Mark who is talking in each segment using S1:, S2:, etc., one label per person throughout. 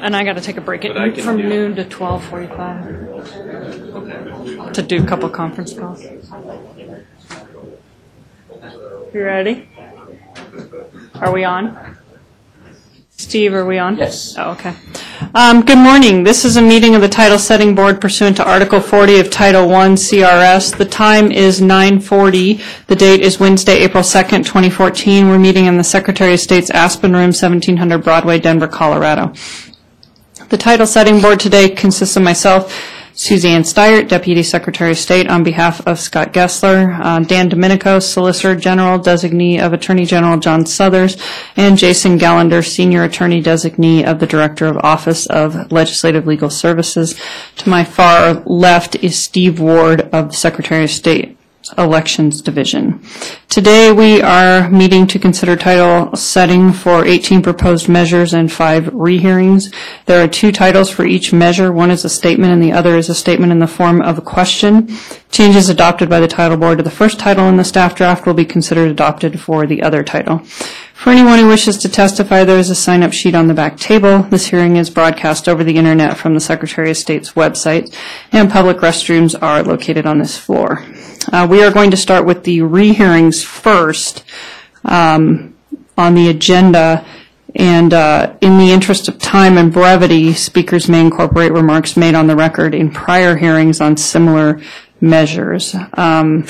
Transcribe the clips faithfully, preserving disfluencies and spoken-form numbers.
S1: And I got to take a break at, from noon to twelve forty-five to do a couple conference calls. You ready? Are we on? Steve, are we on?
S2: Yes.
S1: Oh, okay. Um, good morning. This is a meeting of the Title Setting Board pursuant to Article forty of Title one C R S. The time is nine forty. The date is Wednesday, April second, twenty fourteen. We're meeting in the Secretary of State's Aspen Room, seventeen hundred Broadway, Denver, Colorado. The Title Setting Board today consists of myself, Suzanne Steyert, Deputy Secretary of State, on behalf of Scott Gessler, uh, Dan Domenico, Solicitor General, Designee of Attorney General John Suthers, and Jason Gallender, Senior Attorney Designee of the Director of Office of Legislative Legal Services. To my far left is Steve Ward of the Secretary of State Elections Division. Today we are meeting to consider title setting for eighteen proposed measures and five rehearings. There are two titles for each measure. One is a statement and the other is a statement in the form of a question. Changes adopted by the title board to the first title in the staff draft will be considered adopted for the other title. For anyone who wishes to testify, there is a sign-up sheet on the back table. This hearing is broadcast over the internet from the Secretary of State's website, and public restrooms are located on this floor. Uh, we are going to start with the rehearings first um, on the agenda, and uh, in the interest of time and brevity, speakers may incorporate remarks made on the record in prior hearings on similar measures. Um,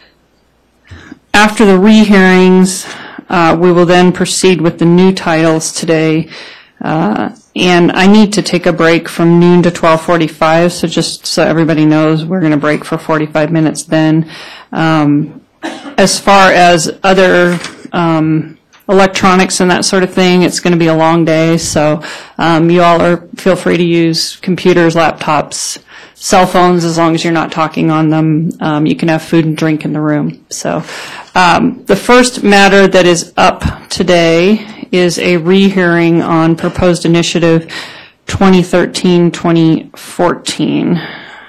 S1: after the rehearings, uh, we will then proceed with the new titles today. Uh, and I need to take a break from noon to twelve forty-five, so just so everybody knows, we're going to break for forty-five minutes then. Um, as far as other um, electronics and that sort of thing, it's going to be a long day, so um, you all are feel free to use computers, laptops, cell phones, as long as you're not talking on them. Um, you can have food and drink in the room. So um, the first matter that is up today is a rehearing on proposed initiative twenty thirteen twenty fourteen.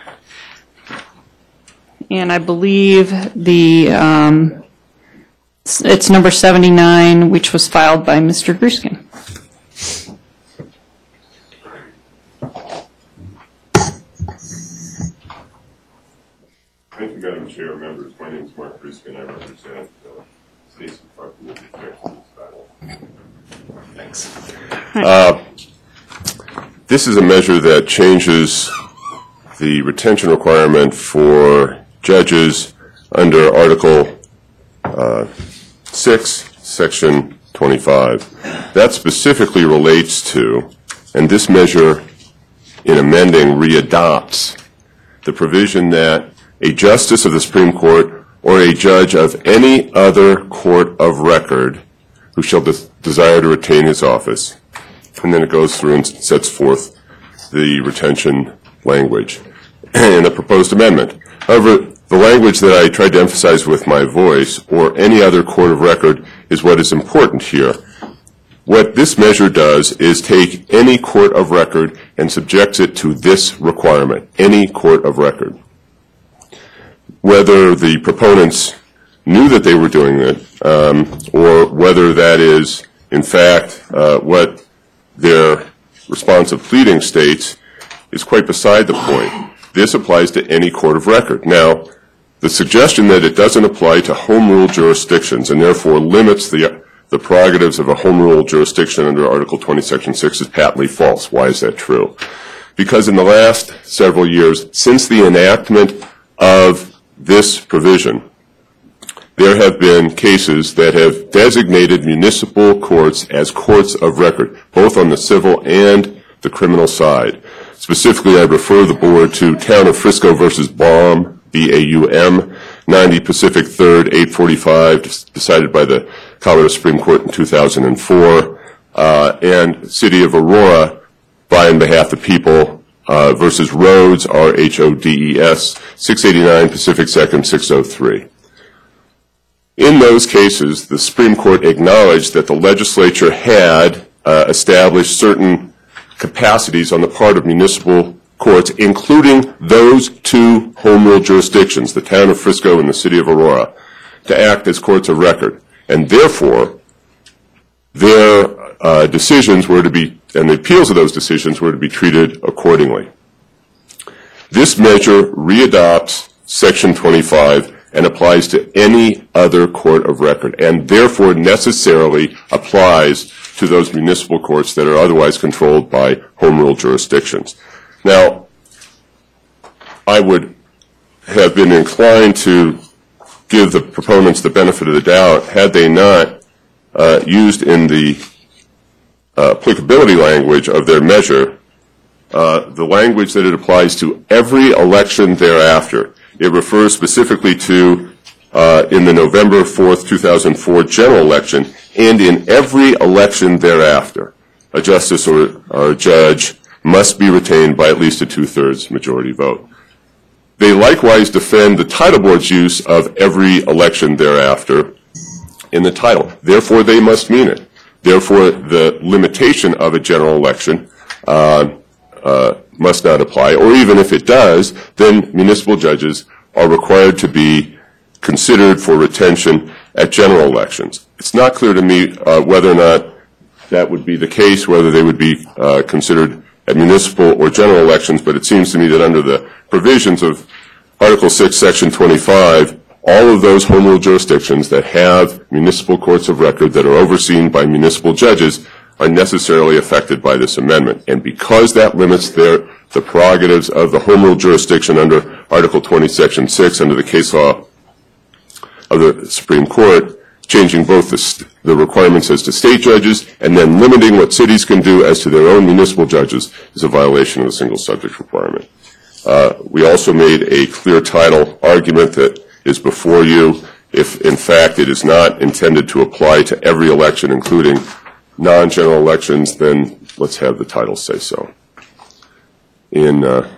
S1: And I believe the um, it's number seventy-nine, which was filed by Mister Gruskin.
S3: Thank you, Madam Chair, members. My name is Mark Gruskin. I represent uh, State's Department of Protection. Thanks. Uh, this is a measure that changes the retention requirement for judges under Article uh, six, Section twenty-five. That specifically relates to, and this measure in amending readopts, the provision that a justice of the Supreme Court or a judge of any other court of record who shall des- desire to retain his office. And then it goes through and sets forth the retention language in a proposed amendment. However, the language that I tried to emphasize with my voice, or any other court of record, is what is important here. What this measure does is take any court of record and subjects it to this requirement, any court of record. Whether the proponents knew that they were doing it, um, or whether that is, in fact, uh, what their responsive pleading states, is quite beside the point. This applies to any court of record. Now, the suggestion that it doesn't apply to home rule jurisdictions and therefore limits the, the prerogatives of a home rule jurisdiction under Article twenty, Section six is patently false. Why is that true? Because in the last several years, since the enactment of this provision, there have been cases that have designated municipal courts as courts of record, both on the civil and the criminal side. Specifically, I refer the board to Town of Frisco versus Baum, B A U M, ninety Pacific third, eight forty-five, decided by the Colorado Supreme Court in two thousand four, uh, and City of Aurora, by and behalf of the people, uh, versus Rhodes, R H O D E S, six eighty-nine Pacific second, six oh three. In those cases, the Supreme Court acknowledged that the legislature had uh, established certain capacities on the part of municipal courts, including those two home rule jurisdictions, the Town of Frisco and the City of Aurora, to act as courts of record. And therefore, their uh, decisions were to be and the appeals of those decisions were to be treated accordingly. This measure readopts Section twenty-five and applies to any other court of record, and therefore necessarily applies to those municipal courts that are otherwise controlled by home rule jurisdictions. Now, I would have been inclined to give the proponents the benefit of the doubt had they not uh, used in the uh, applicability language of their measure uh, the language that it applies to every election thereafter. It refers specifically to uh, in the November fourth, two thousand four general election, and in every election thereafter, a justice or, or a judge must be retained by at least a two-thirds majority vote. They likewise defend the title board's use of every election thereafter in the title. Therefore, they must mean it. Therefore, the limitation of a general election uh, uh, must not apply, or even if it does, then municipal judges are required to be considered for retention at general elections. It's not clear to me uh, whether or not that would be the case, whether they would be uh, considered at municipal or general elections, but it seems to me that under the provisions of Article six, Section twenty-five, all of those home rule jurisdictions that have municipal courts of record that are overseen by municipal judges are necessarily affected by this amendment. And because that limits their, the prerogatives of the home rule jurisdiction under Article twenty, Section six, under the case law of the Supreme Court, changing both the, the requirements as to state judges and then limiting what cities can do as to their own municipal judges is a violation of the single subject requirement. Uh, we also made a clear title argument that is before you. If, in fact, it is not intended to apply to every election, including non-general elections, then let's have the title say so. In, uh,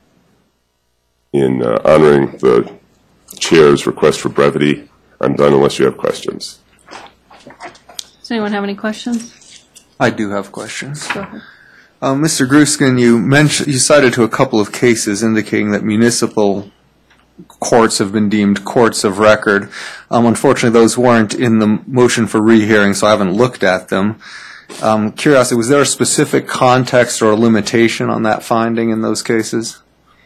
S3: in uh, honoring the Chair's request for brevity, I'm done unless you have questions.
S1: Does anyone have any questions?
S2: I do have questions.
S1: Go ahead.
S2: Uh, Mister Gruskin, you mentioned you cited to a couple of cases indicating that municipal courts have been deemed courts of record. Um, unfortunately, those weren't in the motion for rehearing, so I haven't looked at them. Um, curiosity, was there a specific context or a limitation on that finding in those cases?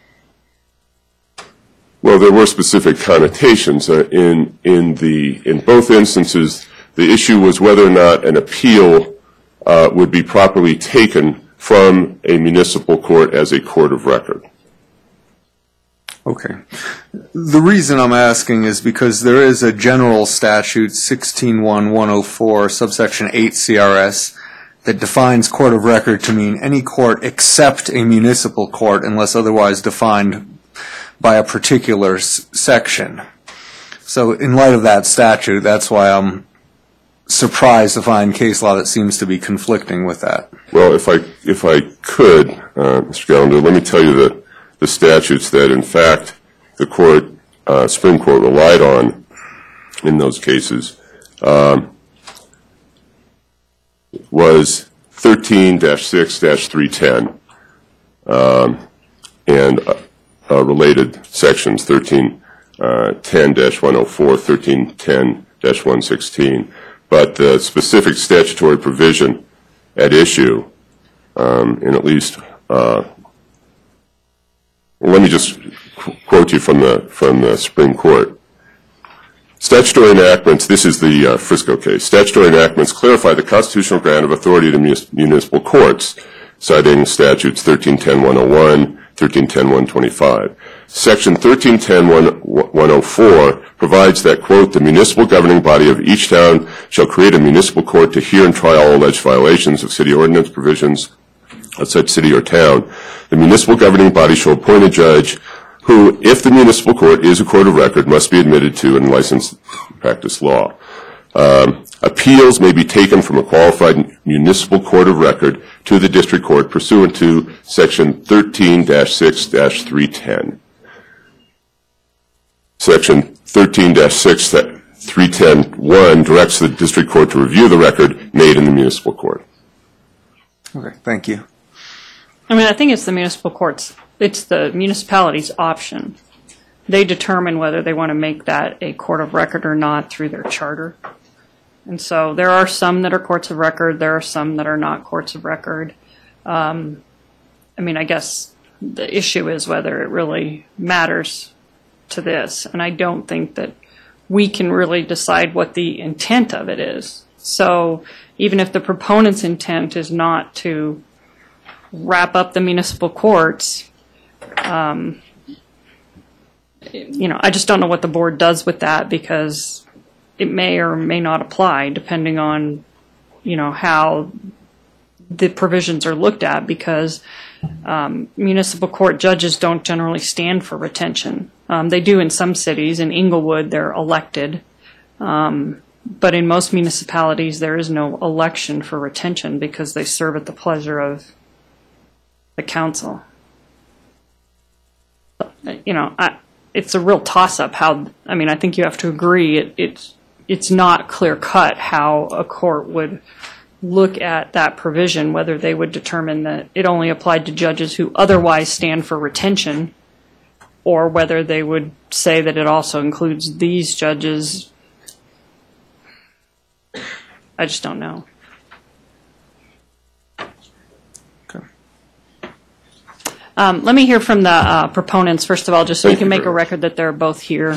S3: Well, there were specific connotations uh, in in the in both instances. The issue was whether or not an appeal uh, would be properly taken from a municipal court as a court of record.
S2: Okay. The reason I'm asking is because there is a general statute, sixteen one one oh four, subsection eight C R S, that defines court of record to mean any court except a municipal court unless otherwise defined by a particular s- section. So in light of that statute, that's why I'm surprised to find case law that seems to be conflicting with that.
S3: Well, if I if I could, uh, Mister Gallender, let me tell you the, the statutes that, in fact, the court, uh, Supreme Court relied on in those cases um, was thirteen dash six dash three ten um, and uh, uh, related sections, thirteen ten dash one oh four, thirteen ten dash one sixteen. But the specific statutory provision at issue, um, in at least, uh, well, let me just qu- quote you from the from the Supreme Court. Statutory enactments, this is the uh, Frisco case, statutory enactments clarify the constitutional grant of authority to munis- municipal courts, citing statutes thirteen ten one oh one, thirteen ten one twenty-five. Section thirteen ten one oh four provides that, quote, the municipal governing body of each town shall create a municipal court to hear and try all alleged violations of city ordinance provisions of such city or town. The municipal governing body shall appoint a judge who, if the municipal court is a court of record, must be admitted to and licensed to practice law. Um, appeals may be taken from a qualified municipal court of record to the district court pursuant to Section thirteen dash six dash three ten. Section thirteen dash six dash three ten one directs the district court to review the record made in the municipal court.
S2: Okay, thank you.
S1: I mean, I think it's the municipal courts. It's the municipality's option. They determine whether they want to make that a court of record or not through their charter. And so there are some that are courts of record. There are some that are not courts of record. Um, I mean, I guess the issue is whether it really matters to this, and I don't think that we can really decide what the intent of it is. So even if the proponent's intent is not to wrap up the municipal courts, um, you know, I just don't know what the board does with that, because it may or may not apply depending on, you know, how the provisions are looked at, because um, municipal court judges don't generally stand for retention. Um, they do in some cities. In Inglewood, they're elected. Um, but in most municipalities, there is no election for retention because they serve at the pleasure of the council. You know, I, it's a real toss-up how, I mean, I think you have to agree it, it's, it's not clear-cut how a court would look at that provision, whether they would determine that it only applied to judges who otherwise stand for retention, or whether they would say that it also includes these judges. I just don't know.
S2: Okay.
S1: Um, let me hear from the uh, proponents, first of all, just so
S3: Thank
S1: you can
S3: you
S1: make a
S3: very much.
S1: record that they're both here.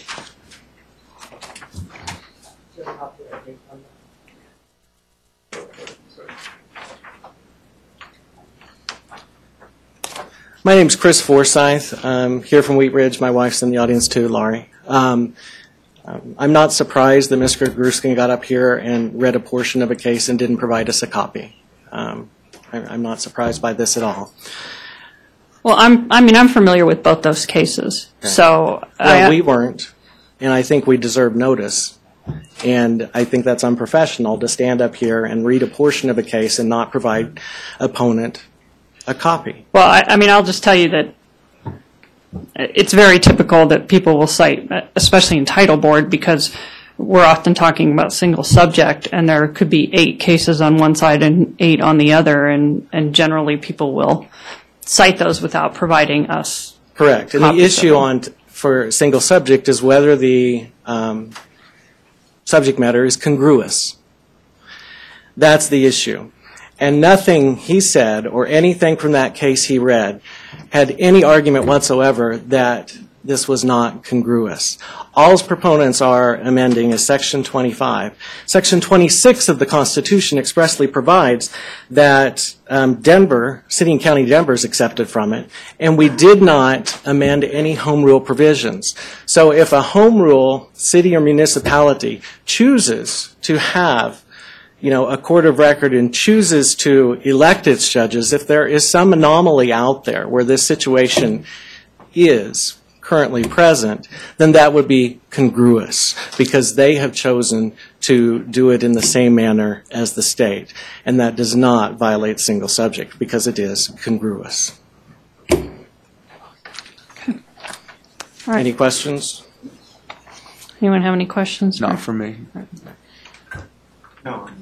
S4: My name's Chris Forsyth. I'm here from Wheat Ridge. My wife's in the audience too, Laurie. Um, um, I'm not surprised that Mister Gruskin got up here and read a portion of a case and didn't provide us a copy. Um, I, I'm not surprised by this at all.
S1: Well, I'm, I mean, I'm familiar with both those cases.
S4: Okay.
S1: So
S4: Well,
S1: I,
S4: we weren't, and I think we deserve notice. And I think that's unprofessional to stand up here and read a portion of a case and not provide opponent a copy.
S1: well, I, I mean, I'll just tell you that it's very typical that people will cite, especially in title board, because we're often talking about single subject, and there could be eight cases on one side and eight on the other, and, and generally people will cite those without providing us.
S4: Correct. And the
S1: copies of
S4: issue
S1: them.
S4: on, for single subject is whether the um, subject matter is congruous. That's the issue. And nothing he said or anything from that case he read had any argument whatsoever that this was not congruous. All his proponents are amending is Section twenty-five. Section twenty-six of the Constitution expressly provides that um, Denver, City and County Denver is accepted from it, and we did not amend any home rule provisions. So if a home rule city or municipality chooses to have you know, a court of record and chooses to elect its judges, if there is some anomaly out there where this situation is currently present, then that would be congruous because they have chosen to do it in the same manner as the state. And that does not violate single subject because it is congruous.
S1: All right.
S4: Any questions?
S1: Anyone have any questions?
S2: Not for me.
S4: No.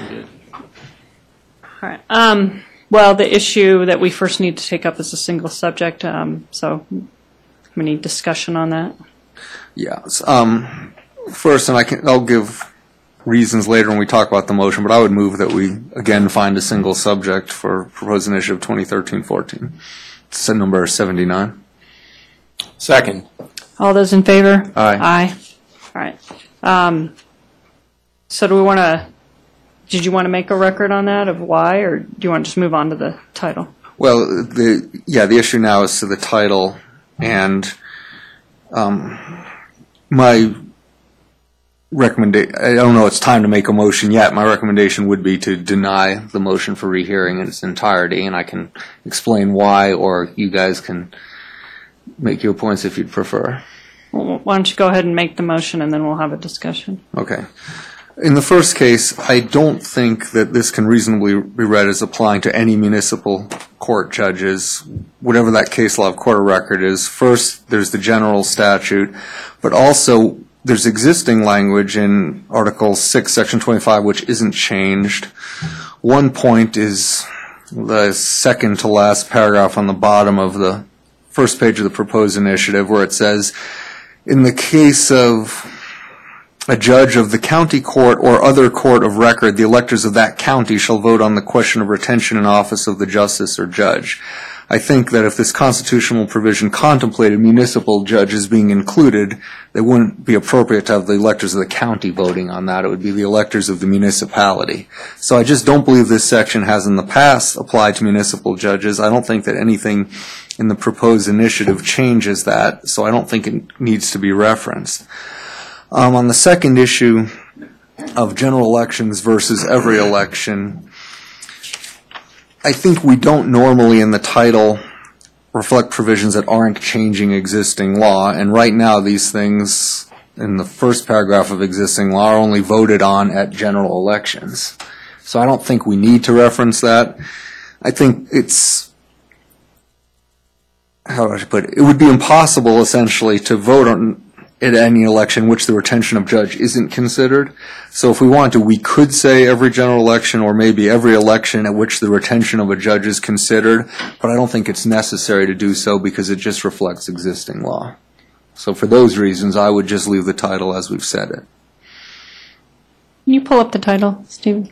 S1: All right. Um, well, the issue that we first need to take up is a single subject, um, so we need discussion on that.
S2: Yes. Um, first, and I can, I'll give reasons later when we talk about the motion, but I would move that we again find a single subject for proposed initiative twenty thirteen fourteen. It's number seventy-nine.
S4: Second.
S1: All those in favor?
S2: Aye.
S1: Aye. All right. Um, so do we want to, did you want to make a record on that of why, or do you want to just move on to the title?
S2: Well, the yeah, the issue now is to the title, and um, my recommendation, I don't know it's time to make a motion yet. My recommendation would be to deny the motion for rehearing in its entirety, and I can explain why, or you guys can make your points if you'd prefer.
S1: Well, why don't you go ahead and make the motion, and then we'll have a discussion.
S2: Okay. In the first case, I don't think that this can reasonably be read as applying to any municipal court judges, whatever that case law of court of record is. First, there's the general statute, but also there's existing language in Article six, Section twenty-five, which isn't changed. One point is the second to last paragraph on the bottom of the first page of the proposed initiative, where it says, in the case of a judge of the county court or other court of record, the electors of that county shall vote on the question of retention in office of the justice or judge. I think that if this constitutional provision contemplated municipal judges being included, it wouldn't be appropriate to have the electors of the county voting on that. It would be the electors of the municipality. So I just don't believe this section has in the past applied to municipal judges. I don't think that anything in the proposed initiative changes that, so I don't think it needs to be referenced. Um, on the second issue of general elections versus every election, I think we don't normally in the title reflect provisions that aren't changing existing law, and right now these things in the first paragraph of existing law are only voted on at general elections. So I don't think we need to reference that. I think it's, how do I put it, it would be impossible essentially to vote on at any election in which the retention of judge isn't considered. So if we wanted to, we could say every general election or maybe every election at which the retention of a judge is considered, but I don't think it's necessary to do so because it just reflects existing law. So for those reasons, I would just leave the title as we've said it.
S1: Can you pull up the title, Stephen?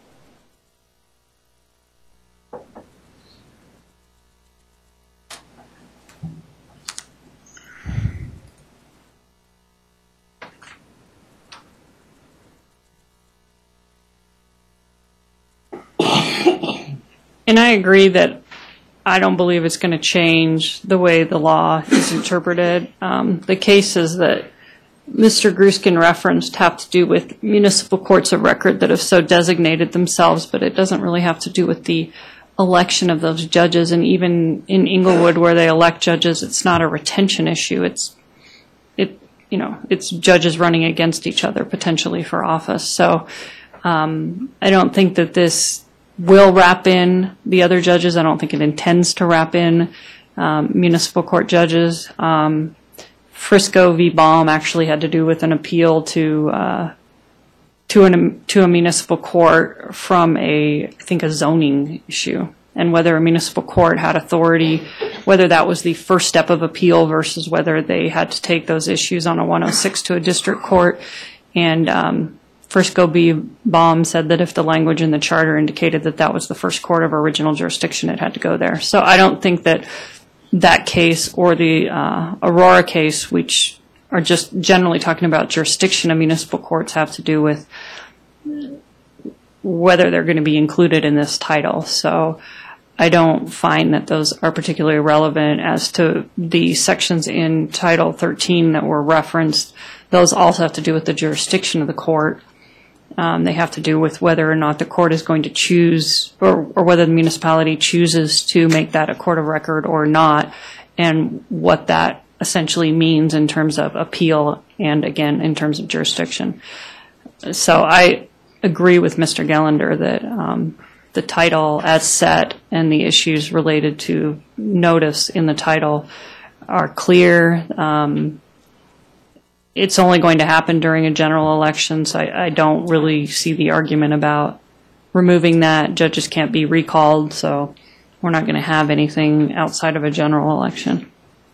S1: And I agree that I don't believe it's going to change the way the law is interpreted. Um, the cases that Mister Gruskin referenced have to do with municipal courts of record that have so designated themselves, but it doesn't really have to do with the election of those judges. And even in Inglewood, where they elect judges, it's not a retention issue. It's it you know it's judges running against each other potentially for office. So um, I don't think that this will wrap in the other judges. I don't think it intends to wrap in um, municipal court judges. Um, Frisco v. Baum actually had to do with an appeal to uh, to an to a municipal court from a I think a zoning issue, and whether a municipal court had authority, whether that was the first step of appeal versus whether they had to take those issues on a one oh six to a district court. And um, Frisco v. Baum said that if the language in the charter indicated that that was the first court of original jurisdiction, it had to go there. So I don't think that that case or the uh, Aurora case, which are just generally talking about jurisdiction of municipal courts, have to do with whether they're going to be included in this title. So I don't find that those are particularly relevant as to the sections in Title thirteen that were referenced. Those also have to do with the jurisdiction of the court. Um, they have to do with whether or not the court is going to choose, or, or whether the municipality chooses to make that a court of record or not, and what that essentially means in terms of appeal and, again, in terms of jurisdiction. So I agree with Mister Gellender that um, the title as set and the issues related to notice in the title are clear. Um, It's only going to happen during a general election, so I, I don't really see the argument about removing that. Judges can't be recalled, so we're not going to have anything outside of a general election.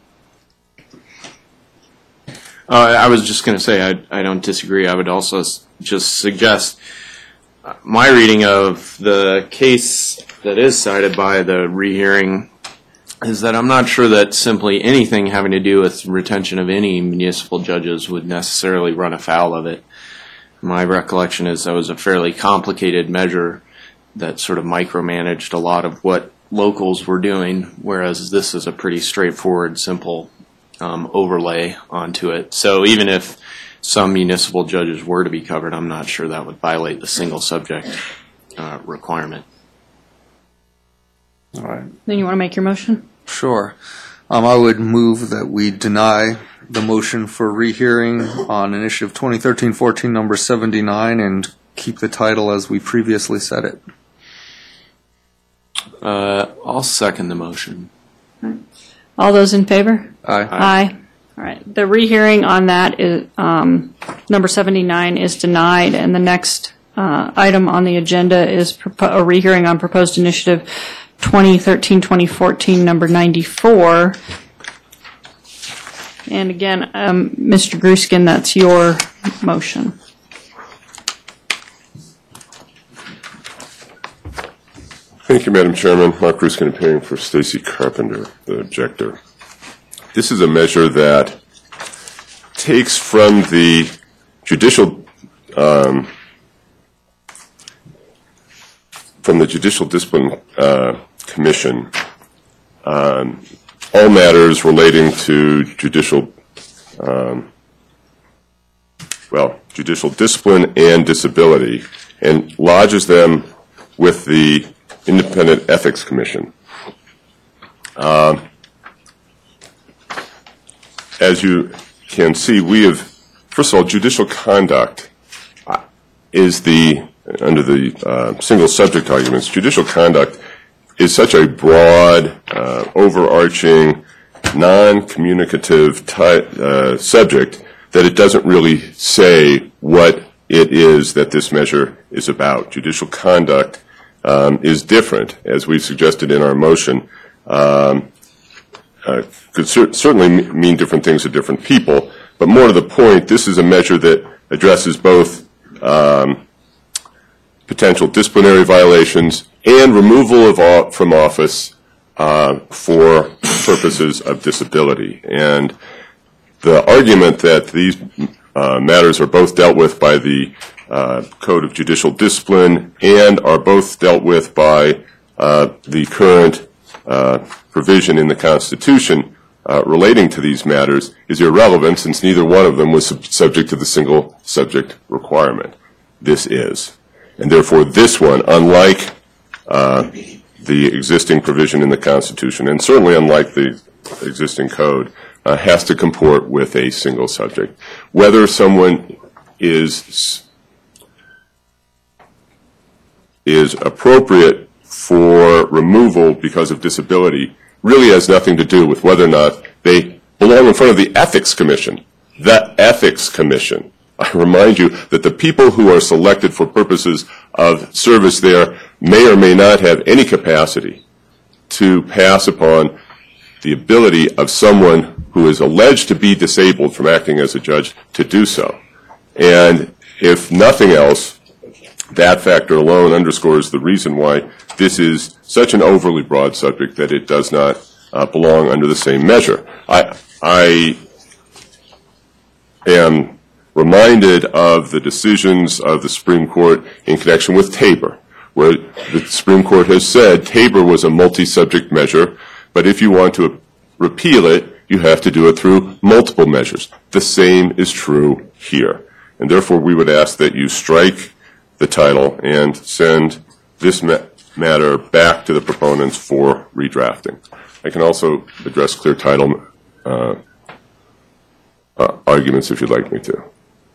S5: Uh, I was just going to say I, I don't disagree. I would also s- just suggest uh, my reading of the case that is cited by the rehearing is that I'm not sure that simply anything having to do with retention of any municipal judges would necessarily run afoul of it. My recollection is that was a fairly complicated measure that sort of micromanaged a lot of what locals were doing, whereas this is a pretty straightforward, simple um, overlay onto it. So even if some municipal judges were to be covered, I'm not sure that would violate the single subject uh, requirement.
S2: All right.
S1: Then you want to make your motion?
S2: Sure. Um, I would move that we deny the motion for rehearing on Initiative twenty thirteen fourteen number seventy-nine and keep the title as we previously said it.
S5: Uh, I'll second the motion.
S1: All those in favor?
S2: Aye.
S1: Aye. All right. The rehearing on that is, um, number seventy-nine is denied, and the next uh, item on the agenda is propo- a rehearing on proposed initiative twenty thirteen twenty fourteen, number ninety-four. And again, um, Mister Gruskin, that's your motion.
S3: Thank you, Madam Chairman. Mark Ruskin appearing for Stacy Carpenter, the objector. This is a measure that takes from the judicial um, from the Judicial Discipline uh, Commission um, all matters relating to judicial um, well judicial discipline and disability, and lodges them with the Independent Ethics Commission. Uh, as you can see, we have, first of all, judicial conduct is the, under the uh, single subject arguments, judicial conduct is such a broad, uh, overarching, non-communicative type, uh, subject that it doesn't really say what it is that this measure is about. Judicial conduct Um, is different, as we've suggested in our motion, um, uh, could cer certainly mean different things to different people, but more to the point, this is a measure that addresses both um, potential disciplinary violations and removal of from office uh, for purposes of disability. And the argument that these uh, matters are both dealt with by the Uh, Code of Judicial Discipline and are both dealt with by uh, the current uh, provision in the Constitution uh, relating to these matters is irrelevant, since neither one of them was sub subject to the single subject requirement. This is. And therefore this one, unlike uh, the existing provision in the Constitution, and certainly unlike the existing code, uh, has to comport with a single subject. Whether someone is is appropriate for removal because of disability really has nothing to do with whether or not they belong in front of the Ethics Commission. The Ethics Commission. I remind you that the people who are selected for purposes of service there may or may not have any capacity to pass upon the ability of someone who is alleged to be disabled from acting as a judge to do so. And if nothing else, that factor alone underscores the reason why this is such an overly broad subject that it does not uh, belong under the same measure. I, I am reminded of the decisions of the Supreme Court in connection with Tabor, where the Supreme Court has said Tabor was a multi-subject measure, but if you want to repeal it, you have to do it through multiple measures. The same is true here. And therefore, we would ask that you strike the title and send this ma matter back to the proponents for redrafting. I can also address clear title uh, uh, arguments if you'd like me to.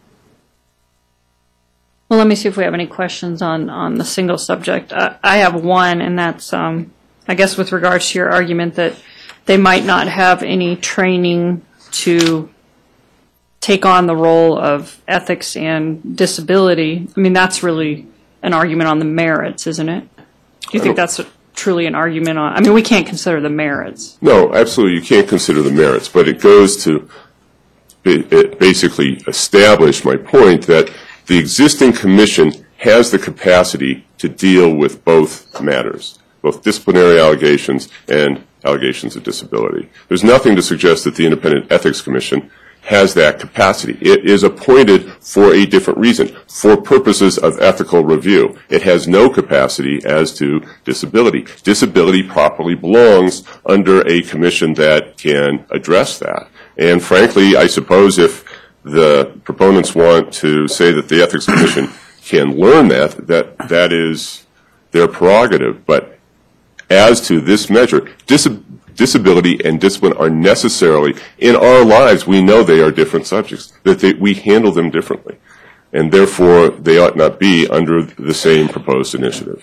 S1: Well, let me see if we have any questions on, on the single subject. I, I have one, and that's, um, I guess, with regards to your argument that they might not have any training to take on the role of ethics and disability. I mean, that's really an argument on the merits, isn't it? Do you think that's a, truly an argument on, I mean, we can't consider the merits.
S3: No, absolutely, you can't consider the merits, but it goes to it basically establish my point that the existing commission has the capacity to deal with both matters, both disciplinary allegations and allegations of disability. There's nothing to suggest that the Independent Ethics Commission has that capacity. It is appointed for a different reason, for purposes of ethical review. It has no capacity as to disability. Disability properly belongs under a commission that can address that. And frankly, I suppose if the proponents want to say that the Ethics Commission can learn that, that that is their prerogative. But as to this measure, disability Disability and discipline are necessarily, in our lives, we know they are different subjects, that they, we handle them differently. And therefore, they ought not be under the same proposed initiative.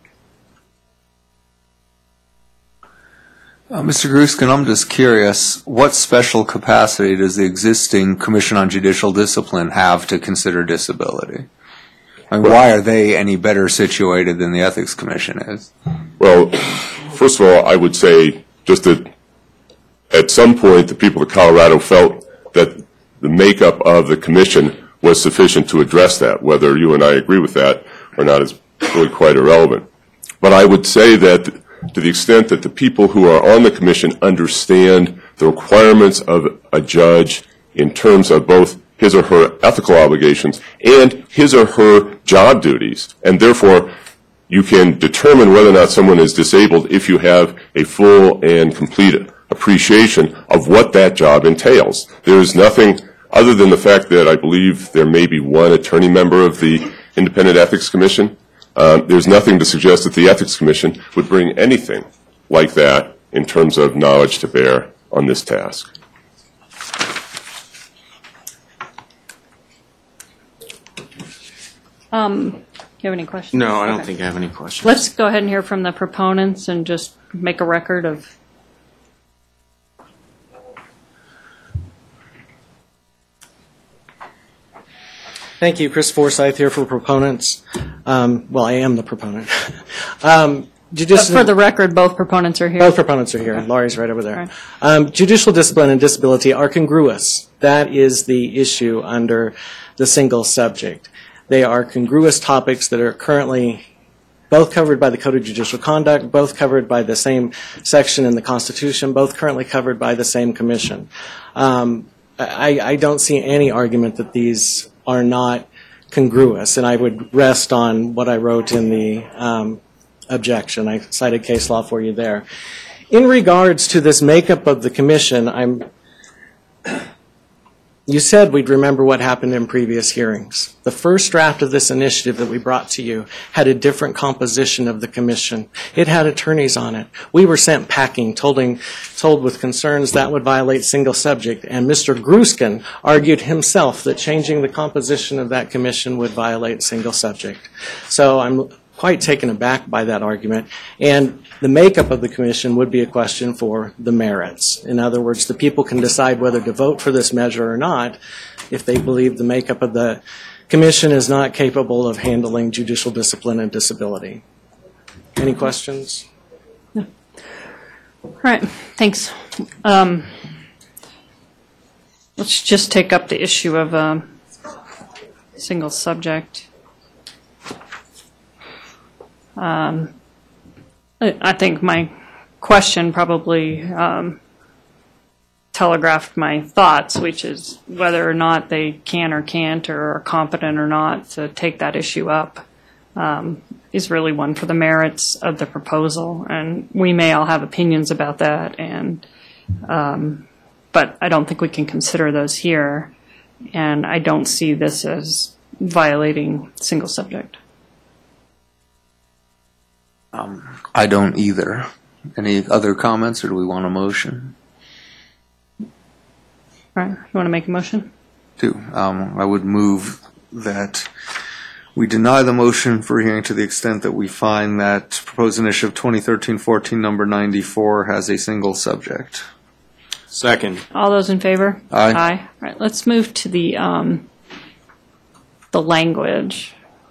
S2: Uh, Mister Gruskin, I'm just curious, what special capacity does the existing Commission on Judicial Discipline have to consider disability? I mean, why are they any better situated than the Ethics Commission is?
S3: Well, first of all, I would say just that at some point the people of Colorado felt that the makeup of the commission was sufficient to address that. Whether you and I agree with that or not is really quite irrelevant. But I would say that to the extent that the people who are on the commission understand the requirements of a judge in terms of both his or her ethical obligations and his or her job duties, and therefore you can determine whether or not someone is disabled if you have a full and complete appreciation of what that job entails. There is nothing other than the fact that I believe there may be one attorney member of the Independent Ethics Commission. Uh, there's nothing to suggest that the Ethics Commission would bring anything like that in terms of knowledge to bear on this task.
S1: Um, do you have any questions?
S5: No, I don't
S1: Okay.
S5: think I have any questions.
S1: Let's go ahead and hear from the proponents and just make a record of.
S4: Thank you, Chris Forsyth here for proponents. Um, well, I am the proponent. um,
S1: But
S4: judicial,
S1: for the record, both proponents are here.
S4: both proponents are here. Laurie's right over there.
S1: Right.
S4: Um, judicial discipline and disability are congruous. That is the issue under the single subject. They are congruous topics that are currently both covered by the Code of Judicial Conduct, both covered by the same section in the Constitution, both currently covered by the same commission. Um, I, I don't see any argument that these are not congruous, and I would rest on what I wrote in the um, objection. I cited case law for you there. In regards to this makeup of the commission, I'm. You said we'd remember what happened in previous hearings. The first draft of this initiative that we brought to you had a different composition of the commission. It had attorneys on it. We were sent packing, told, told with concerns that would violate single subject, and Mister Gruskin argued himself that changing the composition of that commission would violate single subject. So I'm quite taken aback by that argument. And the makeup of the commission would be a question for the merits. In other words, the people can decide whether to vote for this measure or not if they believe the makeup of the commission is not capable of handling judicial discipline and disability. Any questions?
S1: All right, thanks. Um, let's just take up the issue of um, single subject. Um, I I think my question probably um, telegraphed my thoughts, which is whether or not they can or can't or are competent or not to take that issue up um, is really one for the merits of the proposal. And we may all have opinions about that, and um, but I don't think we can consider those here. And I don't see this as violating single subject.
S2: Um, I don't either. Any other comments, or do we want a motion?
S1: All right, you want to make a motion?
S2: Do. Um, I would move that we deny the motion for hearing to the extent that we find that proposed initiative twenty thirteen fourteen number ninety-four has a single subject.
S5: Second.
S1: All those in favor?
S2: Aye.
S1: Aye. All right, let's move to the, um, the language.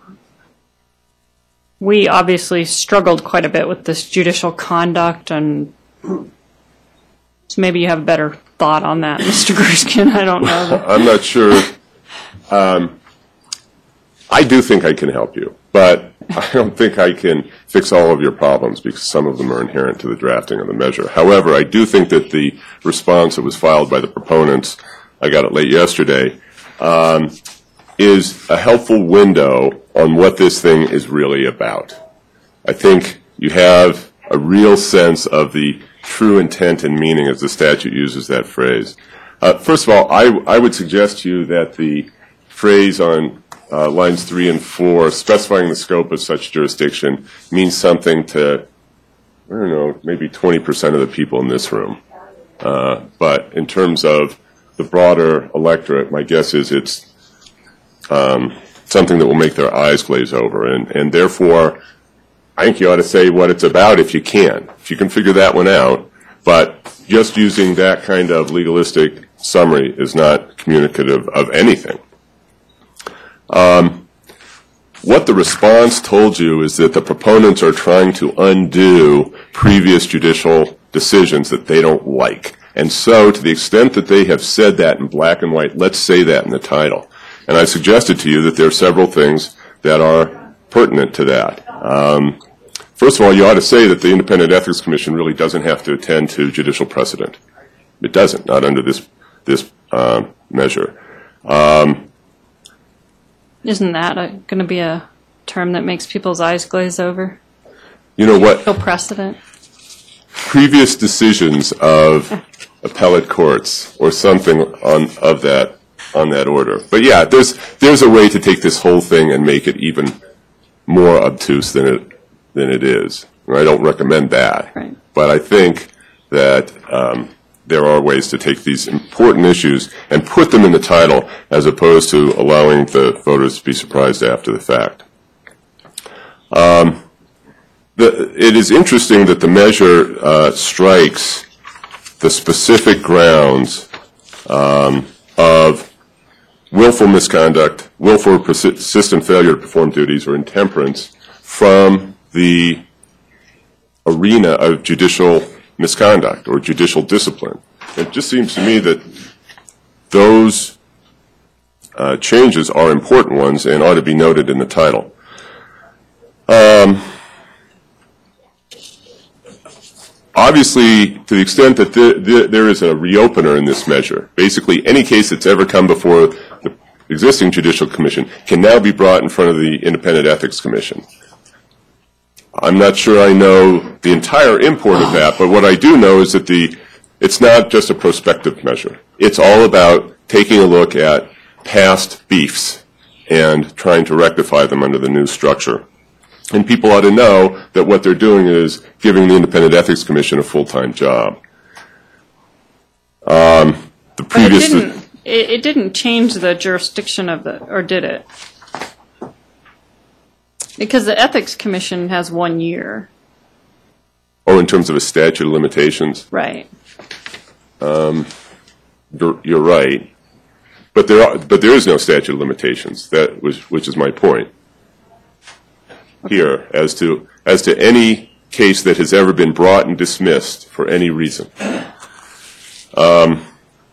S1: We obviously struggled quite a bit with this judicial conduct, and so maybe you have a better thought on that, Mister Gruskin. I don't know.
S3: I'm not sure. Um, I do think I can help you, but I don't think I can fix all of your problems because some of them are inherent to the drafting of the measure. However, I do think that the response that was filed by the proponents, I got it late yesterday, um, is a helpful window on what this thing is really about. I think you have a real sense of the true intent and meaning as the statute uses that phrase. Uh, first of all, I, I would suggest to you that the phrase on uh, lines three and four, specifying the scope of such jurisdiction, means something to, I don't know, maybe twenty percent of the people in this room. Uh, but in terms of the broader electorate, my guess is it's um, something that will make their eyes glaze over. And, and therefore, I think you ought to say what it's about if you can. If you can figure that one out. But just using that kind of legalistic summary is not communicative of anything. Um, what the response told you is that the proponents are trying to undo previous judicial decisions that they don't like. And so, to the extent that they have said that in black and white, let's say that in the title. And I suggested to you that there are several things that are pertinent to that. Um, first of all, you ought to say that the Independent Ethics Commission really doesn't have to attend to judicial precedent. It doesn't, not under this, this uh, measure. Um,
S1: Isn't that going to be a term that makes people's eyes glaze over?
S3: you know what?
S1: No precedent.
S3: Previous decisions of appellate courts or something on of that on that order. But yeah, there's there's a way to take this whole thing and make it even more obtuse than it than it is. I don't recommend that.
S1: Right.
S3: But I think that um, there are ways to take these important issues and put them in the title as opposed to allowing the voters to be surprised after the fact. Um, the, it is interesting that the measure uh, strikes the specific grounds um, of willful misconduct, willful or persistent failure to perform duties, or intemperance from the arena of judicial misconduct or judicial discipline. It just seems to me that those uh, changes are important ones and ought to be noted in the title. Um, obviously, to the extent that the, the, there is a reopener in this measure, basically any case that's ever come before the existing Judicial Commission can now be brought in front of the Independent Ethics Commission. I'm not sure I know the entire import of that, but what I do know is that the it's not just a prospective measure. It's all about taking a look at past beefs and trying to rectify them under the new structure. And people ought to know that what they're doing is giving the Independent Ethics Commission a full-time job. Um, the
S1: But it
S3: previous
S1: didn't, it, it didn't change the jurisdiction of the, or did it? Because the Ethics Commission has one year.
S3: oh, in terms of a statute of limitations,
S1: Right.
S3: um, you're, you're right. But there are, but there is no statute of limitations. That was, which is my point here, as to as to any case that has ever been brought and dismissed for any reason. Um,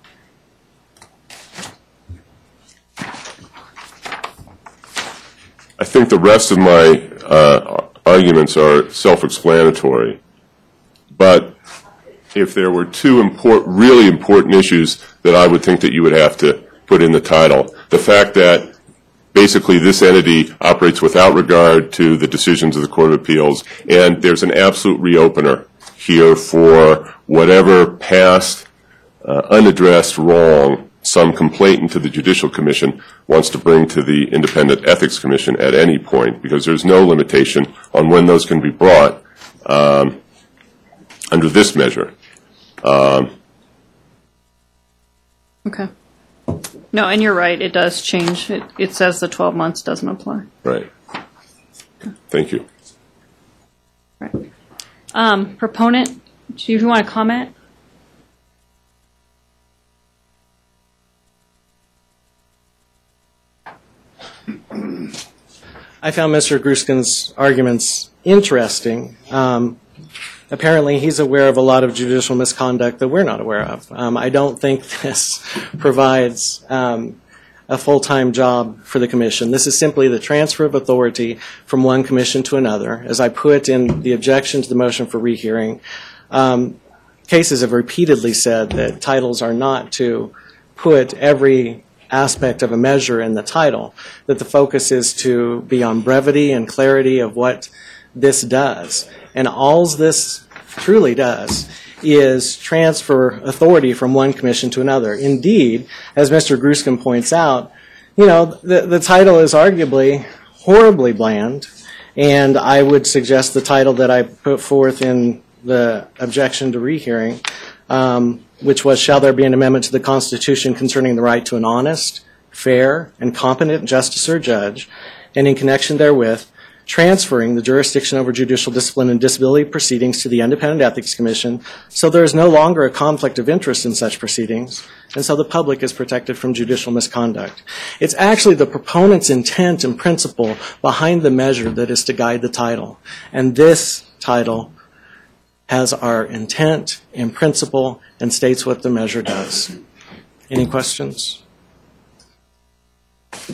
S3: I think the rest of my uh, arguments are self-explanatory, but if there were two import, really important issues that I would think that you would have to put in the title, the fact that basically this entity operates without regard to the decisions of the Court of Appeals, and there's an absolute reopener here for whatever past uh, unaddressed wrong some complainant to the Judicial Commission wants to bring to the Independent Ethics Commission at any point, because there's no limitation on when those can be brought um, under this measure. Um,
S1: Okay. No, and you're right, it does change. It, it says the twelve months doesn't apply.
S3: right. Thank you.
S1: Right. Um, proponent, do you want to comment?
S4: I found Mister Gruskin's arguments interesting. Um, apparently, he's aware of a lot of judicial misconduct that we're not aware of. Um, I don't think this provides um, a full-time job for the commission. This is simply the transfer of authority from one commission to another. As I put in the objection to the motion for rehearing, um, cases have repeatedly said that titles are not to put every aspect of a measure in the title, that the focus is to be on brevity and clarity of what this does. And all this truly does is transfer authority from one commission to another. Indeed, as Mister Gruskin points out, you know, the, the title is arguably horribly bland, and I would suggest the title that I put forth in the objection to rehearing, um, which was, shall there be an amendment to the Constitution concerning the right to an honest, fair, and competent justice or judge, and in connection therewith, transferring the jurisdiction over judicial discipline and disability proceedings to the Independent Ethics Commission, so there is no longer a conflict of interest in such proceedings, and so the public is protected from judicial misconduct. It's actually the proponent's intent and principle behind the measure that is to guide the title, and this title has our intent and principle and states what the measure does. Any questions?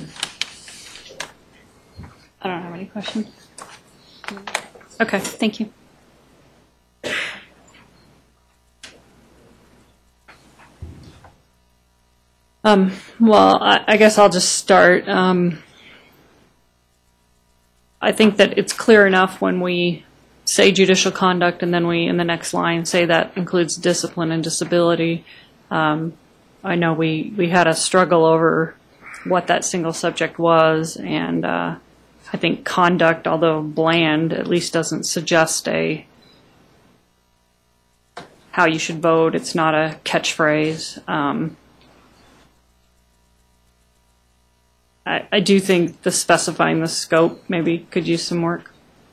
S1: I don't have any questions. Okay, thank you. Um, well, I, I guess I'll just start. Um, I think that it's clear enough when we say judicial conduct and then we, in the next line, say that includes discipline and disability. Um, I know we, we had a struggle over what that single subject was, and uh, I think conduct, although bland, at least doesn't suggest a how you should vote. It's not a catchphrase. Um, I, I do think the specifying the scope maybe could use some work.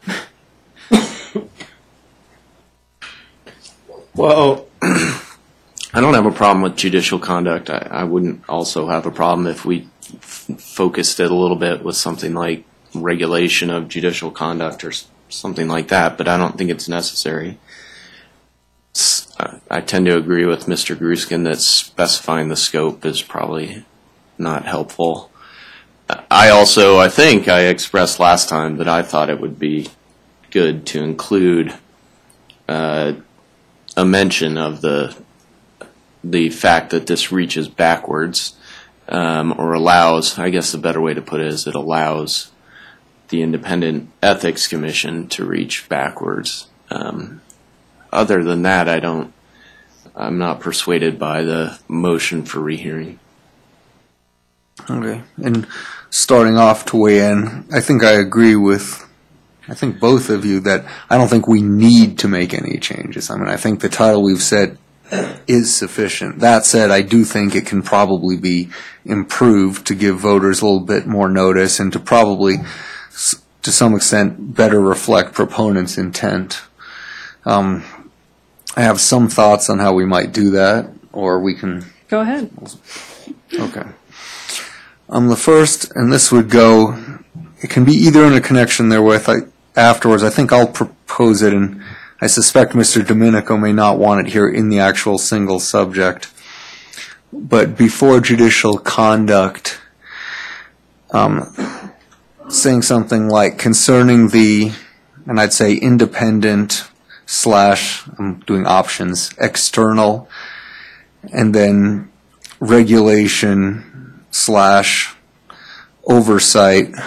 S5: Well, I don't have a problem with judicial conduct. I, I wouldn't also have a problem if we f- focused it a little bit with something like regulation of judicial conduct or s- something like that, but I don't think it's necessary. S- I, I tend to agree with Mister Gruskin that specifying the scope is probably not helpful. I also, I think I expressed last time that I thought it would be good to include uh, a mention of the the fact that this reaches backwards, um, or allows, I guess the better way to put it is it allows the Independent Ethics Commission to reach backwards. Um, other than that, I don't, I'm not persuaded by the motion for rehearing.
S2: Okay. And starting off to weigh in, I think I agree with, I think both of you that I don't think we need to make any changes. I mean, I think the title we've set is sufficient. That said, I do think it can probably be improved to give voters a little bit more notice and to probably, to some extent, better reflect proponents' intent. Um, I have some thoughts on how we might do that, or we can...
S1: Go ahead.
S2: Okay. Um, the first, and this would go, it can be either in a connection therewith. I, afterwards, I think I'll propose it, and I suspect Mister Domenico may not want it here in the actual single subject. But before judicial conduct, um, saying something like concerning the, and I'd say independent slash, I'm doing options, external, and then regulation slash oversight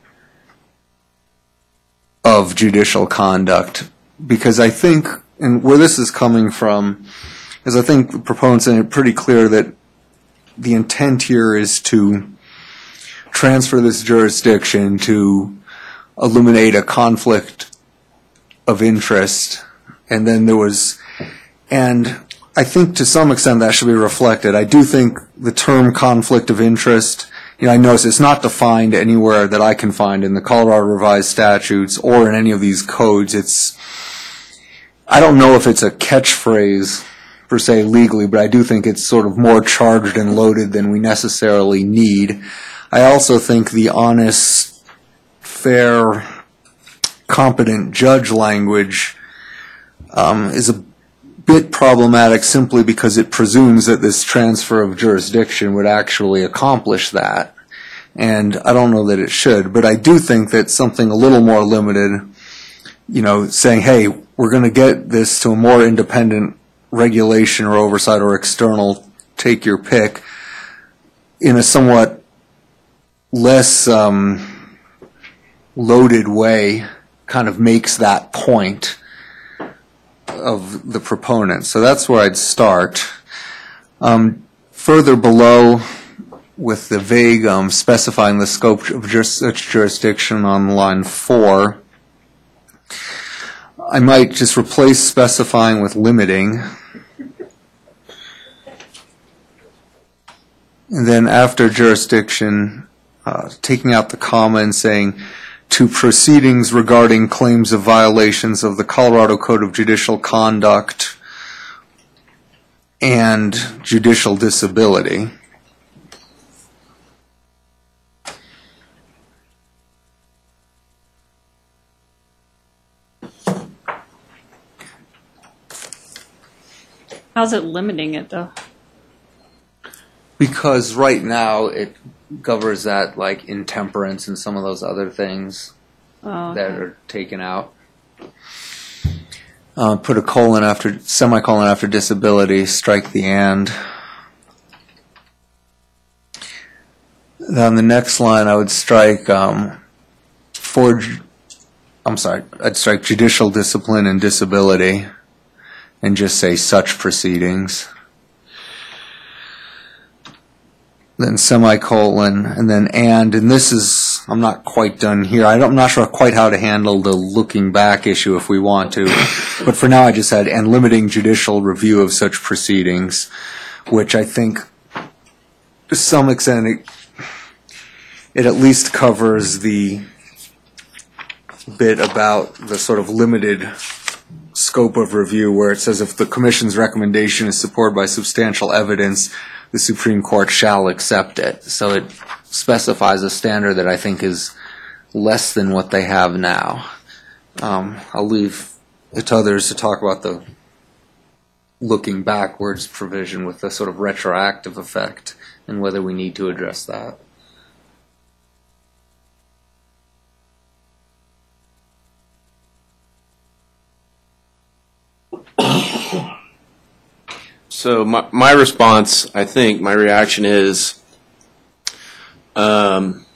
S2: of judicial conduct. Because I think, and where this is coming from, is I think the proponents made it pretty clear that the intent here is to transfer this jurisdiction to eliminate a conflict of interest. And then there was, and I think to some extent that should be reflected. I do think the term conflict of interest, you know, I notice it's not defined anywhere that I can find in the Colorado Revised Statutes or in any of these codes. It's, I don't know if it's a catchphrase per se legally, but I do think it's sort of more charged and loaded than we necessarily need. I also think the honest, fair, competent judge language um, is a bit problematic simply because it presumes that this transfer of jurisdiction would actually accomplish that. And I don't know that it should, but I do think that something a little more limited, you know, saying, hey, we're going to get this to a more independent regulation or oversight or external, take your pick, in a somewhat less um, loaded way, kind of makes that point of the proponent. So that's where I'd start. Um, further below, with the vague um, specifying the scope of juris- such jurisdiction on line four, I might just replace specifying with limiting. And then after jurisdiction, uh, taking out the comma and saying, to proceedings regarding claims of violations of the Colorado Code of Judicial Conduct and judicial disability.
S1: How's it limiting it, though?
S2: Because right now it covers that like intemperance and some of those other things
S1: Oh,
S2: that
S1: okay.
S2: are taken out. Uh, put a colon after, semicolon after disability, strike the and. Then the next line I would strike, um, for, ju- I'm sorry, I'd strike judicial discipline and disability and just say such proceedings. Then semicolon, and then and, and this is, I'm not quite done here. I don't, I'm not sure quite how to handle the looking back issue if we want to. But for now, I just had, and limiting judicial review of such proceedings, which I think to some extent it, it at least covers the bit about the sort of limited scope of review where it says if the commission's recommendation is supported by substantial evidence, the Supreme Court shall accept it. So it specifies a standard that I think is less than what they have now. Um, I'll leave it to others to talk about the looking backwards provision with the sort of retroactive effect and whether we need to address that.
S5: So my, my response, I think, my reaction is, um,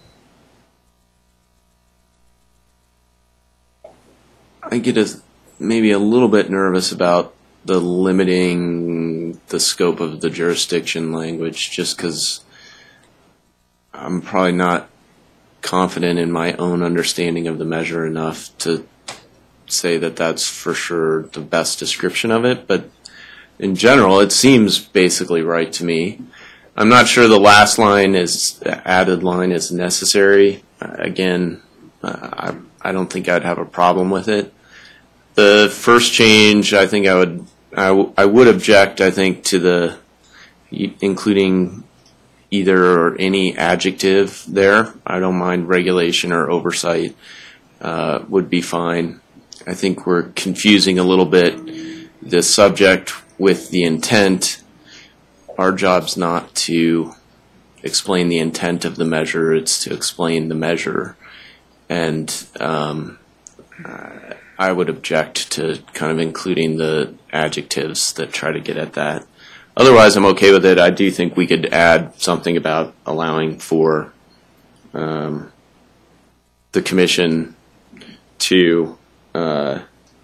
S5: I get a, maybe a little bit nervous about the limiting the scope of the jurisdiction language, just because I'm probably not confident in my own understanding of the measure enough to say that that's for sure the best description of it, but in general, it seems basically right to me. I'm not sure the last line is, the added line is necessary. Uh, again, uh, I, I don't think I'd have a problem with it. The first change, I think I would, I, w- I would object, I think, to the, including either or any adjective there. I don't mind regulation or oversight, uh, would be fine. I think we're confusing a little bit the subject with the intent. Our job's not to explain the intent of the measure, it's to explain the measure. And um, I would object to kind of including the adjectives that try to get at that. Otherwise, I'm okay with it. I do think we could add something about allowing for um, the commission to uh,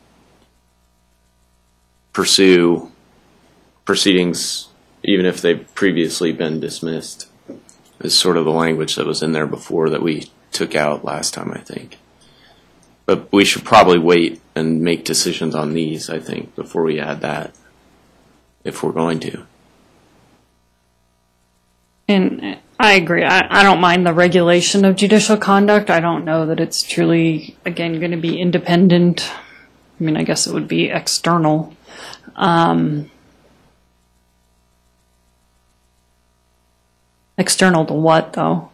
S5: pursue proceedings even if they've previously been dismissed, is sort of the language that was in there before that we took out last time, I think. But we should probably wait and make decisions on these, I think, before we add that, if we're going to.
S1: And I agree. I, I don't mind the regulation of judicial conduct. I don't know that it's truly, again, going to be independent. I mean, I guess it would be external. Um, external to what, though?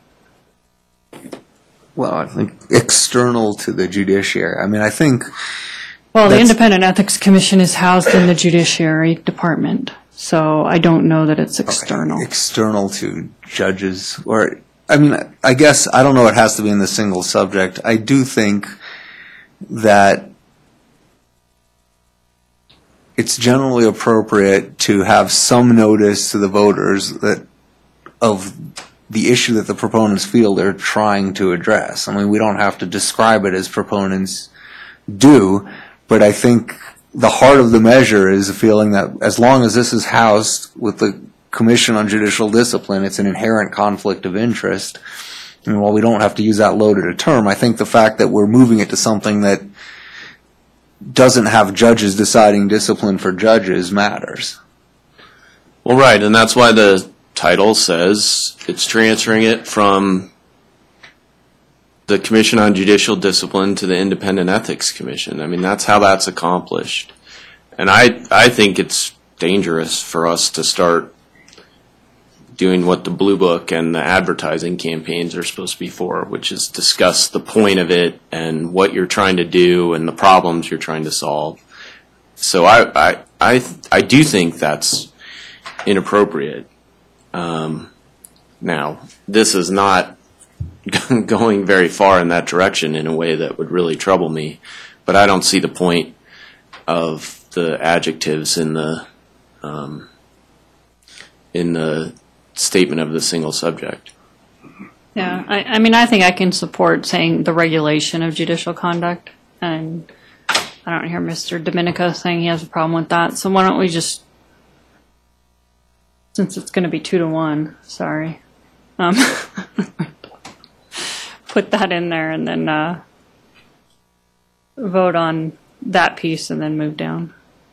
S2: Well, I think external to the judiciary. I mean, I think.
S1: Well, the
S2: That's-
S1: Independent Ethics Commission is housed in the Judiciary Department, so I don't know that it's external.
S2: External to judges, or, I mean, I guess, I don't know it has to be in the single subject. I do think that it's generally appropriate to have some notice to the voters that of the issue that the proponents feel they're trying to address. I mean, we don't have to describe it as proponents do, but I think the heart of the measure is a feeling that as long as this is housed with the Commission on Judicial Discipline, it's an inherent conflict of interest. And while we don't have to use that loaded a term, I think the fact that we're moving it to something that doesn't have judges deciding discipline for judges matters.
S5: Well, right, and that's why the title says it's transferring it from the Commission on Judicial Discipline to the Independent Ethics Commission. I mean, that's how that's accomplished. And I, I think it's dangerous for us to start doing what the Blue Book and the advertising campaigns are supposed to be for, which is discuss the point of it and what you're trying to do and the problems you're trying to solve. So I, I, I, I do think that's inappropriate. Um, Now, this is not going very far in that direction in a way that would really trouble me, but I don't see the point of the adjectives in the um, in the statement of the single subject.
S1: Yeah, I, I mean, I think I can support saying the regulation of judicial conduct, and I don't hear Mister Domenico saying he has a problem with that, so why don't we just, since it's going to be two to one, sorry, um, put that in there and then uh, vote on that piece and then move down.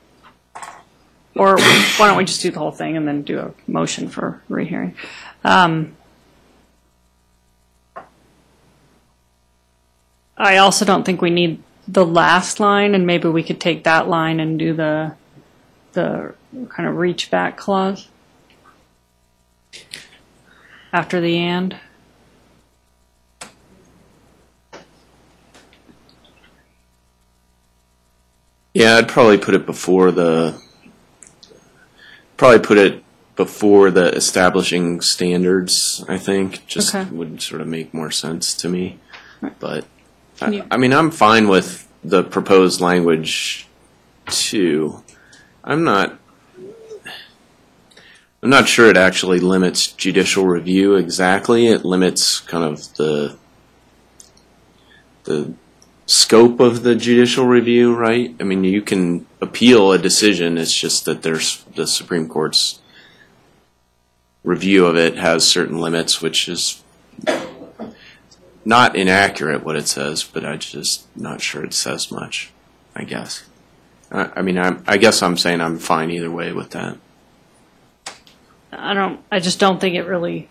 S1: Or why don't we just do the whole thing and then do a motion for rehearing? Um, I also don't think we need the last line, and maybe we could take that line and do the the kind of reach back clause after the and.
S5: Yeah, I'd probably put it before the probably put it before the establishing standards, I think. Just
S1: Okay.
S5: would sort of make more sense to me. But
S1: Can
S5: I,
S1: you-
S5: I mean, I'm fine with the proposed language too. I'm not I'm not sure it actually limits judicial review exactly. It limits kind of the the scope of the judicial review, right? I mean, you can appeal a decision. It's just that there's the Supreme Court's review of it has certain limits, which is not inaccurate what it says, but I'm just not sure it says much, I guess. I, I mean, I'm, I guess I'm saying I'm fine either way with that.
S1: I don't, I just don't think it really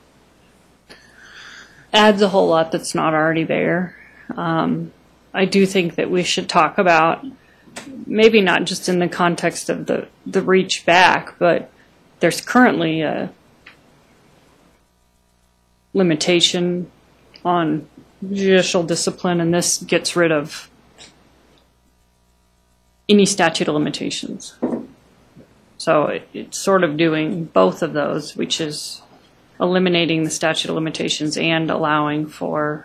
S1: adds a whole lot that's not already there. Um, I do think that we should talk about, maybe not just in the context of the, the reach back, but there's currently a limitation on judicial discipline, and this gets rid of any statute of limitations. So it, it's sort of doing both of those, which is eliminating the statute of limitations and allowing for.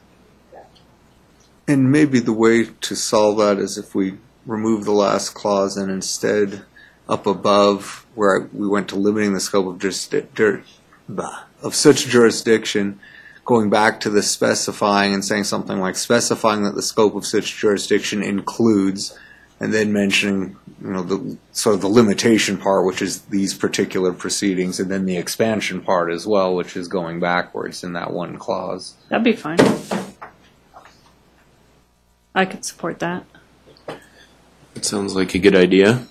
S2: And maybe the way to solve that is if we remove the last clause and instead up above where we went to limiting the scope of jurisdi- of such jurisdiction, going back to the specifying and saying something like specifying that the scope of such jurisdiction includes, and then mentioning, you know, the sort of the limitation part, which is these particular proceedings, and then the expansion part as well, which is going backwards in that one clause.
S1: That'd be fine. I could support that.
S5: It sounds like a good idea.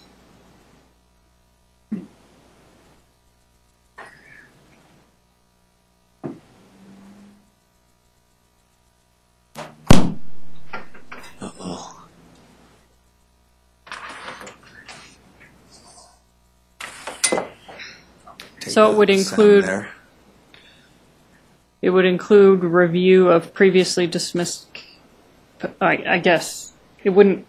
S5: Uh-oh.
S2: Take
S1: So it would
S2: that sound
S1: include-
S2: there.
S1: It would include review of previously dismissed, I, I guess, it wouldn't,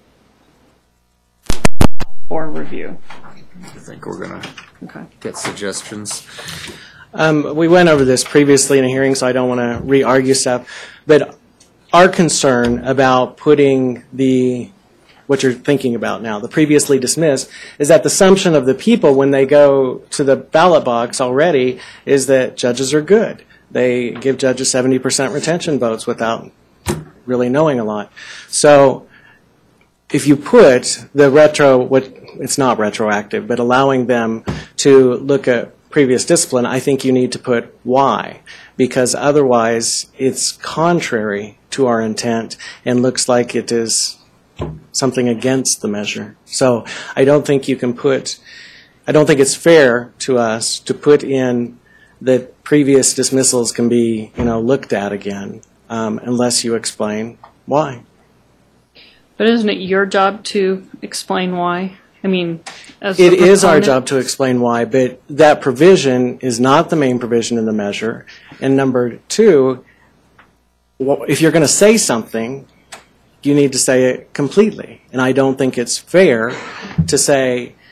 S1: or review.
S2: I think we're going to
S1: Okay.
S2: get suggestions.
S4: Um, we went over this previously in a hearing, so I don't want to re-argue stuff. But our concern about putting the, what you're thinking about now, the previously dismissed, is that the assumption of the people when they go to the ballot box already is that judges are good. They give judges seventy percent retention votes without really knowing a lot. So if you put the retro, what it's not retroactive, but allowing them to look at previous discipline, I think you need to put why, because otherwise it's contrary to our intent and looks like it is something against the measure. So I don't think you can put, I don't think it's fair to us to put in that previous dismissals can be, you know, looked at again, um, unless you explain why.
S1: But isn't it your job to explain why? I mean, as the
S4: It is our
S1: proponent-
S4: job to explain why, but that provision is not the main provision in the measure. And number two, well, if you're going to say something, you need to say it completely. And I don't think it's fair to say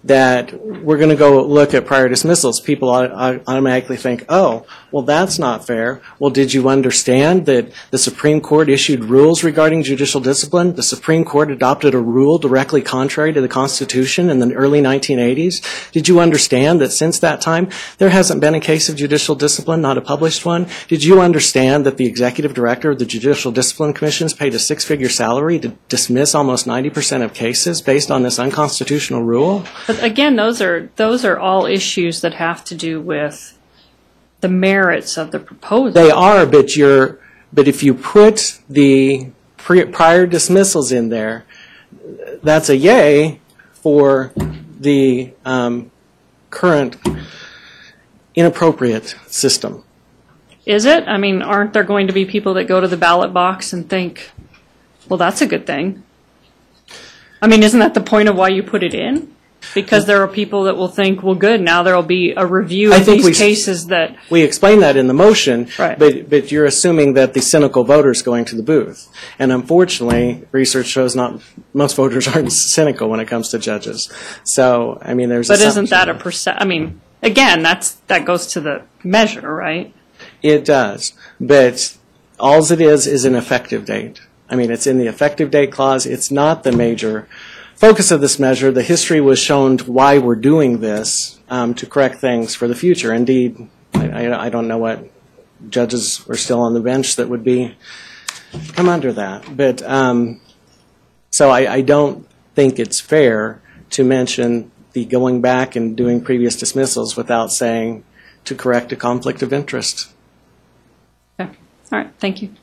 S4: that we're going to go look at prior dismissals, people au- automatically think, oh, well, that's not fair. Well, did you understand that the Supreme Court issued rules regarding judicial discipline? The Supreme Court adopted a rule directly contrary to the Constitution in the early nineteen eighties. Did you understand that since that time, there hasn't been a case of judicial discipline, not a published one? Did you understand that the executive director of the Judicial Discipline Commission is paid a six-figure salary to dismiss almost ninety percent of cases based on this unconstitutional rule?
S1: But again, those are, those are all issues that have to do with the merits of the proposal.
S4: They are, but you're, but if you put the pre- prior dismissals in there, that's a yay for the um, current inappropriate system.
S1: Is it? I mean, aren't there going to be people that go to the ballot box and think, well, that's a good thing? I mean, isn't that the point of why you put it in? Because there are people that will think, well, good, now there will be a review
S4: I
S1: of
S4: think
S1: these
S4: we-
S1: cases that,
S4: We explain that in the motion,
S1: Right.
S4: but, but you're assuming that the cynical voter's going to the booth. And unfortunately, research shows not, most voters aren't cynical when it comes to judges. So, I mean, there's
S1: but isn't
S4: assumption.
S1: that a percent, I mean, again, that's, that goes to the measure, right?
S4: It does, but alls it is is an effective date. I mean, it's in the effective date clause. It's not the major focus of this measure. The history was shown why we're doing this, um, to correct things for the future. Indeed, I, I, I don't know what judges are still on the bench that would be come under that. But um, so I, I don't think it's fair to mention the going back and doing previous dismissals without saying to correct a conflict of interest.
S1: Okay, all right, thank you.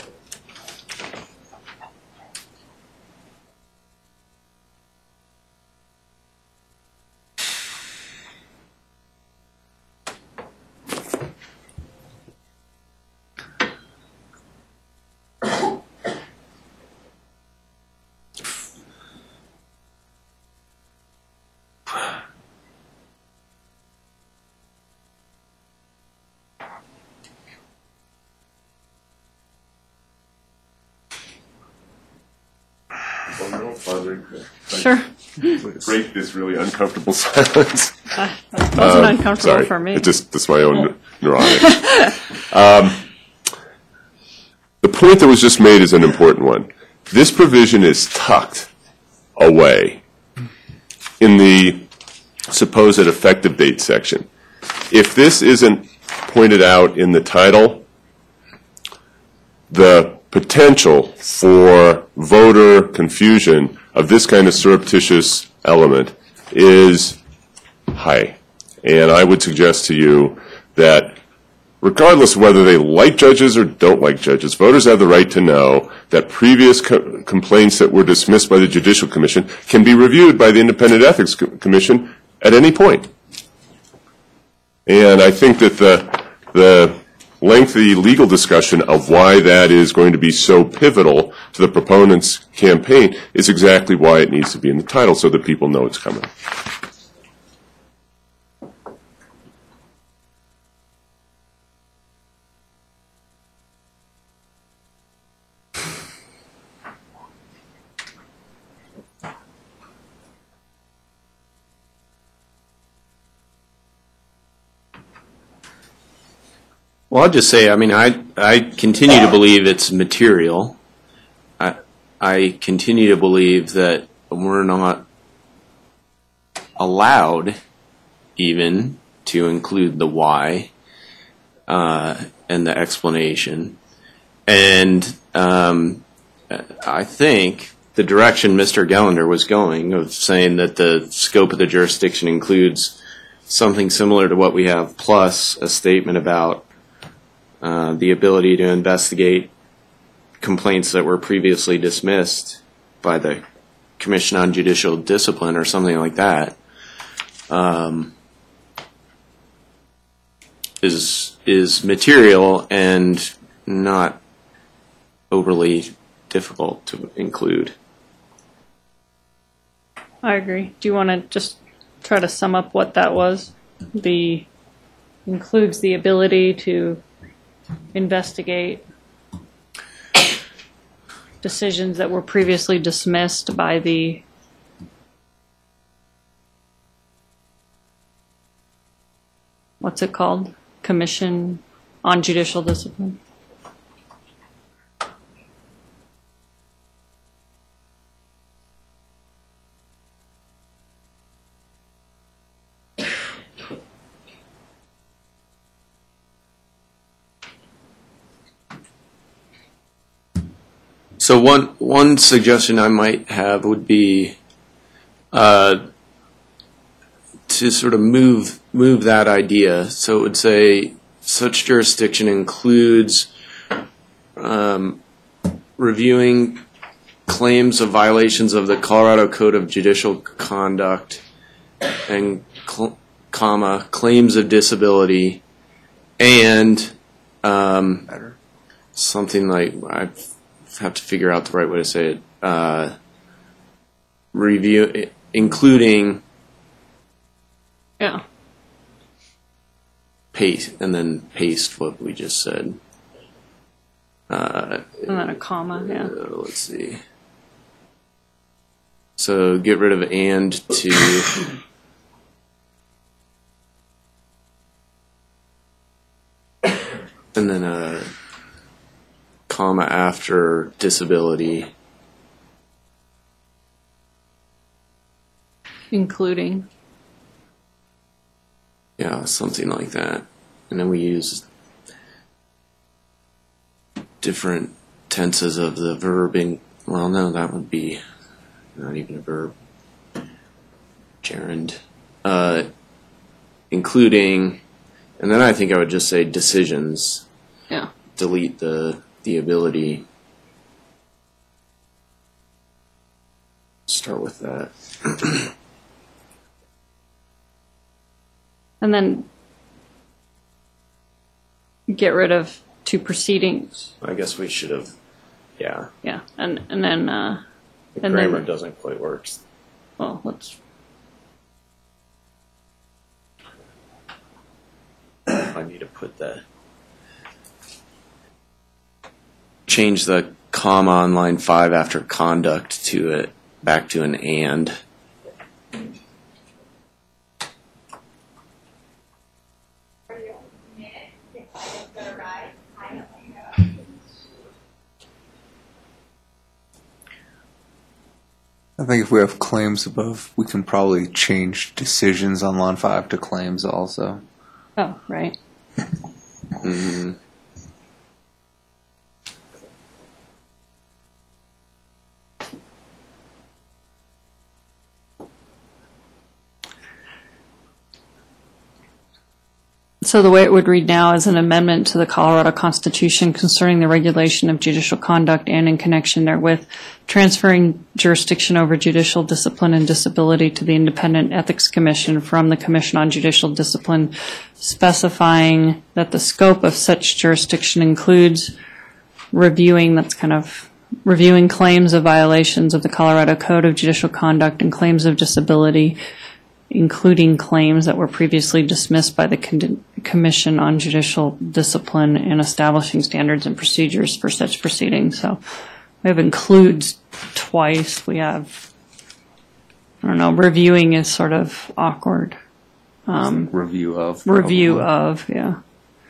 S1: Sure.
S3: Break this really uncomfortable silence.
S1: That wasn't uncomfortable
S3: Sorry,
S1: for me.
S3: it's just that's my own neurotic. um, the point that was just made is an important one. This provision is tucked away in the supposed effective date section. If this isn't pointed out in the title, the potential for voter confusion of this kind of surreptitious element is high. And I would suggest to you that regardless of whether they like judges or don't like judges, voters have the right to know that previous co- complaints that were dismissed by the Judicial Commission can be reviewed by the Independent Ethics Co- Commission at any point. And I think that the the lengthy legal discussion of why that is going to be so pivotal to the proponent's campaign is exactly why it needs to be in the title so that people know it's coming.
S5: Well, I'll just say, I mean, I, I continue to believe it's material. I, I continue to believe that we're not allowed even to include the why uh, and the explanation. And um, I think the direction Mister Gellender was going of saying that the scope of the jurisdiction includes something similar to what we have, plus a statement about Uh, the ability to investigate complaints that were previously dismissed by the Commission on Judicial Discipline or something like that, um, is is material and not overly difficult to include.
S1: I agree. Do you want to just try to sum up what that was? The includes the ability to investigate decisions that were previously dismissed by the what's it called? Commission on Judicial Discipline.
S5: So one one suggestion I might have would be uh, to sort of move move that idea. So it would say such jurisdiction includes um, reviewing claims of violations of the Colorado Code of Judicial Conduct and cl- comma claims of disability and um, something like I have to figure out the right way to say it. Uh, review including
S1: Yeah.
S5: paste and then paste what we just said. Uh,
S1: And then a comma, yeah.
S5: uh, let's see. So get rid of and to and then a comma after disability.
S1: Including.
S5: Yeah, something like that. And then we use different tenses of the verb in, well, no, that would be not even a verb. Gerund. Uh, including, and then I think I would just say decisions.
S1: Yeah.
S5: Delete the, the ability. Start with that.
S1: And then get rid of two proceedings.
S5: I guess we should have, yeah.
S1: Yeah. And and then uh
S5: The
S1: And
S5: grammar
S1: then-
S5: doesn't quite work.
S1: well let's
S5: I need to put the change the comma on line five after conduct to it back to an and.
S2: I think if we have claims above, we can probably change decisions on line five to claims also.
S1: oh, right.
S5: Mm-hmm.
S1: So the way it would read now is an amendment to the Colorado Constitution concerning the regulation of judicial conduct and in connection therewith, transferring jurisdiction over judicial discipline and disability to the Independent Ethics Commission from the Commission on Judicial Discipline, specifying that the scope of such jurisdiction includes reviewing, that's kind of reviewing claims of violations of the Colorado Code of Judicial Conduct and claims of disability, including claims that were previously dismissed by the Con- Commission on Judicial Discipline, and establishing standards and procedures for such proceedings. So we have includes twice. We have, I don't know, reviewing is sort of awkward.
S2: Review of.
S1: Review
S2: probably.
S1: of, yeah.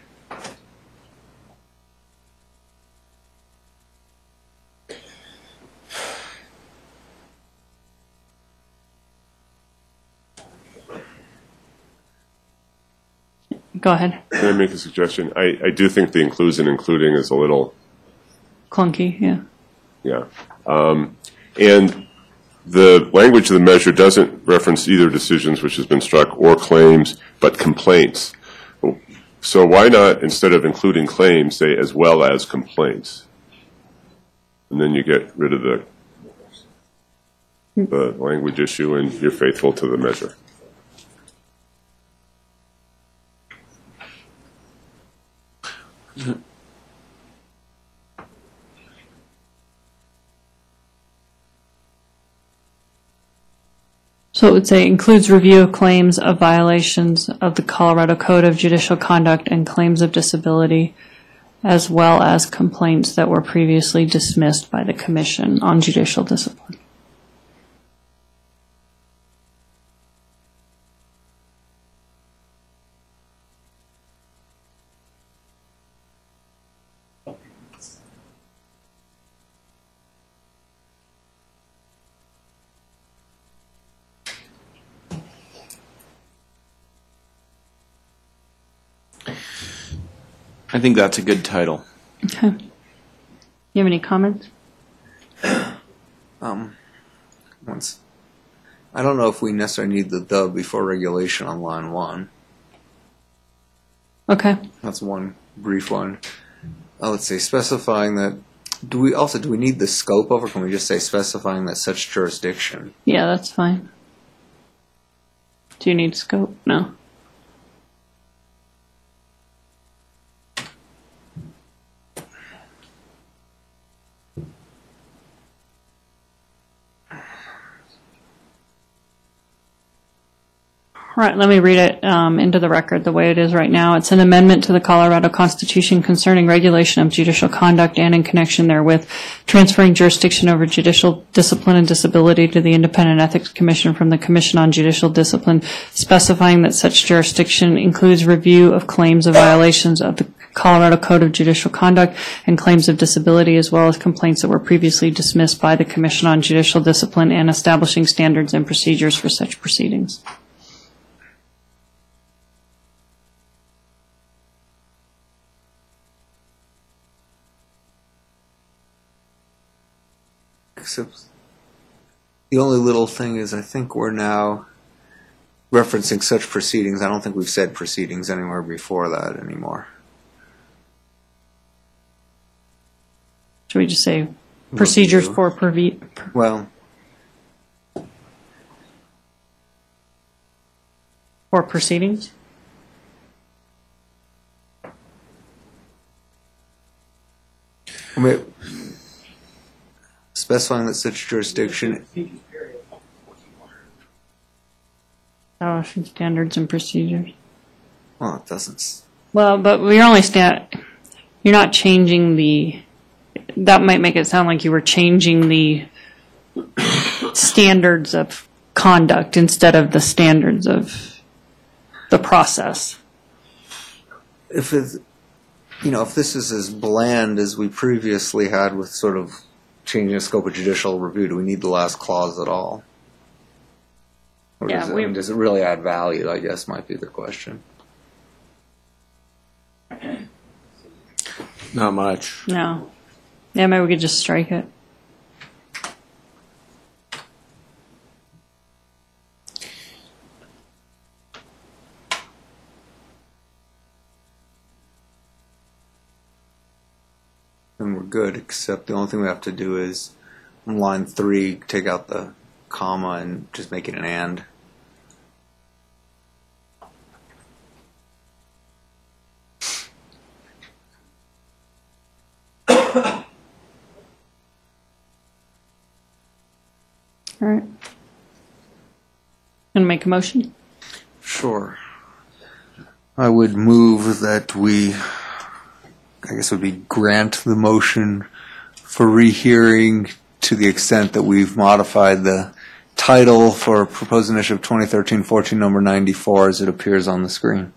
S1: Go ahead.
S3: Can I make a suggestion? I, I do think the includes and including is a little,
S1: Clunky, yeah.
S3: yeah. Um, and the language of the measure doesn't reference either decisions, which has been struck, or claims, but complaints. So why not, instead of including claims, say as well as complaints? And then you get rid of the, the language issue and you're faithful to the measure.
S1: So it would say includes review of claims of violations of the Colorado Code of Judicial Conduct and claims of disability, as well as complaints that were previously dismissed by the Commission on Judicial Discipline.
S5: I think that's a good title.
S1: Okay. You have any comments?
S2: Um, once, I don't know if we necessarily need the "the" before regulation on line one.
S1: Okay.
S2: That's one brief one. Uh, let's say specifying that. Do we also do we need the scope of, or can we just say specifying that such jurisdiction?
S1: Yeah, that's fine. Do you need scope? No. All right, let me read it um, into the record the way it is right now. It's an amendment to the Colorado Constitution concerning regulation of judicial conduct and in connection therewith, transferring jurisdiction over judicial discipline and disability to the Independent Ethics Commission from the Commission on Judicial Discipline, specifying that such jurisdiction includes review of claims of violations of the Colorado Code of Judicial Conduct and claims of disability, as well as complaints that were previously dismissed by the Commission on Judicial Discipline, and establishing standards and procedures for such proceedings.
S2: Except the only little thing is I think we're now referencing such proceedings. I don't think we've said proceedings anywhere before that anymore.
S1: Should we just say procedures
S2: Review.
S1: for perve-
S2: Well,
S1: for proceedings?
S2: I mean, specifying that such jurisdiction.
S1: Establishing standards and procedures.
S2: Well, it doesn't. s-
S1: Well, but we're only sta- you're not changing the, that might make it sound like you were changing the standards of conduct instead of the standards of the process.
S2: If it's, you know, if this is as bland as we previously had with sort of changing the scope of judicial review, do we need the last clause at all? Or
S1: Yeah,
S2: does, it,
S1: we-
S2: I mean, does it really add value, I guess, might be the question.
S5: Not much.
S1: No. Yeah, maybe we could just strike it.
S2: And we're good, except the only thing we have to do is on line three, take out the comma and just make it an and.
S1: All right. Gonna make a motion?
S2: Sure. I would move that we, I guess it would be grant the motion for rehearing to the extent that we've modified the title for proposed initiative twenty thirteen fourteen number ninety-four as it appears on the screen.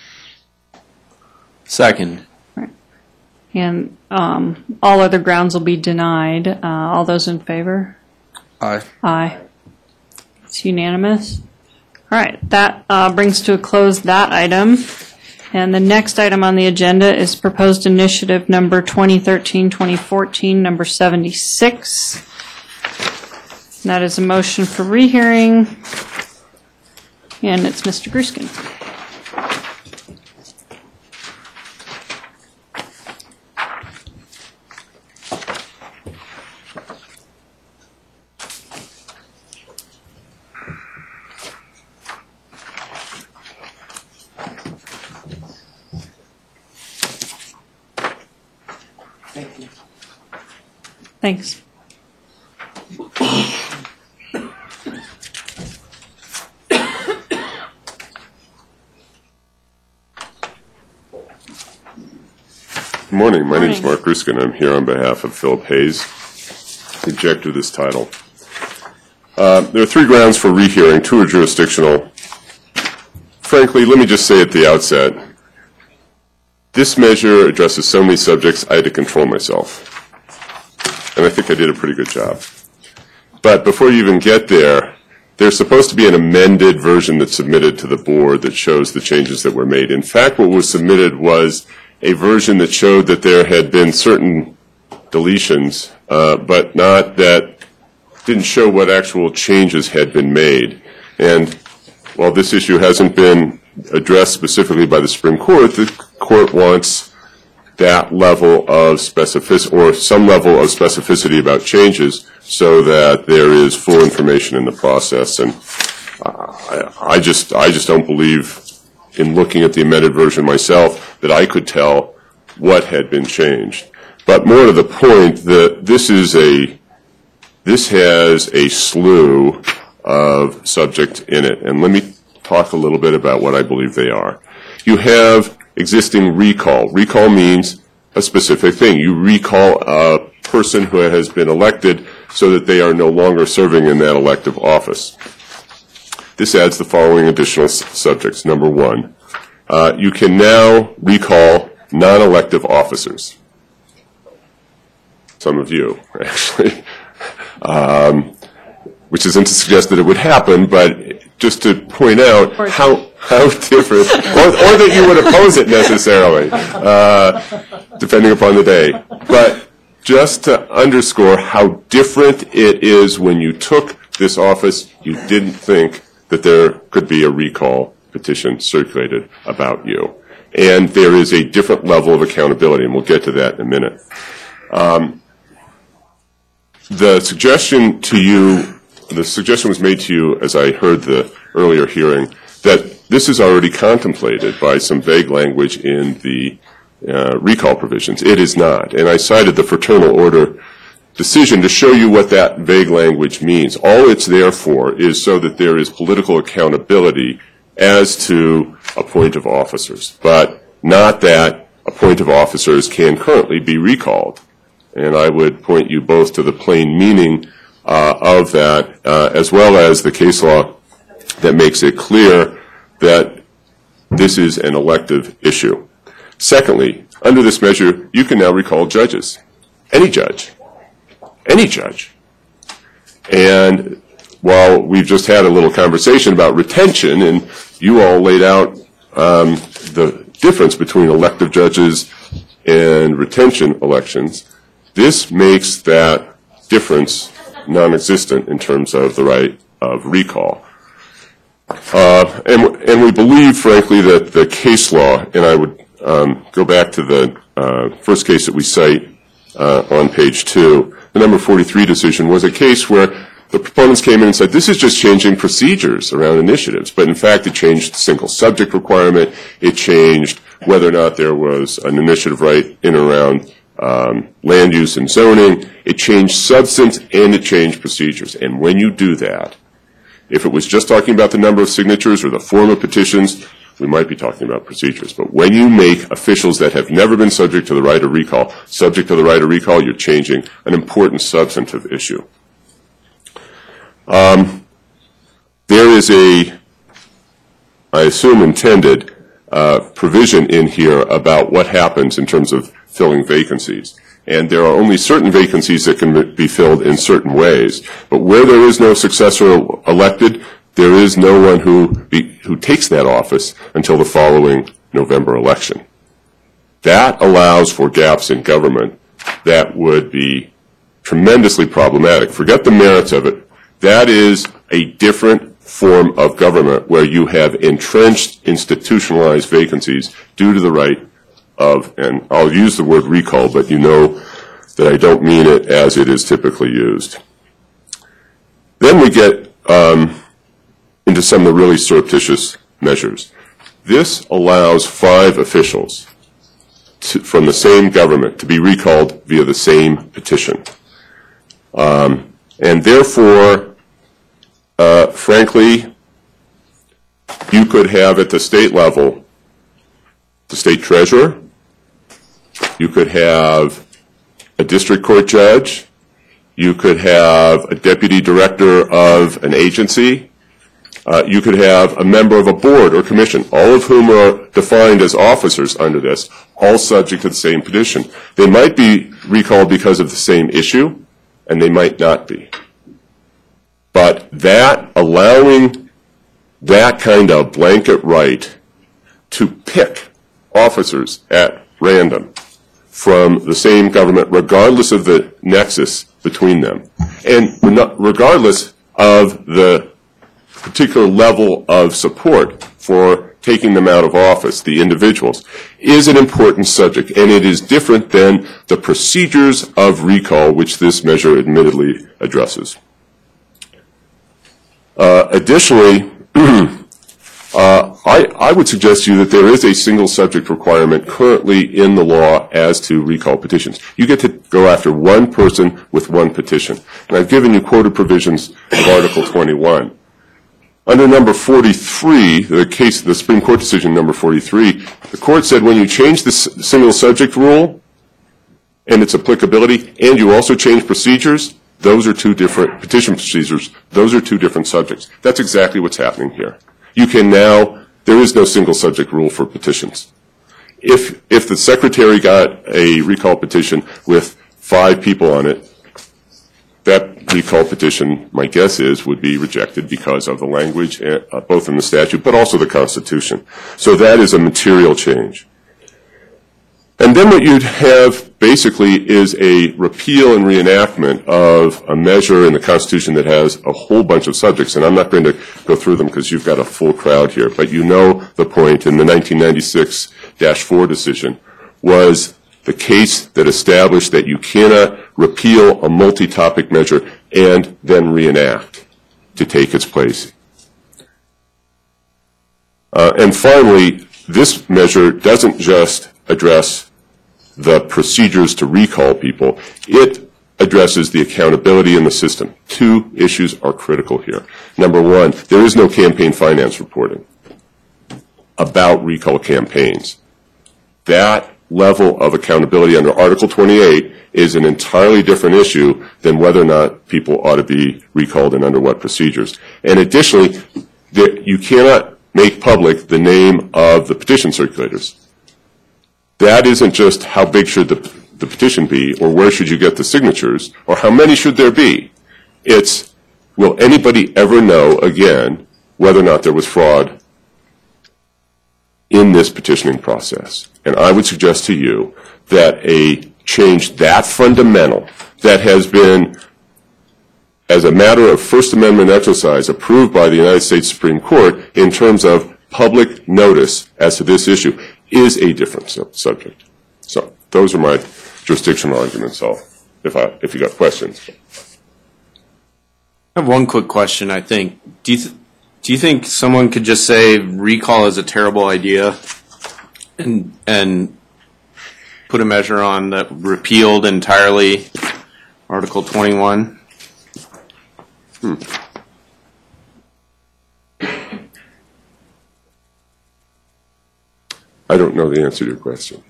S5: Second.
S1: And um, all other grounds will be denied. Uh, all those in favor?
S2: Aye.
S1: Aye. It's unanimous. All right, that uh, brings to a close that item. And the next item on the agenda is proposed initiative number twenty thirteen twenty fourteen, number seventy-six. And that is a motion for rehearing. And it's Mister Gruskin. Thanks.
S3: Good morning. My name is
S1: Morning.
S3: Mark Ruskin. I'm here on behalf of Philip Hayes, the objector of this title. Uh, there are three grounds for rehearing. Two are jurisdictional. Frankly, let me just say at the outset, this measure addresses so many subjects, I had to control myself. And I think I did a pretty good job. But before you even get there, there's supposed to be an amended version that's submitted to the board that shows the changes that were made. In fact, what was submitted was a version that showed that there had been certain deletions, uh, but not that didn't show what actual changes had been made. And while this issue hasn't been addressed specifically by the Supreme Court, the court wants that level of specificity or some level of specificity about changes so that there is full information in the process. And I, I just I just don't believe in looking at the amended version myself that I could tell what had been changed. But more to the point, that this is a this has a slew of subject in it. And let me talk a little bit about what I believe they are. You have existing recall. Recall means a specific thing. You recall a person who has been elected so that they are no longer serving in that elective office. This adds the following additional s- subjects. Number one, uh, you can now recall non-elective officers. Some of you, actually. Um, which isn't to suggest that it would happen, but just to point out how how different, or, or that you would oppose it necessarily, uh, depending upon the day. But just to underscore how different it is when you took this office, you didn't think that there could be a recall petition circulated about you. And there is a different level of accountability, and we'll get to that in a minute. Um, the suggestion to you, the suggestion was made to you as I heard the earlier hearing, that this is already contemplated by some vague language in the uh, recall provisions. It is not. And I cited the fraternal order decision to show you what that vague language means. All it's there for is so that there is political accountability as to appointive officers, but not that appointive officers can currently be recalled. And I would point you both to the plain meaning uh, of that, uh, as well as the case law that makes it clear that this is an elective issue. Secondly, under this measure, you can now recall judges. Any judge. Any judge. And while we've just had a little conversation about retention, and you all laid out um, the difference between elective judges and retention elections, this makes that difference non-existent in terms of the right of recall. Uh, and, and we believe, frankly, that the case law, and I would um, go back to the uh, first case that we cite uh, on page two, the number forty-three decision was a case where the proponents came in and said, this is just changing procedures around initiatives. But in fact, it changed the single subject requirement. It changed whether or not there was an initiative right in and around um, land use and zoning. It changed substance and it changed procedures. And when you do that, if it was just talking about the number of signatures or the form of petitions, we might be talking about procedures. But when you make officials that have never been subject to the right of recall subject to the right of recall, you're changing an important substantive issue. Um, there is a, I assume intended, uh, provision in here about what happens in terms of filling vacancies. And there are only certain vacancies that can be filled in certain ways. But where there is no successor elected, there is no one who be, who takes that office until the following November election. That allows for gaps in government that would be tremendously problematic. Forget the merits of it. That is a different form of government where you have entrenched, institutionalized vacancies due to the right of, and I'll use the word recall, but you know that I don't mean it as it is typically used. Then we get um, into some of the really surreptitious measures. This allows five officials to, from the same government to be recalled via the same petition. Um, and therefore, uh, frankly, you could have at the state level the state treasurer, you could have a district court judge, you could have a deputy director of an agency, uh, you could have a member of a board or commission, all of whom are defined as officers under this, all subject to the same petition. They might be recalled because of the same issue, and they might not be. But that, allowing that kind of blanket right to pick officers at random from the same government, regardless of the nexus between them, and regardless of the particular level of support for taking them out of office, the individuals, is an important subject, and it is different than the procedures of recall, which this measure admittedly addresses. Uh, additionally, uh, I, I would suggest to you that there is a single subject requirement currently in the law as to recall petitions. You get to go after one person with one petition. And I've given you quoted provisions of Article twenty-one. Under number forty-three, the case, the Supreme Court decision number forty-three, the court said when you change the single subject rule and its applicability, and you also change procedures, those are two different petition procedures. Those are two different subjects. That's exactly what's happening here. You can now, there is no single subject rule for petitions. If, if the secretary got a recall petition with five people on it, that recall petition, my guess is, would be rejected because of the language, uh, both in the statute, but also the Constitution. So that is a material change. And then what you'd have basically is a repeal and reenactment of a measure in the Constitution that has a whole bunch of subjects. And I'm not going to go through them because you've got a full crowd here. But you know the point in the nineteen ninety-six dash four decision was the case that established that you cannot repeal a multi-topic measure and then reenact to take its place. Uh, and finally, this measure doesn't just address the procedures to recall people. It addresses the accountability in the system. Two issues are critical here. Number one, there is no campaign finance reporting about recall campaigns. That level of accountability under Article twenty-eight is an entirely different issue than whether or not people ought to be recalled and under what procedures. And additionally, there, you cannot make public the name of the petition circulators. That isn't just how big should the, the petition be, or where should you get the signatures, or how many should there be. It's, will anybody ever know again whether or not there was fraud in this petitioning process? And I would suggest to you that a change that fundamental, that has been, as a matter of First Amendment exercise, approved by the United States Supreme Court in terms of public notice as to this issue, is a different su subject. So those are my jurisdictional arguments. So if I if you got questions,
S5: I have one quick question. I think do you th do you think someone could just say recall is a terrible idea, and and put a measure on that repealed entirely Article twenty-one? Hmm.
S3: I don't know the answer to your question.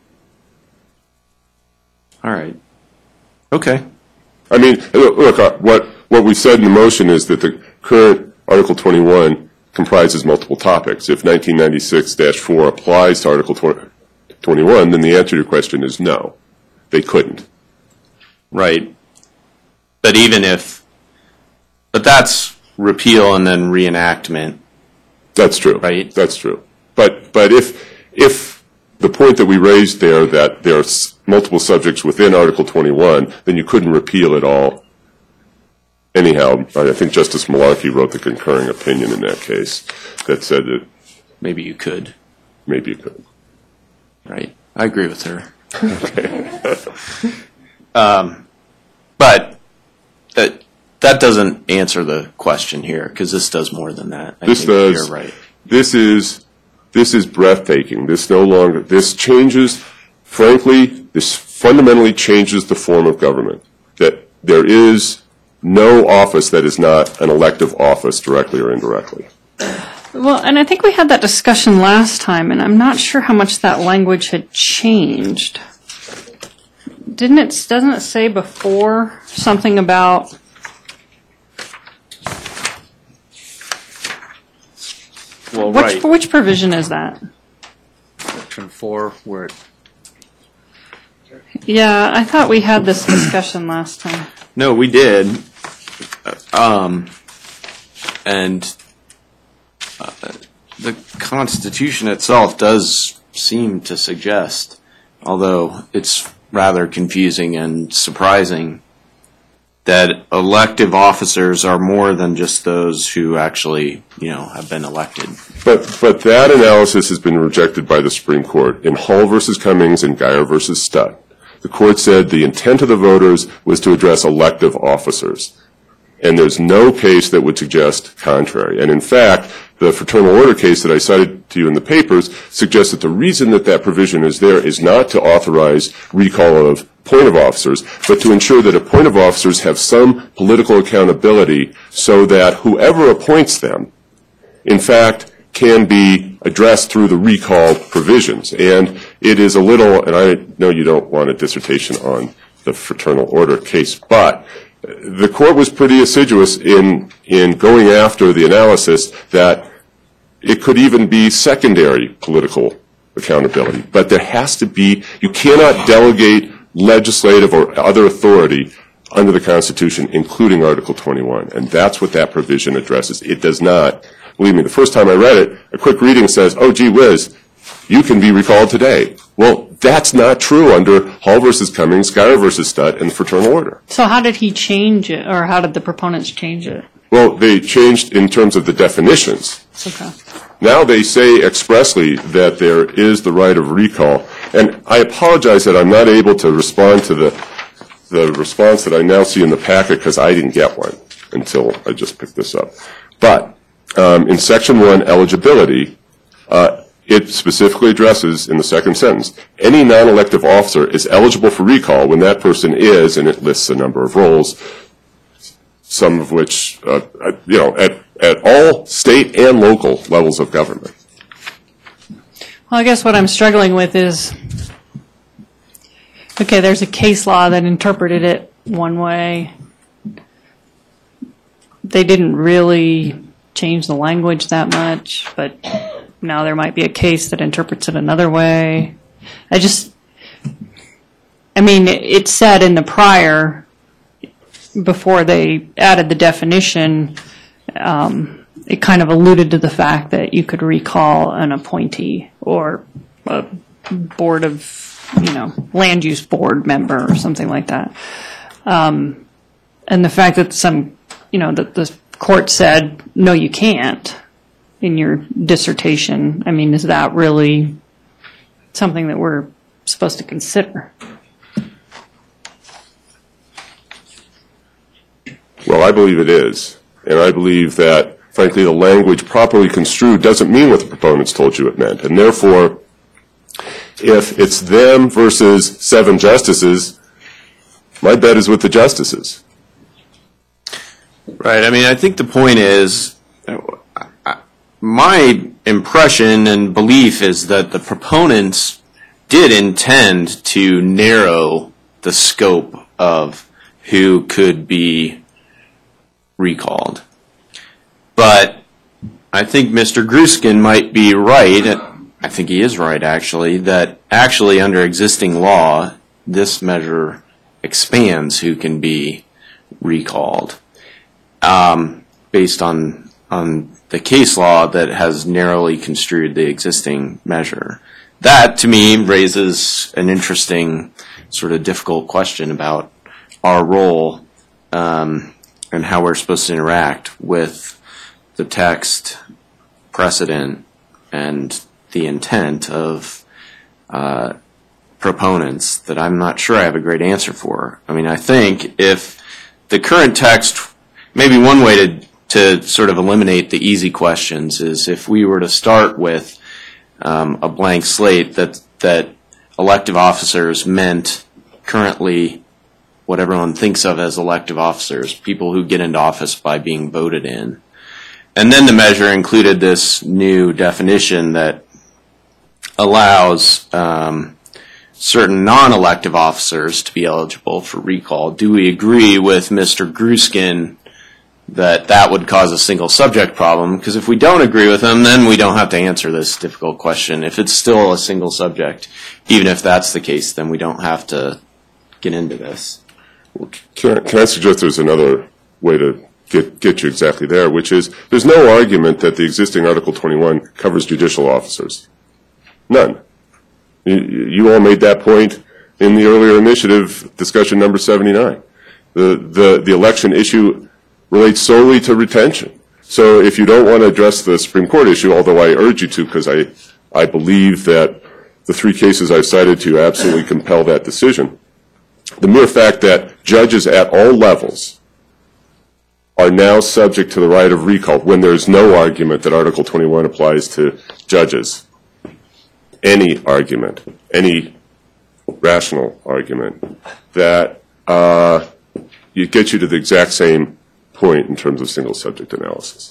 S5: All right. Okay.
S3: I mean, look, look uh, what, what we said in the motion is that the current Article twenty-one comprises multiple topics. If nineteen ninety-six dash four applies to Article twenty-one, then the answer to your question is no. They couldn't.
S5: Right. But even if, but that's repeal and then reenactment.
S3: That's true.
S5: Right.
S3: That's true. But, but if, if the point that we raised there, that there are multiple subjects within Article twenty-one, then you couldn't repeal it all. Anyhow, I think Justice Malarkey wrote the concurring opinion in that case that said that
S5: maybe you could.
S3: Maybe you could.
S5: Right. I agree with her. Okay. um, but that, that doesn't answer the question here, because this does more than that. I
S3: this
S5: think
S3: does.
S5: You're right.
S3: This is, this is breathtaking. This no longer, this changes, frankly, this fundamentally changes the form of government. That there is no office that is not an elective office, directly or indirectly.
S1: Well, and I think we had that discussion last time, and I'm not sure how much that language had changed. Didn't it, doesn't it say before something about
S5: Well,
S1: which,
S5: right.
S1: which provision is that?
S2: Section four, where it
S1: Yeah, I thought we had this discussion last time.
S5: No, we did. Um, and uh, the Constitution itself does seem to suggest although it's rather confusing and surprising, that elective officers are more than just those who actually, you know, have been elected.
S3: But but that analysis has been rejected by the Supreme Court in Hall versus Cummings and Geyer versus Stutt. The court said the intent of the voters was to address elective officers. And there's no case that would suggest contrary. And in fact, the Fraternal Order case that I cited to you in the papers suggests that the reason that that provision is there is not to authorize recall of appointive officers, but to ensure that appointive officers have some political accountability so that whoever appoints them, in fact, can be addressed through the recall provisions. And it is a little, and I know you don't want a dissertation on the Fraternal Order case, but the court was pretty assiduous in in going after the analysis that it could even be secondary political accountability. But there has to be, you cannot delegate legislative or other authority under the Constitution, including Article twenty-one. And that's what that provision addresses. It does not, believe me, the first time I read it, a quick reading says, oh, gee whiz, you can be recalled today. Well, that's not true under Hall versus Cummings, Geyer versus Stutt, and the Fraternal Order.
S1: So how did he change it, or how did the proponents change it?
S3: Well, they changed in terms of the definitions.
S1: Okay.
S3: Now they say expressly that there is the right of recall. And I apologize that I'm not able to respond to the the response that I now see in the packet because I didn't get one until I just picked this up. But um, in Section one, eligibility, uh, it specifically addresses in the second sentence, any non-elective officer is eligible for recall when that person is, and it lists a number of roles, some of which, uh, you know, at, at all state and local levels of government.
S1: Well, I guess what I'm struggling with is, okay, there's a case law that interpreted it one way. They didn't really change the language that much, but now there might be a case that interprets it another way. I just, I mean, it said in the prior, before they added the definition, um, it kind of alluded to the fact that you could recall an appointee or a board of, you know, land use board member or something like that. Um, and the fact that some, you know, that the court said, no, you can't in your dissertation, I mean, is that really something that we're supposed to consider?
S3: Well, I believe it is. And I believe that, frankly, the language properly construed doesn't mean what the proponents told you it meant. And therefore, if it's them versus seven justices, my bet is with the justices.
S5: Right. I mean, I think the point is, my impression and belief is that the proponents did intend to narrow the scope of who could be recalled. But I think Mister Gruskin might be right, I think he is right actually, that actually under existing law, this measure expands who can be recalled um, based on on the case law that has narrowly construed the existing measure. That, to me, raises an interesting, sort of difficult question about our role um, and how we're supposed to interact with the text, precedent, and the intent of uh, proponents that I'm not sure I have a great answer for. I mean, I think if the current text, maybe one way to to sort of eliminate the easy questions is if we were to start with um, a blank slate that that elective officers meant currently what everyone thinks of as elective officers, people who get into office by being voted in. And then the measure included this new definition that allows um, certain non-elective officers to be eligible for recall. Do we agree with Mister Gruskin that that would cause a single subject problem? Because if we don't agree with him, then we don't have to answer this difficult question. If it's still a single subject, even if that's the case, then we don't have to get into this.
S3: Can I, can I suggest there's another way to get, get you exactly there, which is there's no argument that the existing Article twenty-one covers judicial officers. None. You, you all made that point in the earlier initiative, discussion number seventy-nine. The, the, the election issue relates solely to retention. So if you don't want to address the Supreme Court issue, although I urge you to, because I, I believe that the three cases I've cited to absolutely compel that decision, the mere fact that judges at all levels are now subject to the right of recall when there's no argument that Article twenty-one applies to judges. Any argument, any rational argument, that uh, it gets you to the exact same point in terms of single subject analysis.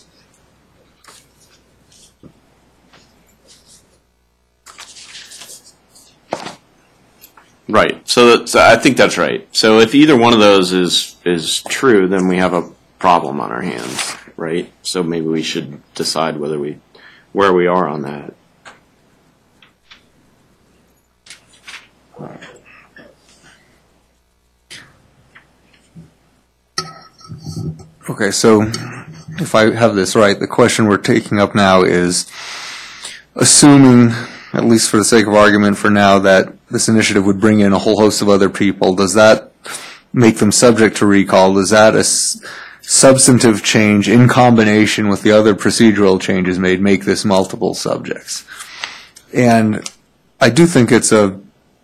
S5: Right. So, that, so I think that's right. So if either one of those is is true, then we have a problem on our hands, right? So maybe we should decide whether we where we are on that.
S2: Okay, so if I have this right, the question we're taking up now is assuming, at least for the sake of argument for now, that this initiative would bring in a whole host of other people. Does that make them subject to recall? Does that a s- substantive change in combination with the other procedural changes made make this multiple subjects? And I do think it's a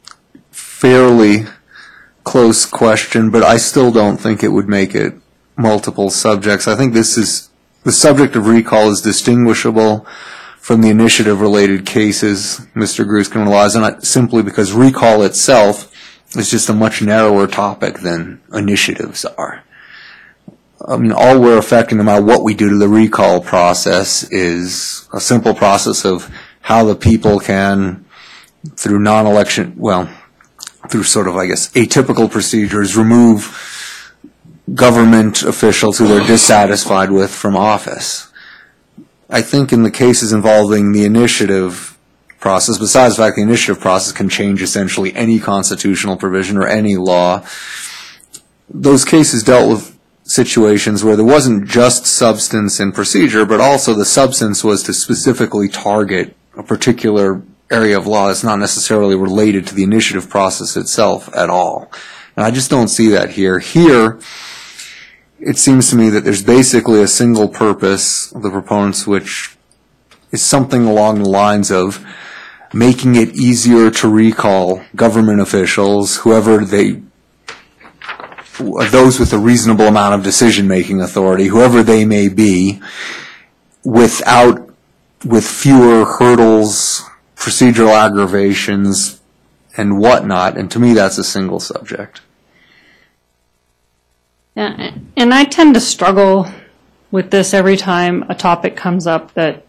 S2: fairly close question, but I still don't think it would make it multiple subjects. I think this is, the subject of recall is distinguishable from the initiative-related cases Mister Gruskin relies on, simply because recall itself is just a much narrower topic than initiatives are. I mean, all we're affecting, no matter what we do to the recall process, is a simple process of how the people can, through non-election, well, through sort of, I guess, atypical procedures, remove government officials who they're dissatisfied with from office. I think in the cases involving the initiative process, besides the fact the initiative process can change essentially any constitutional provision or any law, those cases dealt with situations where there wasn't just substance and procedure, but also the substance was to specifically target a particular area of law that's not necessarily related to the initiative process itself at all. And I just don't see that here. Here, it seems to me that there's basically a single purpose of the proponents, which is something along the lines of making it easier to recall government officials, whoever they, those with a reasonable amount of decision-making authority, whoever they may be, without, with fewer hurdles, procedural aggravations, and whatnot. And to me, that's a single subject.
S1: Yeah, and I tend to struggle with this every time a topic comes up that,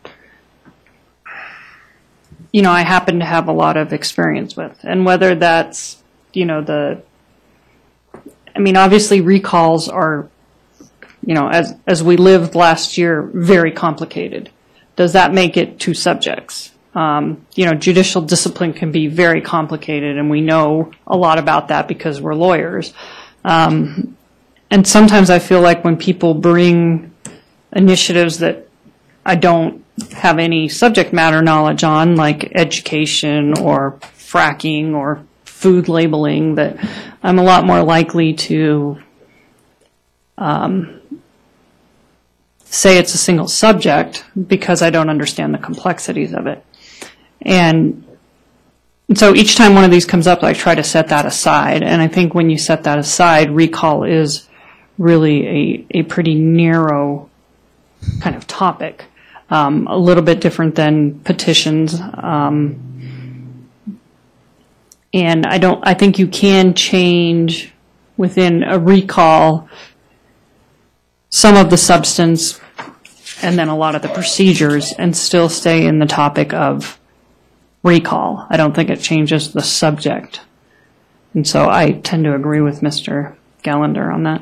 S1: you know, I happen to have a lot of experience with. And whether that's, you know, the, I mean, obviously recalls are, you know, as, as we lived last year, very complicated. Does that make it two subjects? Um, you know, judicial discipline can be very complicated, and we know a lot about that because we're lawyers. Um, And sometimes I feel like when people bring initiatives that I don't have any subject matter knowledge on, like education or fracking or food labeling, that I'm a lot more likely to um, say it's a single subject because I don't understand the complexities of it. And so each time one of these comes up, I try to set that aside. And I think when you set that aside, recall is really a, a pretty narrow kind of topic, um, a little bit different than petitions. Um, and I don't, I think you can change within a recall some of the substance and then a lot of the procedures and still stay in the topic of recall. I don't think it changes the subject. And so I tend to agree with Mister Gallender on that.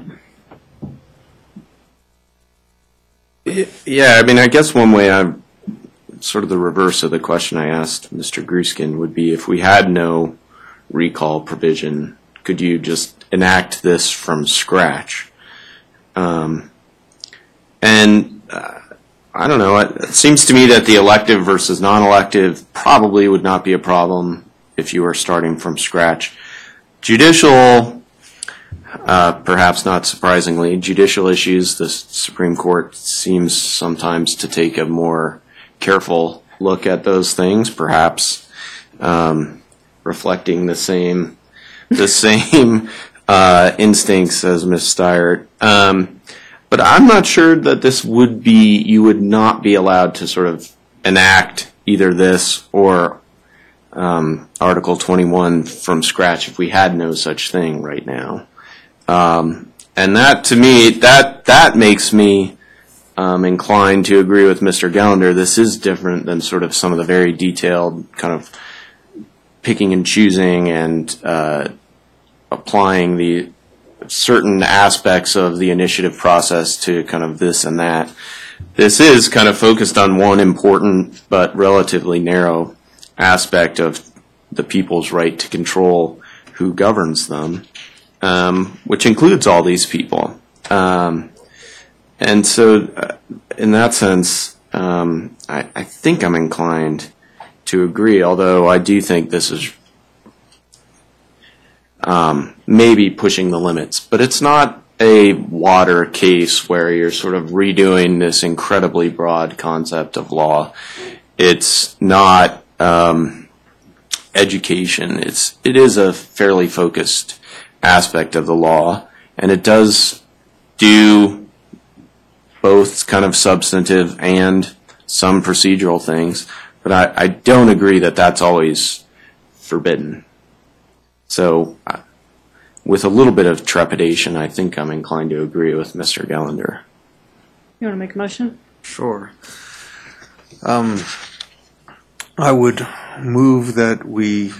S5: Yeah, I mean, I guess one way I'm sort of the reverse of the question I asked Mister Gruskin would be, if we had no recall provision, could you just enact this from scratch? Um, and uh, I don't know, it, it seems to me that the elective versus non-elective probably would not be a problem. if you were starting from scratch. Judicial, uh, perhaps not surprisingly, judicial issues, the Supreme Court seems sometimes to take a more careful look at those things, perhaps um, reflecting the same the same uh, instincts as Miz Steyert. Um, but I'm not sure that this would be, you would not be allowed to sort of enact either this or um, Article twenty-one from scratch if we had no such thing right now. Um, and that, to me, that that makes me um, inclined to agree with Mister Gallender. This is different than sort of some of the very detailed kind of picking and choosing and uh, applying the certain aspects of the initiative process to kind of this and that. This is kind of focused on one important but relatively narrow aspect of the people's right to control who governs them, um, which includes all these people. Um, and so uh, in that sense, um, I, I think I'm inclined to agree, although I do think this is um, maybe pushing the limits. But it's not a water case where you're sort of redoing this incredibly broad concept of law. It's not um, education. It's it is a fairly focused aspect of the law, and it does do both kind of substantive and some procedural things, but I, I don't agree that that's always forbidden. So uh, with a little bit of trepidation, I think I'm inclined to agree with Mister Gallender.
S1: You want to make a motion?
S2: Sure. Um, I would move that we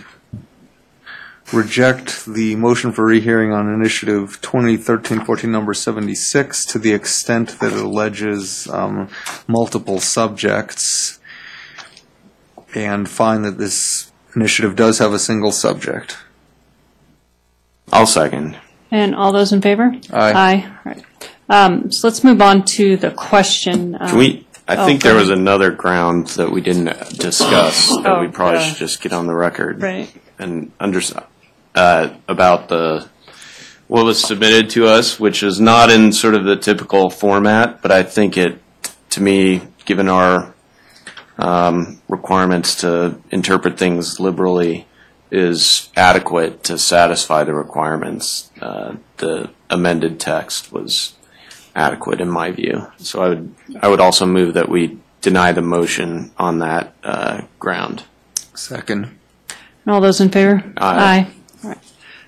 S2: reject the motion for rehearing on initiative twenty thirteen fourteen number seventy-six to the extent that it alleges um, multiple subjects, and find that this initiative does have a single subject.
S5: I'll second.
S1: And all those in favor?
S2: Aye.
S1: Aye. All right. Um, so let's move on to the question. Um,
S5: Can we, I
S1: oh,
S5: think there
S1: go
S5: was
S1: ahead.
S5: another ground that we didn't discuss that
S1: Oh,
S5: we probably
S1: yeah.
S5: should just get on the record.
S1: Right.
S5: And under, uh, about the, what was submitted to us, which is not in sort of the typical format, but I think it, to me, given our um, requirements to interpret things liberally, is adequate to satisfy the requirements. Uh, the amended text was adequate in my view. So I would I would also move that we deny the motion on that uh, ground.
S2: Second.
S1: And all those in favor?
S5: Aye.
S1: All right.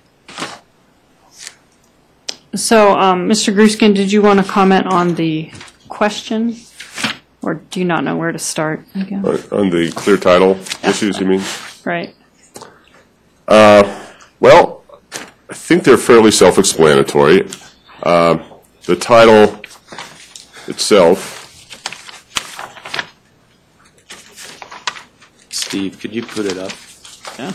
S1: So, um, Mister Gruskin, did you want to comment on the question? Or do you not know where to start? Again?
S3: On on the clear title issues, you mean?
S1: Right.
S3: Well, I think they're fairly self-explanatory. Uh, the title itself,
S5: Steve, could you put it up?
S1: Yeah.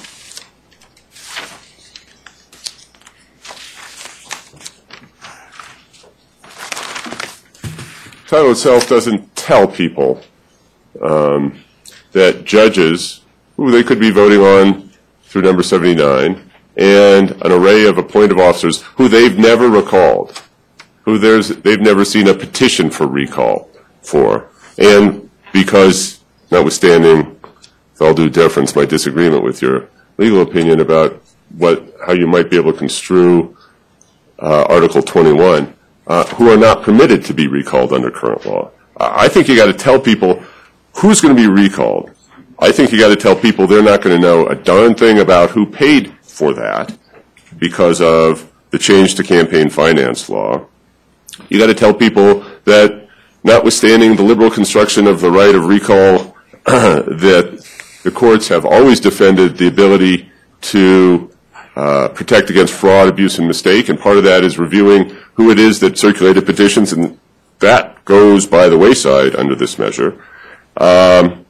S3: title itself doesn't tell people um, that judges, who they could be voting on through number seventy-nine, and an array of appointive officers who they've never recalled, who there's they've never seen a petition for recall for, and because, notwithstanding, with all due deference, my disagreement with your legal opinion about what how you might be able to construe uh, Article twenty-one, uh, who are not permitted to be recalled under current law. I think you got to tell people who's going to be recalled. I think you got to tell people they're not going to know a darn thing about who paid for that because of the change to campaign finance law. You got to tell people that, notwithstanding the liberal construction of the right of recall, that the courts have always defended the ability to uh, protect against fraud, abuse, and mistake, and part of that is reviewing who it is that circulated petitions, and that goes by the wayside under this measure. Um,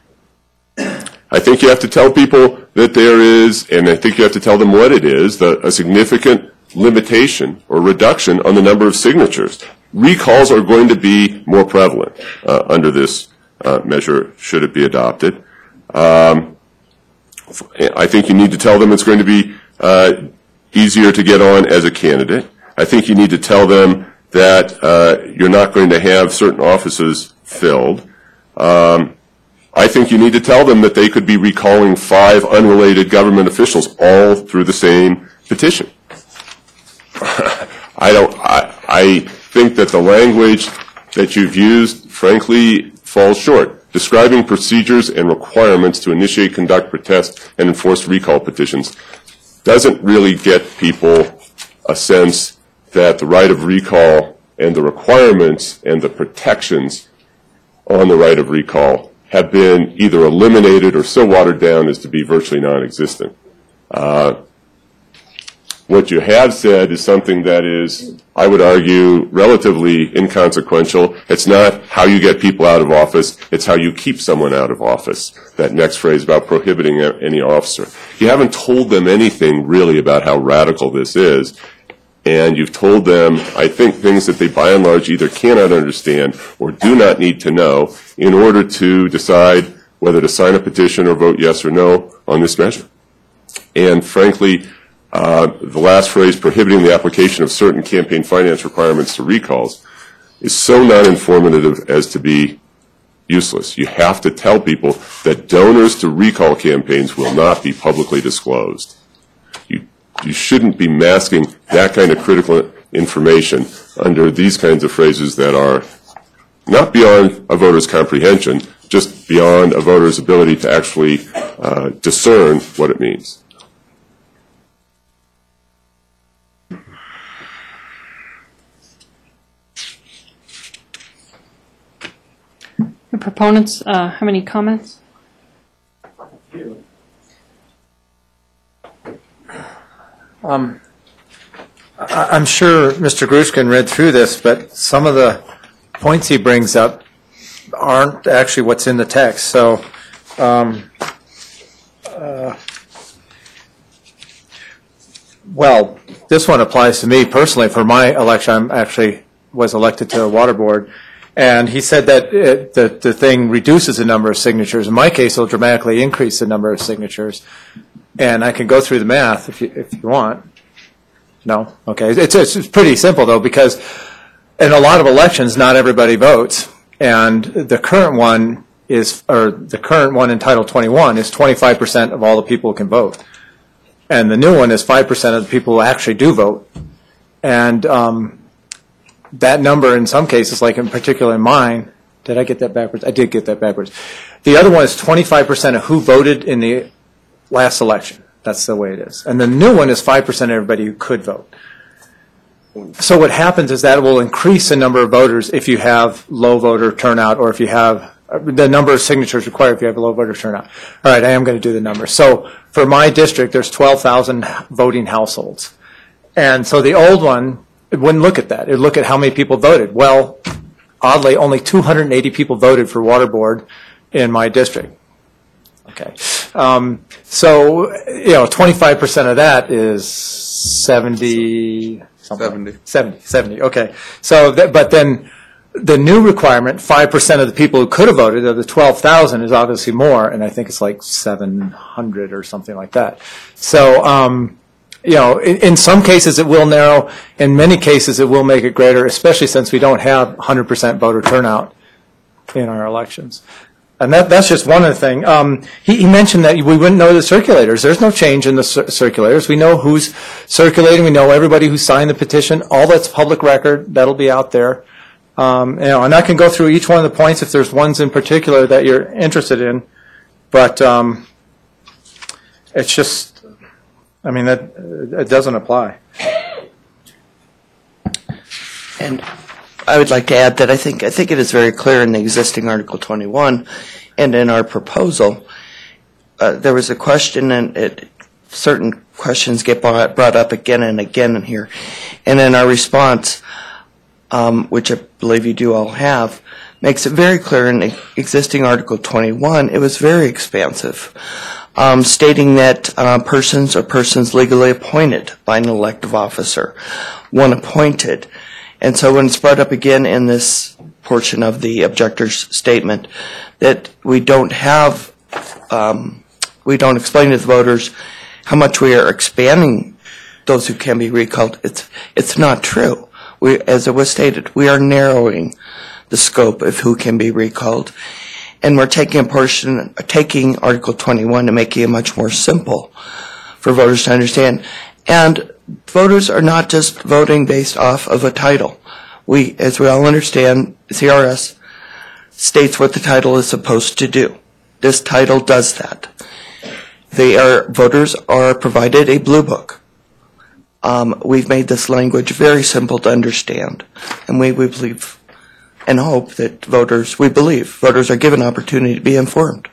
S3: I think you have to tell people that there is, and I think you have to tell them what it is, the, a significant limitation or reduction on the number of signatures. Recalls are going to be more prevalent uh, under this uh, measure, should it be adopted. Um, I think you need to tell them it's going to be uh, easier to get on as a candidate. I think you need to tell them that uh, you're not going to have certain offices filled. Um, I think you need to tell them that they could be recalling five unrelated government officials all through the same petition. I don't. I, I think that the language that you've used, frankly, falls short. Describing procedures and requirements to initiate, conduct, protest, and enforce recall petitions doesn't really get people a sense that the right of recall and the requirements and the protections on the right of recall have been either eliminated or so watered down as to be virtually non-existent. Uh, what you have said is something that is, I would argue, relatively inconsequential. It's not how you get people out of office, it's how you keep someone out of office. That next phrase about prohibiting any officer. You haven't told them anything really about how radical this is, and you've told them, I think, things that they by and large either cannot understand or do not need to know in order to decide whether to sign a petition or vote yes or no on this measure. And frankly, Uh, the last phrase, prohibiting the application of certain campaign finance requirements to recalls, is so non-informative as to be useless. You have to tell people that donors to recall campaigns will not be publicly disclosed. You, you shouldn't be masking that kind of critical information under these kinds of phrases that are not beyond a voter's comprehension, just beyond a voter's ability to actually uh, discern what it means.
S1: The proponents uh, have any comments?
S6: Um, I- I'm sure Mister Grushkin read through this, but some of the points he brings up aren't actually what's in the text. So, um, uh, well, this one applies to me personally. For my election, I actually was elected to a water board. And he said that it, the, the thing reduces the number of signatures. In my case, it'll dramatically increase the number of signatures. And I can go through the math if you, if you want. No? Okay. It's, it's, it's pretty simple, though, because in a lot of elections, not everybody votes. And the current one is, or the current one in Title twenty-one is twenty-five percent of all the people who can vote. And the new one is five percent of the people who actually do vote. And, um, that number in some cases, like in particular in mine, did I get that backwards? I did get that backwards. The other one is twenty-five percent of who voted in the last election. That's the way it is. And the new one is five percent of everybody who could vote. So what happens is that it will increase the number of voters if you have low voter turnout, or if you have the number of signatures required if you have a low voter turnout. All right, I am going to do the numbers. So for my district, there's twelve thousand voting households. And so the old one, it wouldn't look at that. It would look at how many people voted. Well, oddly, only two hundred eighty people voted for water board in my district. Okay. Um, so, you know, twenty-five percent of that is seventy something.
S2: seventy.
S6: seventy, seventy, okay. So, that, but then the new requirement, five percent of the people who could have voted, of the twelve thousand, is obviously more, and I think it's like seven hundred or something like that. So, um, you know, in, in some cases it will narrow. In many cases it will make it greater, especially since we don't have one hundred percent voter turnout in our elections. And that, that's just one other thing. Um, he, he mentioned that we wouldn't know the circulators. There's no change in the cir- circulators. We know who's circulating. We know everybody who signed the petition. All that's public record. That'll be out there. Um, you know, and I can go through each one of the points if there's ones in particular that you're interested in. But um, it's just, I mean, that it doesn't apply.
S7: And I would like to add that I think I think it is very clear in the existing Article twenty-one and in our proposal. Uh, there was a question, and it, certain questions get brought, brought up again and again in here. And in our response, um, which I believe you do all have, makes it very clear in the existing Article twenty-one, it was very expansive, um, stating that uh, persons or persons legally appointed by an elective officer, one appointed. And so when it's brought up again in this portion of the objector's statement that we don't have um, we don't explain to the voters how much we are expanding those who can be recalled, it's it's not true. We, as it was stated, we are narrowing the scope of who can be recalled, and we're taking a portion, taking Article twenty-one and making it much more simple for voters to understand. And voters are not just voting based off of a title. We, as we all understand, C R S states what the title is supposed to do. This title does that. They are, voters are provided a blue book. Um, we've made this language very simple to understand, and we, we believe and hope that voters, we believe, voters are given opportunity to be informed.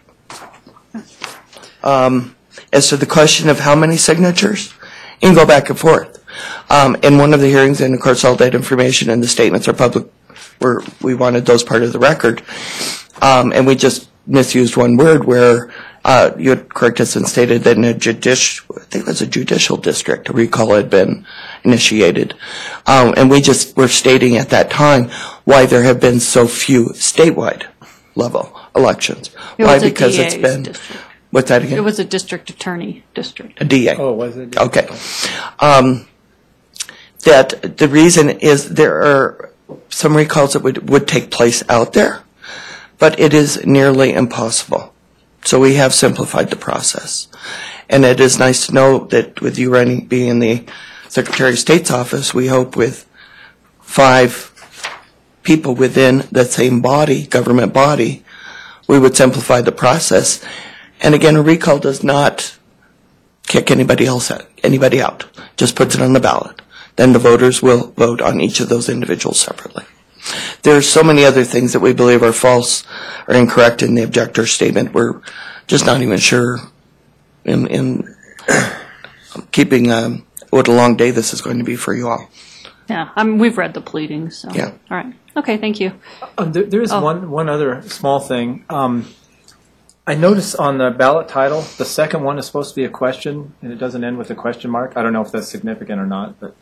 S7: Um, as to the question of how many signatures, you can go back and forth. Um, in one of the hearings, and of course all that information and the statements are public, where we wanted those part of the record, um, and we just misused one word where uh, you had corrected us and stated that in a judicial, I think it was a judicial district, a recall had been initiated. Um, and we just were stating at that time why there have been so few statewide level elections.
S1: It
S7: Why?
S1: was a
S7: Because it's
S1: D A's
S7: been,
S1: district.
S7: what's that again?
S1: It was a district attorney district.
S7: A D A.
S6: Oh, was it?
S7: Okay. Um, that the reason is there are some recalls that would, would take place out there, but it is nearly impossible. So we have simplified the process. And it is nice to know that with you running, being in the Secretary of State's office, we hope with five people within the same body, government body, we would simplify the process. And again, a recall does not kick anybody else out, anybody out, just puts it on the ballot. Then the voters will vote on each of those individuals separately. There are so many other things that we believe are false or incorrect in the objector's statement. We're just not even sure in, in keeping um, what a long day this is going to be for you all.
S1: Yeah, I mean, we've read the pleadings, so.
S7: Yeah.
S1: All right. Okay, thank you.
S6: Uh, there, there is
S1: Oh.
S6: one, one other small thing. Um, I noticed on the ballot title, the second one is supposed to be a question, and it doesn't end with a question mark. I don't know if that's significant or not, but.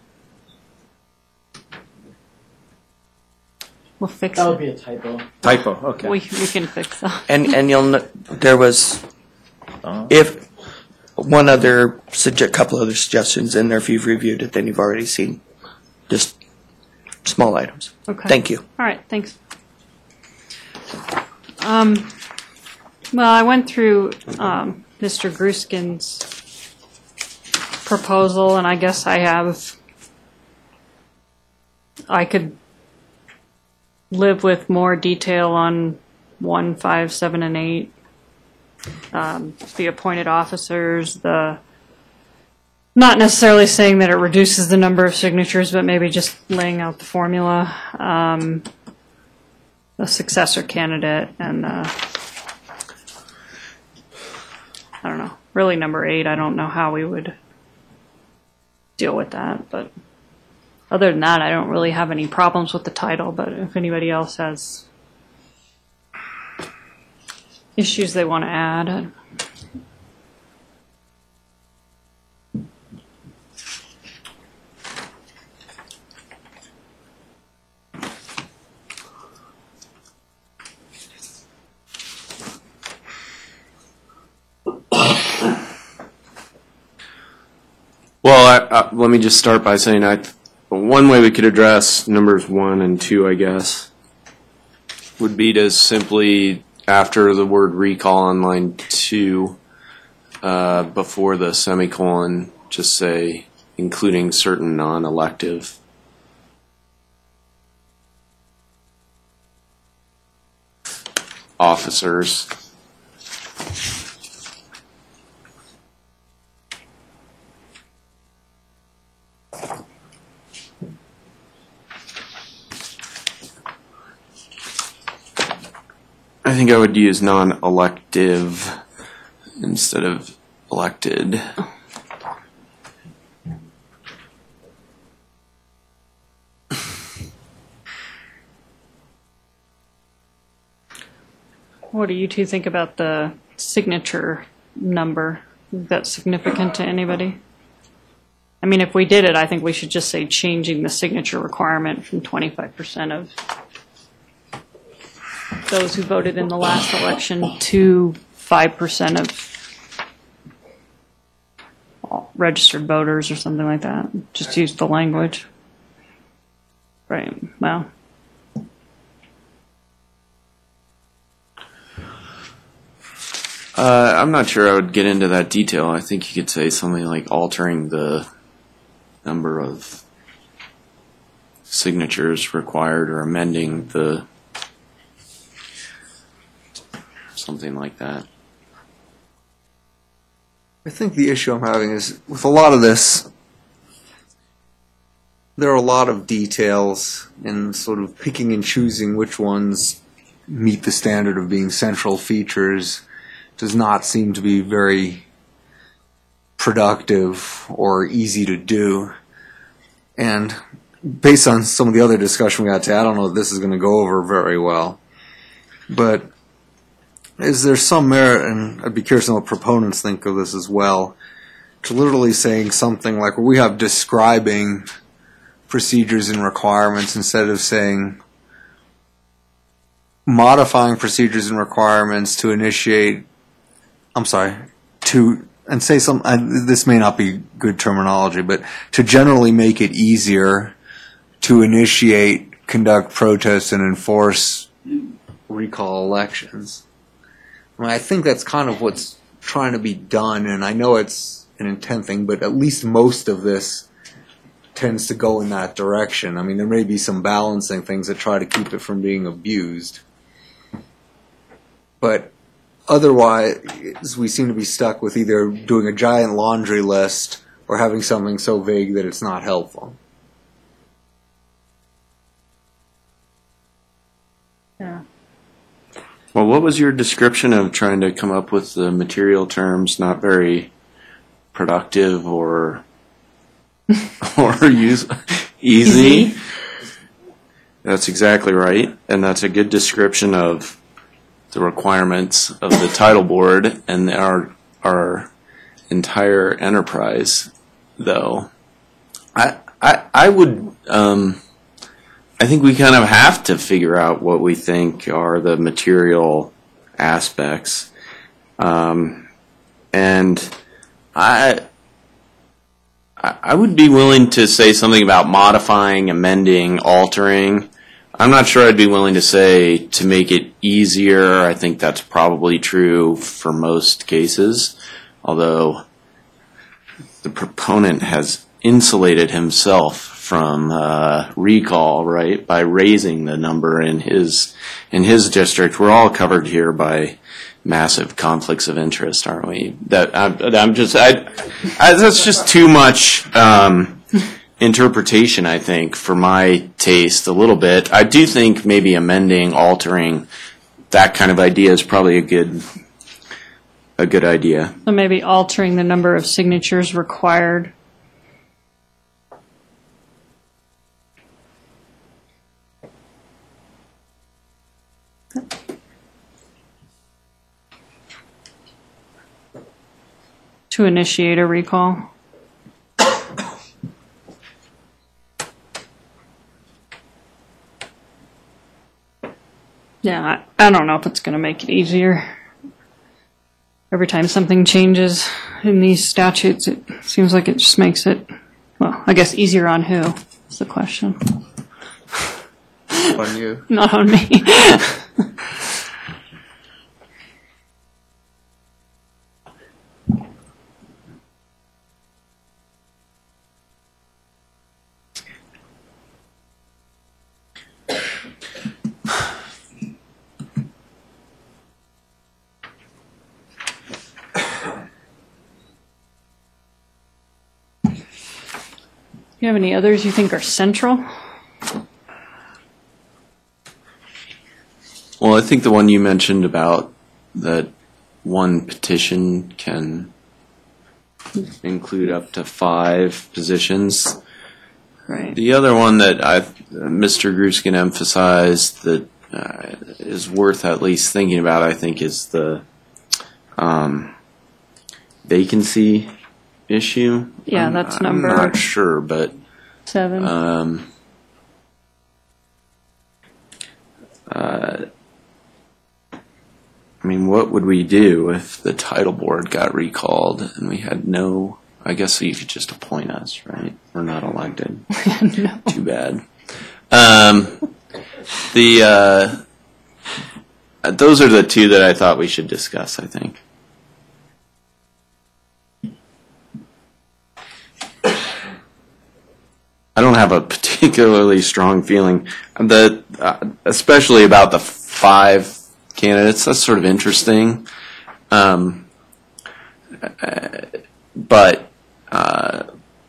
S1: We'll fix
S4: That would
S1: it.
S4: be a typo.
S6: Typo, okay.
S1: We, we can fix that.
S7: And and you'll kn- there was if one other sugge- couple other suggestions in there. If you've reviewed it, then you've already seen just small items.
S1: Okay.
S7: Thank you.
S1: All right, thanks. Um, well, I went through um, Mister Gruskin's proposal, and I guess I have, I could live with more detail on one, five, seven, and eight. Um, the appointed officers, the, not necessarily saying that it reduces the number of signatures, but maybe just laying out the formula. Um, the successor candidate and uh, I don't know, really number eight, I don't know how we would deal with that, but other than that, I don't really have any problems with the title, but if anybody else has issues they want to add.
S5: Well, I, I, let me just start by saying I, one way we could address numbers one and two, I guess, would be to simply, after the word recall on line two, uh, before the semicolon, just say, including certain non-elective. Officers. I think I would use non-elective instead of elected.
S1: What do you two think about the signature number? Is that significant to anybody? I mean, if we did it, I think we should just say changing the signature requirement from twenty-five percent of those who voted in the last election to five percent of registered voters or something like that. Just use the language. Right, well.
S5: Uh, I'm not sure I would get into that detail. I think you could say something like altering the number of signatures required or amending the, something like that.
S2: I think the issue I'm having is with a lot of this, there are a lot of details and sort of picking and choosing which ones meet the standard of being central features does not seem to be very productive or easy to do. And based on some of the other discussion we had today, I don't know if this is going to go over very well. But is there some merit, and I'd be curious to know what proponents think of this as well, to literally saying something like, well, we have describing procedures and requirements instead of saying modifying procedures and requirements to initiate, I'm sorry, to, and say some, and this may not be good terminology, but to generally make it easier to initiate, conduct protests, and enforce recall elections. I mean, I think that's kind of what's trying to be done, and I know it's an intent thing, but at least most of this tends to go in that direction. I mean, there may be some balancing things that try to keep it from being abused. But otherwise, we seem to be stuck with either doing a giant laundry list or having something so vague that it's not helpful.
S1: Yeah.
S5: Well, what was your description of trying to come up with the material terms not very productive or or use easy?
S1: Easy.
S5: That's exactly right, and that's a good description of the requirements of the title board and our our entire enterprise. Though, I I I would. Um, I think we kind of have to figure out what we think are the material aspects. Um, and I, I would be willing to say something about modifying, amending, altering. I'm not sure I'd be willing to say to make it easier. I think that's probably true for most cases, although the proponent has insulated himself from uh, recall, right, by raising the number in his in his district. We're all covered here by massive conflicts of interest, aren't we? That I'm, I'm just, I, I, that's just too much um, interpretation, I think, for my taste. A little bit. I do think maybe amending, altering, that kind of idea is probably a good a good idea.
S1: So maybe altering the number of signatures required. To initiate a recall. Yeah, I, I don't know if it's going to make it easier. Every time something changes in these statutes, it seems like it just makes it, well, I guess easier on who is the question.
S2: On you.
S1: Not on me. Do you have any others you think are central?
S5: Well, I think the one you mentioned about that one petition can include up to five positions.
S1: Right.
S5: The other one that I, Mister Gruskin emphasized that uh, is worth at least thinking about, I think, is the um, vacancy issue.
S1: Yeah,
S5: I'm,
S1: that's
S5: I'm
S1: number
S5: not sure, but
S1: seven.
S5: um, uh, I mean, what would we do if the title board got recalled and we had no I guess you could just appoint us, right? We're not elected. Too bad. Um, the uh, those are the two that I thought we should discuss, I think. I don't have a particularly strong feeling, the, uh, especially about the five candidates. That's sort of interesting. Um, uh, but uh,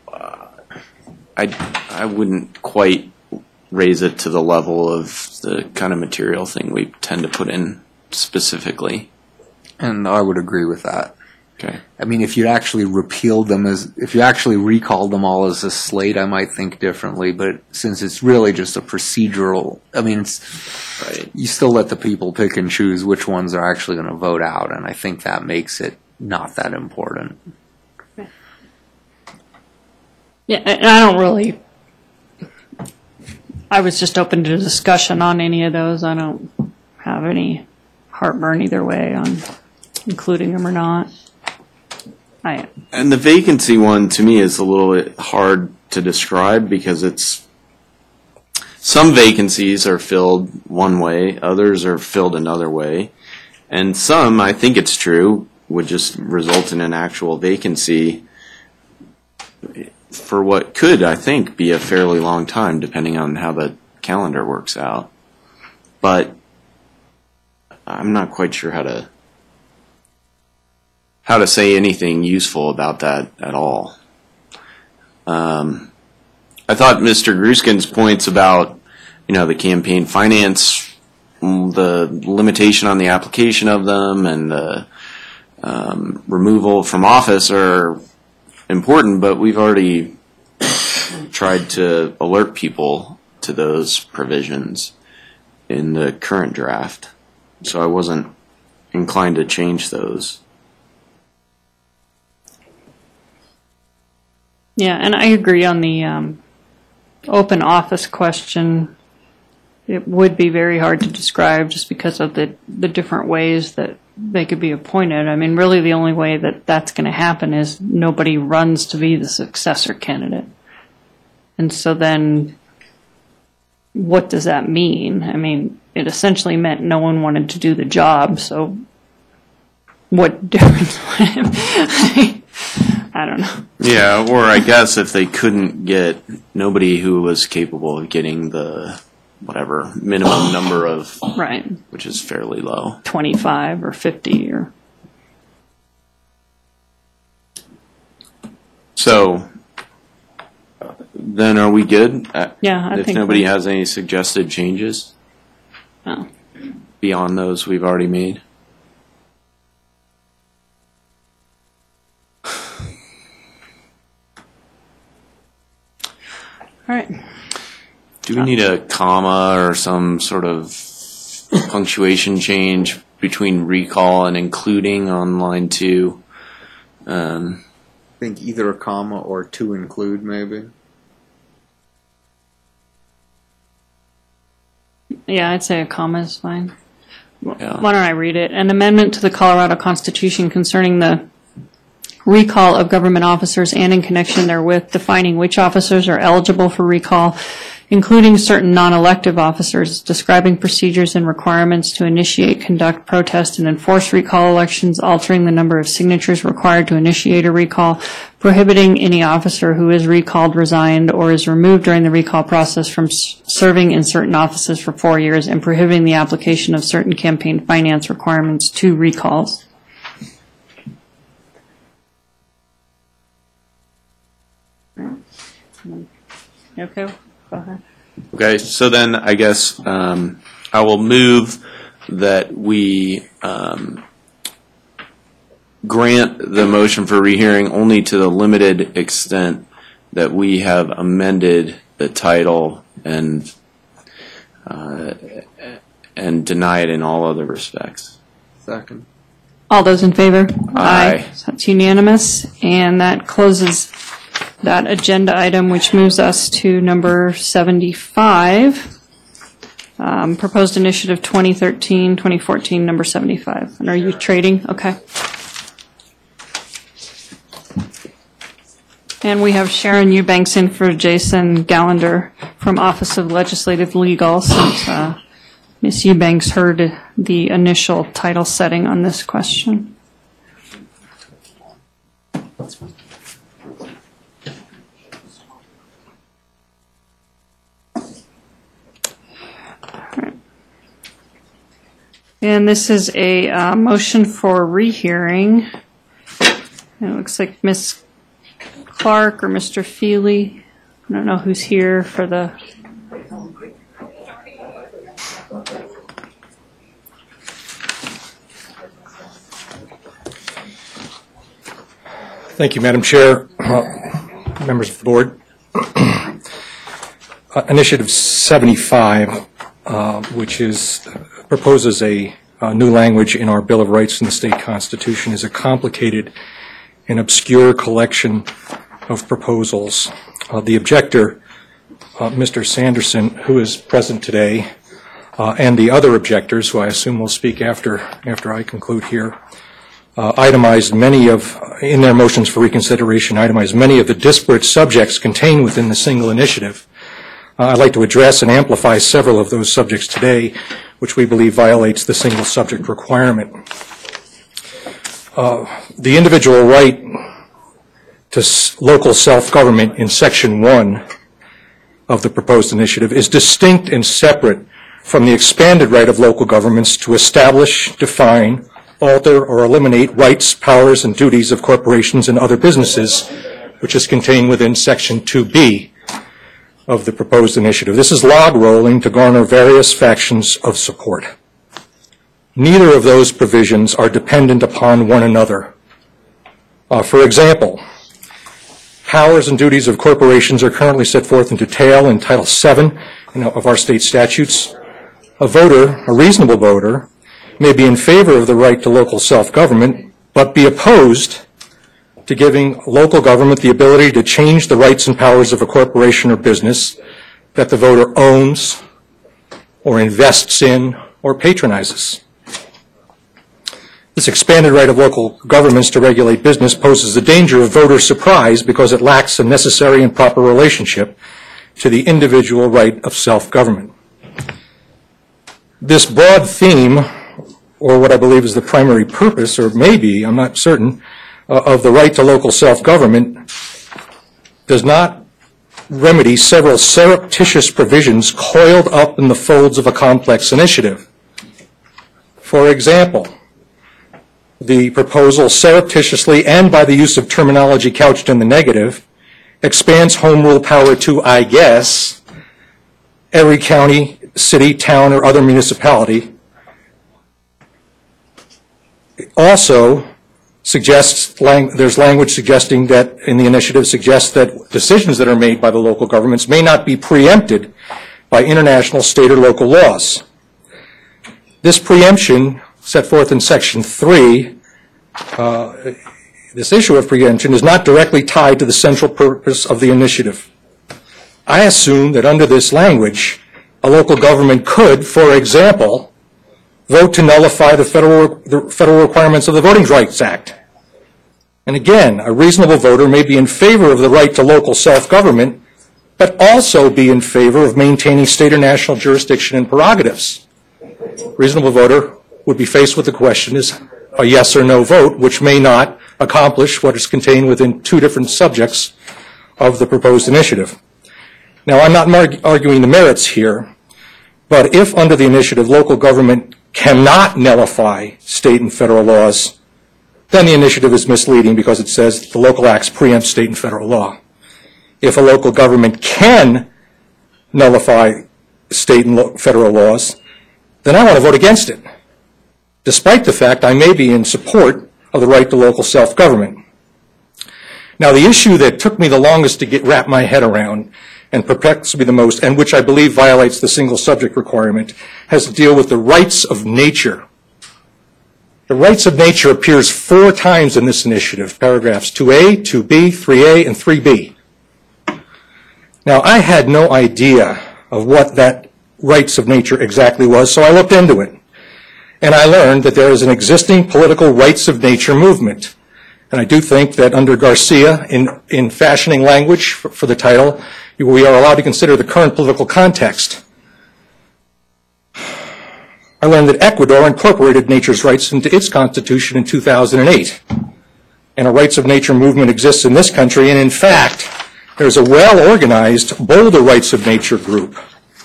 S5: I, I wouldn't quite raise it to the level of the kind of material thing we tend to put in specifically.
S2: And I would agree with that.
S5: Okay.
S2: I mean, if you actually repealed them as, if you actually recalled them all as a slate, I might think differently. But since it's really just a procedural, I mean, it's,
S5: Right.
S2: you still let the people pick and choose which ones are actually going to vote out, and I think that makes it not that important.
S1: Yeah, and I don't really, I was just open to discussion on any of those. I don't have any heartburn either way on including them or not. I,
S5: And the vacancy one, to me, is a little bit hard to describe because it's, some vacancies are filled one way, others are filled another way, and some, I think it's true, would just result in an actual vacancy for what could, I think, be a fairly long time, depending on how the calendar works out. But I'm not quite sure how to how to say anything useful about that at all. Um, I thought Mister Gruskin's points about, you know, the campaign finance, the limitation on the application of them, and the um, removal from office are important, but we've already tried to alert people to those provisions in the current draft, so I wasn't inclined to change those.
S1: yeah, and I agree on the um, open office question. It would be very hard to describe just because of the, the different ways that they could be appointed. I mean, really the only way that that's going to happen is nobody runs to be the successor candidate. And so then what does that mean? I mean, it essentially meant no one wanted to do the job, so what difference would it make? I don't know.
S5: Yeah, or I guess if they couldn't get nobody who was capable of getting the whatever minimum number of,
S1: Right.
S5: which is fairly low.
S1: twenty-five or fifty or...
S5: So then are we good? Uh,
S1: Yeah, I
S5: if
S1: think
S5: nobody
S1: we-
S5: has any suggested changes
S1: Oh.
S5: beyond those we've already made.
S1: All right.
S5: Do we need a comma or some sort of punctuation change between recall and including on line two? Um,
S2: I think either a comma or to include, maybe.
S1: Yeah, I'd say a comma is fine.
S5: Yeah.
S1: Why don't I read it? An amendment to the Colorado Constitution concerning the recall of government officers and in connection therewith defining which officers are eligible for recall, including certain non-elective officers, describing procedures and requirements to initiate, conduct, protest, and enforce recall elections, altering the number of signatures required to initiate a recall, prohibiting any officer who is recalled, resigned, or is removed during the recall process from s- serving in certain offices for four years, and prohibiting the application of certain campaign finance requirements to recalls. Okay, go ahead.
S5: Okay, so then I guess um, I will move that we um, grant the motion for rehearing only to the limited extent that we have amended the title and uh, and deny it in all other respects.
S2: Second.
S1: All those in favor?
S5: Aye.
S1: So that's unanimous, and that closes that agenda item, which moves us to number seventy-five, um, proposed initiative twenty thirteen twenty fourteen, number seventy-five. And are you trading? Okay. And we have Sharon Eubanks in for Jason Gallander from Office of Legislative Legal, since uh, Miz Eubanks heard the initial title setting on this question. And this is a uh, motion for rehearing. And it looks like Miz Clark or Mister Feely. I don't know who's here for the.
S8: Thank you, Madam Chair, uh, members of the board. uh, Initiative seventy-five, uh, which is proposes a uh, new language in our Bill of Rights in the state constitution, is a complicated and obscure collection of proposals. Uh, the objector, uh, Mister Sanderson, who is present today, uh, and the other objectors, who I assume will speak after after I conclude here, uh, itemized many of, in their motions for reconsideration, itemized many of the disparate subjects contained within the single initiative. Uh, I'd like to address and amplify several of those subjects today, which we believe violates the single subject requirement. Uh, the individual right to s- local self-government in Section one of the proposed initiative is distinct and separate from the expanded right of local governments to establish, define, alter, or eliminate rights, powers, and duties of corporations and other businesses, which is contained within Section two B of the proposed initiative. This is log rolling to garner various factions of support. Neither of those provisions are dependent upon one another. Uh, for example, powers and duties of corporations are currently set forth in detail in Title seven you know, of our state statutes. A voter, a reasonable voter, may be in favor of the right to local self-government, but be opposed to giving local government the ability to change the rights and powers of a corporation or business that the voter owns or invests in or patronizes. This expanded right of local governments to regulate business poses the danger of voter surprise because it lacks a necessary and proper relationship to the individual right of self-government. This broad theme, or what I believe is the primary purpose, or maybe, I'm not certain, uh, of the right to local self-government, does not remedy several surreptitious provisions coiled up in the folds of a complex initiative. For example, the proposal surreptitiously and by the use of terminology couched in the negative expands home rule power to, I guess, every county, city, town, or other municipality. It also suggests, lang- there's language suggesting that, in the initiative, suggests that decisions that are made by the local governments may not be preempted by international, state, or local laws. This preemption, set forth in Section three, uh, this issue of preemption is not directly tied to the central purpose of the initiative. I assume that under this language, a local government could, for example, vote to nullify the federal, the federal requirements of the Voting Rights Act. And again, a reasonable voter may be in favor of the right to local self-government, but also be in favor of maintaining state or national jurisdiction and prerogatives. A reasonable voter would be faced with the question is a yes or no vote, which may not accomplish what is contained within two different subjects of the proposed initiative. Now, I'm not mar- arguing the merits here, but if under the initiative local government cannot nullify state and federal laws, then the initiative is misleading because it says the local acts preempt state and federal law. If a local government can nullify state and lo- federal laws, then I want to vote against it, despite the fact I may be in support of the right to local self-government. Now, the issue that took me the longest to get wrap my head around and perplexes me the most, and which I believe violates the single subject requirement, has to deal with the rights of nature. The rights of nature appears four times in this initiative, paragraphs two A, two B, three A, and three B. Now, I had no idea of what that rights of nature exactly was, so I looked into it. And I learned that there is an existing political rights of nature movement And I do think that under Garcia, in, in fashioning language for, for the title, we are allowed to consider the current political context. I learned that Ecuador incorporated nature's rights into its constitution in two thousand eight. And a rights of nature movement exists in this country, and in fact, there's a well-organized Boulder Rights of Nature group,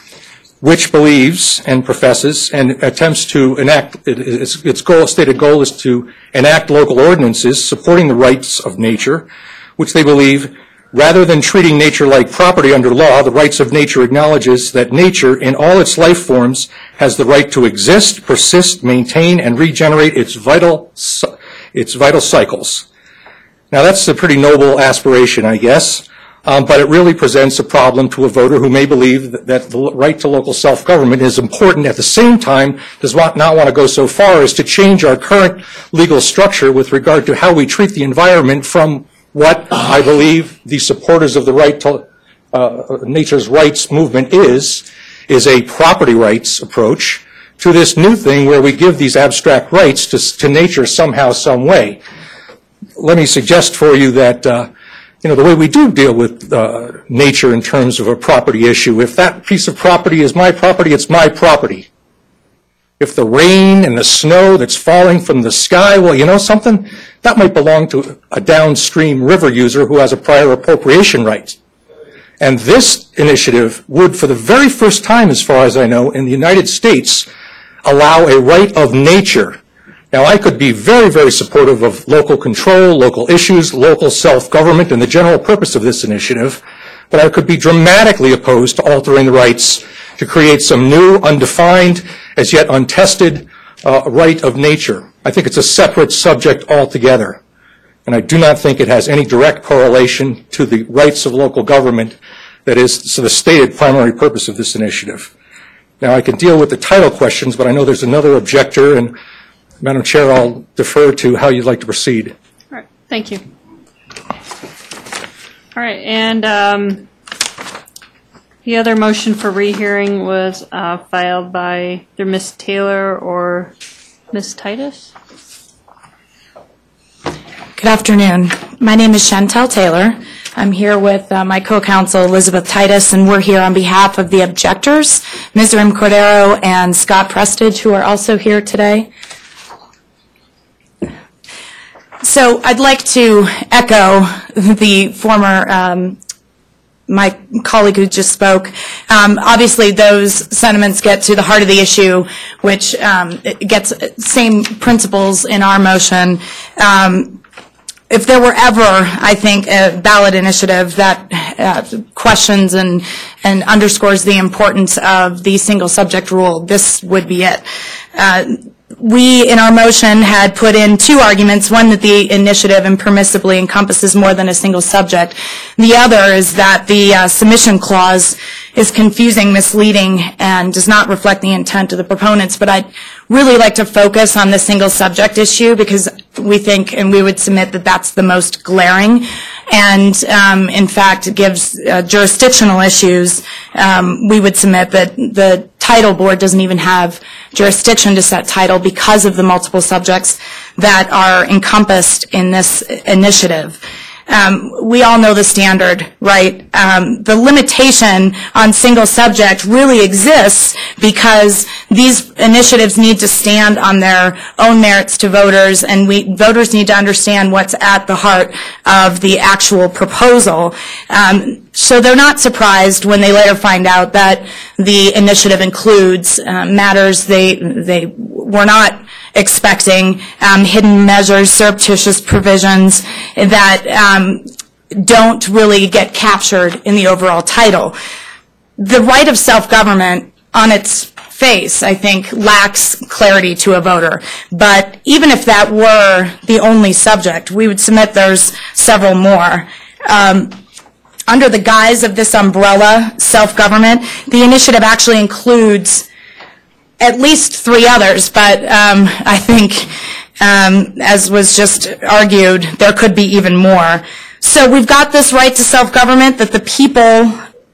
S8: which believes and professes and attempts to enact, its, its goal, stated goal is to enact local ordinances supporting the rights of nature, which they believe, rather than treating nature like property under law, the rights of nature acknowledges that nature in all its life forms has the right to exist, persist, maintain, and regenerate its vital, its vital cycles. Now that's a pretty noble aspiration, I guess. Um, but it really presents a problem to a voter who may believe that, that the right to local self-government is important, at the same time does not want to go so far as to change our current legal structure with regard to how we treat the environment from what I believe the supporters of the right to uh, nature's rights movement is, is a property rights approach to this new thing where we give these abstract rights to, to nature somehow, some way. Let me suggest for you that uh, you know, the way we do deal with uh, nature in terms of a property issue, if that piece of property is my property, it's my property. If the rain and the snow that's falling from the sky, well, you know something? That might belong to a downstream river user who has a prior appropriation right. And this initiative would, for the very first time, as far as I know, in the United States, allow a right of nature. Now, I could be very, very supportive of local control, local issues, local self-government, and the general purpose of this initiative, but I could be dramatically opposed to altering the rights to create some new, undefined, as yet untested uh, right of nature. I think it's a separate subject altogether, and I do not think it has any direct correlation to the rights of local government that is so the stated primary purpose of this initiative. Now, I can deal with the title questions, but I know there's another objector, and Madam Chair, I'll defer to how you'd like to proceed.
S1: All right, thank you. All right, and um, the other motion for rehearing was uh, filed by either Miz Taylor or Miz Titus.
S9: Good afternoon. My name is Chantel Taylor. I'm here with uh, my co-counsel Elizabeth Titus, and we're here on behalf of the objectors, Mizraim Cordero and Scott Prestage, who are also here today. So I'd like to echo the former, um, my colleague who just spoke. Um, obviously, those sentiments get to the heart of the issue, which um, it gets same principles in our motion. Um, if there were ever, I think, a ballot initiative that uh, questions and, and underscores the importance of the single subject rule, this would be it. Uh, We, in our motion, had put in two arguments, one that the initiative impermissibly encompasses more than a single subject. The other is that the uh, submission clause is confusing, misleading, and does not reflect the intent of the proponents. But I'd really like to focus on the single subject issue because we think, and we would submit that that's the most glaring, and um, in fact gives uh, jurisdictional issues. Um, we would submit that the title board doesn't even have jurisdiction to set title because of the multiple subjects that are encompassed in this initiative. Um, we all know the standard, right? Um, the limitation on single subject really exists because these initiatives need to stand on their own merits to voters, and we voters need to understand what's at the heart of the actual proposal. Um, so they're not surprised when they later find out that the initiative includes uh, matters they they were not expecting, um, hidden measures, surreptitious provisions that um, don't really get captured in the overall title. The right of self-government on its face, I think, lacks clarity to a voter. But even if that were the only subject, we would submit there's several more. Um, under the guise of this umbrella, self-government, the initiative actually includes at least three others, but um, I think, um, as was just argued, there could be even more. So we've got this right to self-government that the people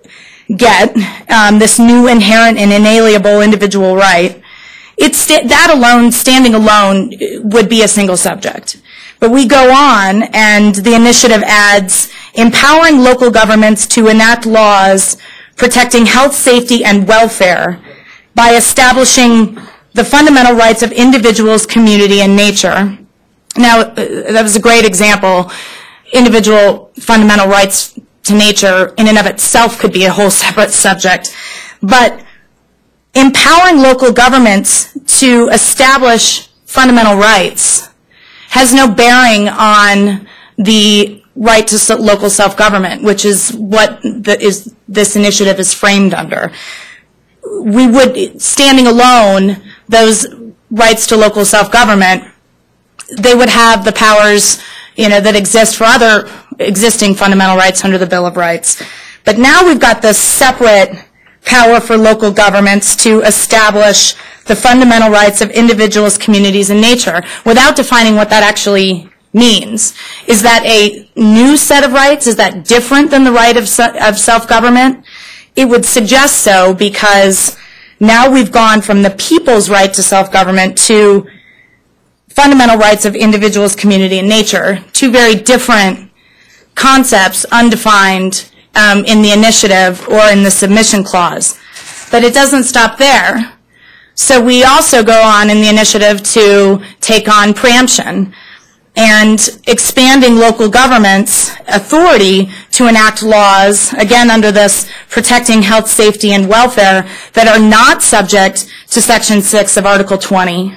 S9: get, um, this new inherent and inalienable individual right. It's that alone, standing alone, would be a single subject. But we go on, and the initiative adds, empowering local governments to enact laws protecting health, safety, and welfare by establishing the fundamental rights of individuals, community, and nature. Now, that was a great example. Individual fundamental rights to nature in and of itself could be a whole separate subject. But empowering local governments to establish fundamental rights has no bearing on the right to local self-government, which is what the, is, this initiative is framed under. We would, standing alone, those rights to local self-government, they would have the powers, you know, that exist for other existing fundamental rights under the Bill of Rights. But now we've got this separate power for local governments to establish the fundamental rights of individuals, communities, and nature without defining what that actually means. Is that a new set of rights? Is that different than the right of, of self-government? It would suggest so, because now we've gone from the people's right to self-government to fundamental rights of individuals, community, and nature, two very different concepts, undefined um, in the initiative or in the submission clause. But it doesn't stop there. So we also go on in the initiative to take on preemption and expanding local government's authority to enact laws, again under this protecting health, safety, and welfare, that are not subject to Section six of Article twenty,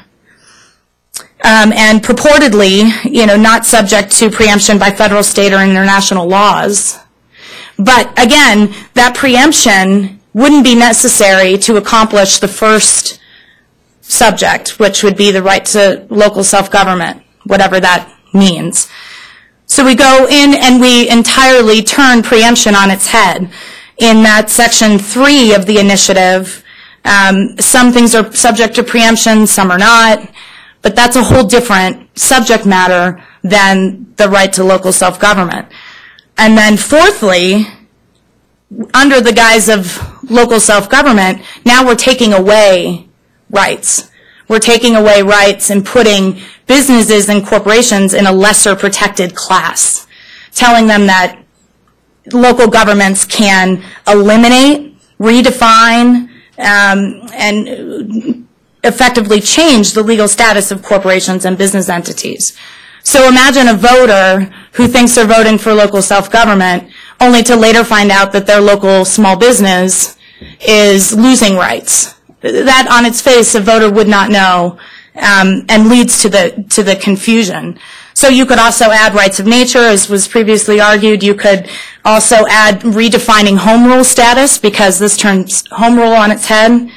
S9: um, and purportedly, you know, not subject to preemption by federal, state, or international laws. But again, that preemption wouldn't be necessary to accomplish the first subject, which would be the right to local self-government, whatever that means. So we go in and we entirely turn preemption on its head. In that Section three of the initiative, um, some things are subject to preemption, some are not, but that's a whole different subject matter than the right to local self-government. And then fourthly, under the guise of local self-government, now we're taking away rights. We're taking away rights and putting businesses and corporations in a lesser protected class, telling them that local governments can eliminate, redefine, um, and effectively change the legal status of corporations and business entities. So imagine a voter who thinks they're voting for local self-government, only to later find out that their local small business is losing rights. That, on its face, a voter would not know, um, and leads to the to the confusion. So you could also add rights of nature, as was previously argued. You could also add redefining home rule status, because this turns home rule on its head.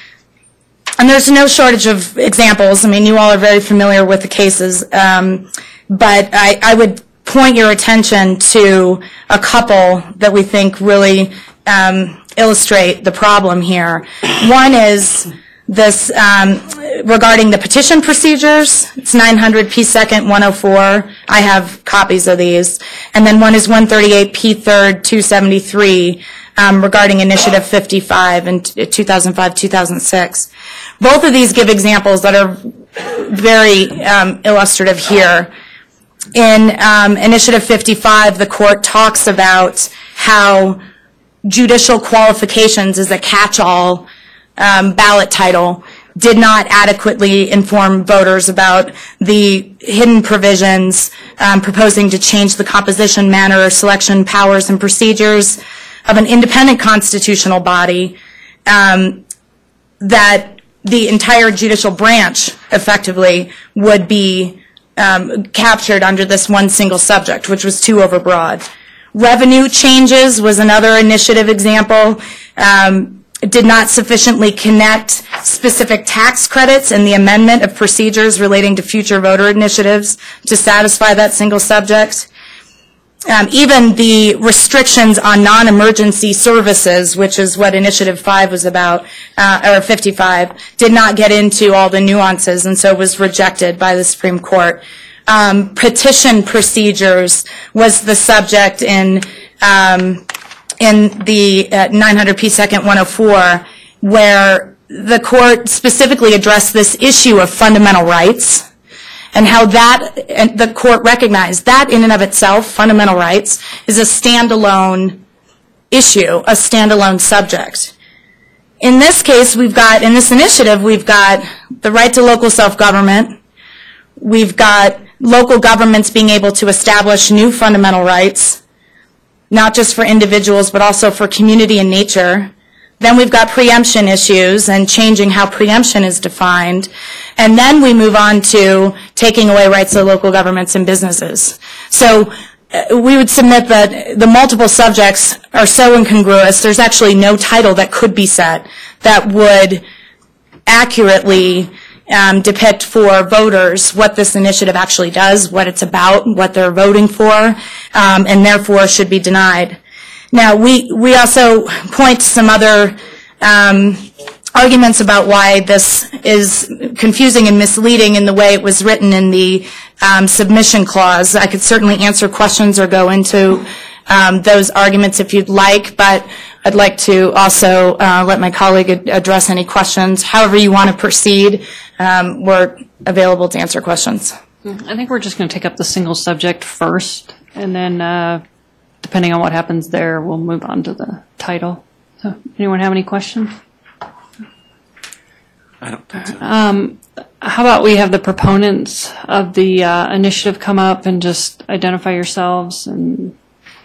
S9: And there's no shortage of examples. I mean, you all are very familiar with the cases, um, but I, I would point your attention to a couple that we think really um, illustrate the problem here. One is this um, regarding the petition procedures. It's nine hundred P second one oh four. I have copies of these. And then one is one thirty-eight P third two seventy-three um, regarding Initiative fifty-five in two thousand five two thousand six. Both of these give examples that are very um, illustrative here. In um, Initiative fifty-five, the court talks about how judicial qualifications as a catch-all um, ballot title did not adequately inform voters about the hidden provisions um, proposing to change the composition, manner, selection, powers, and procedures of an independent constitutional body, um, that the entire judicial branch effectively would be um, captured under this one single subject, which was too overbroad. Revenue changes was another initiative example. Um, did not sufficiently connect specific tax credits and the amendment of procedures relating to future voter initiatives to satisfy that single subject. Um, even the restrictions on non-emergency services, which is what Initiative five was about, uh, or fifty-five, did not get into all the nuances, and so was rejected by the Supreme Court. Um, petition procedures was the subject in um, in the uh, nine hundred P second one oh four, where the court specifically addressed this issue of fundamental rights and how that, and the court recognized that in and of itself, fundamental rights, is a standalone issue, a standalone subject. In this case, we've got, in this initiative, we've got the right to local self-government. We've got local governments being able to establish new fundamental rights, not just for individuals, but also for community and nature. Then we've got preemption issues and changing how preemption is defined. And then we move on to taking away rights of local governments and businesses. So uh, we would submit that the multiple subjects are so incongruous, there's actually no title that could be set that would accurately um, depict for voters what this initiative actually does, what it's about, what they're voting for, um, and therefore should be denied. Now, we, we also point to some other um, arguments about why this is confusing and misleading in the way it was written in the um, submission clause. I could certainly answer questions or go into um, those arguments if you'd like, but I'd like to also uh, let my colleague ad- address any questions. However you want to proceed, um, we're available to answer questions.
S1: I think we're just going to take up the single subject first, and then uh, depending on what happens there, we'll move on to the title. So, anyone have any questions?
S5: I don't think so.
S1: Um, how about we have the proponents of the uh, initiative come up and just identify yourselves and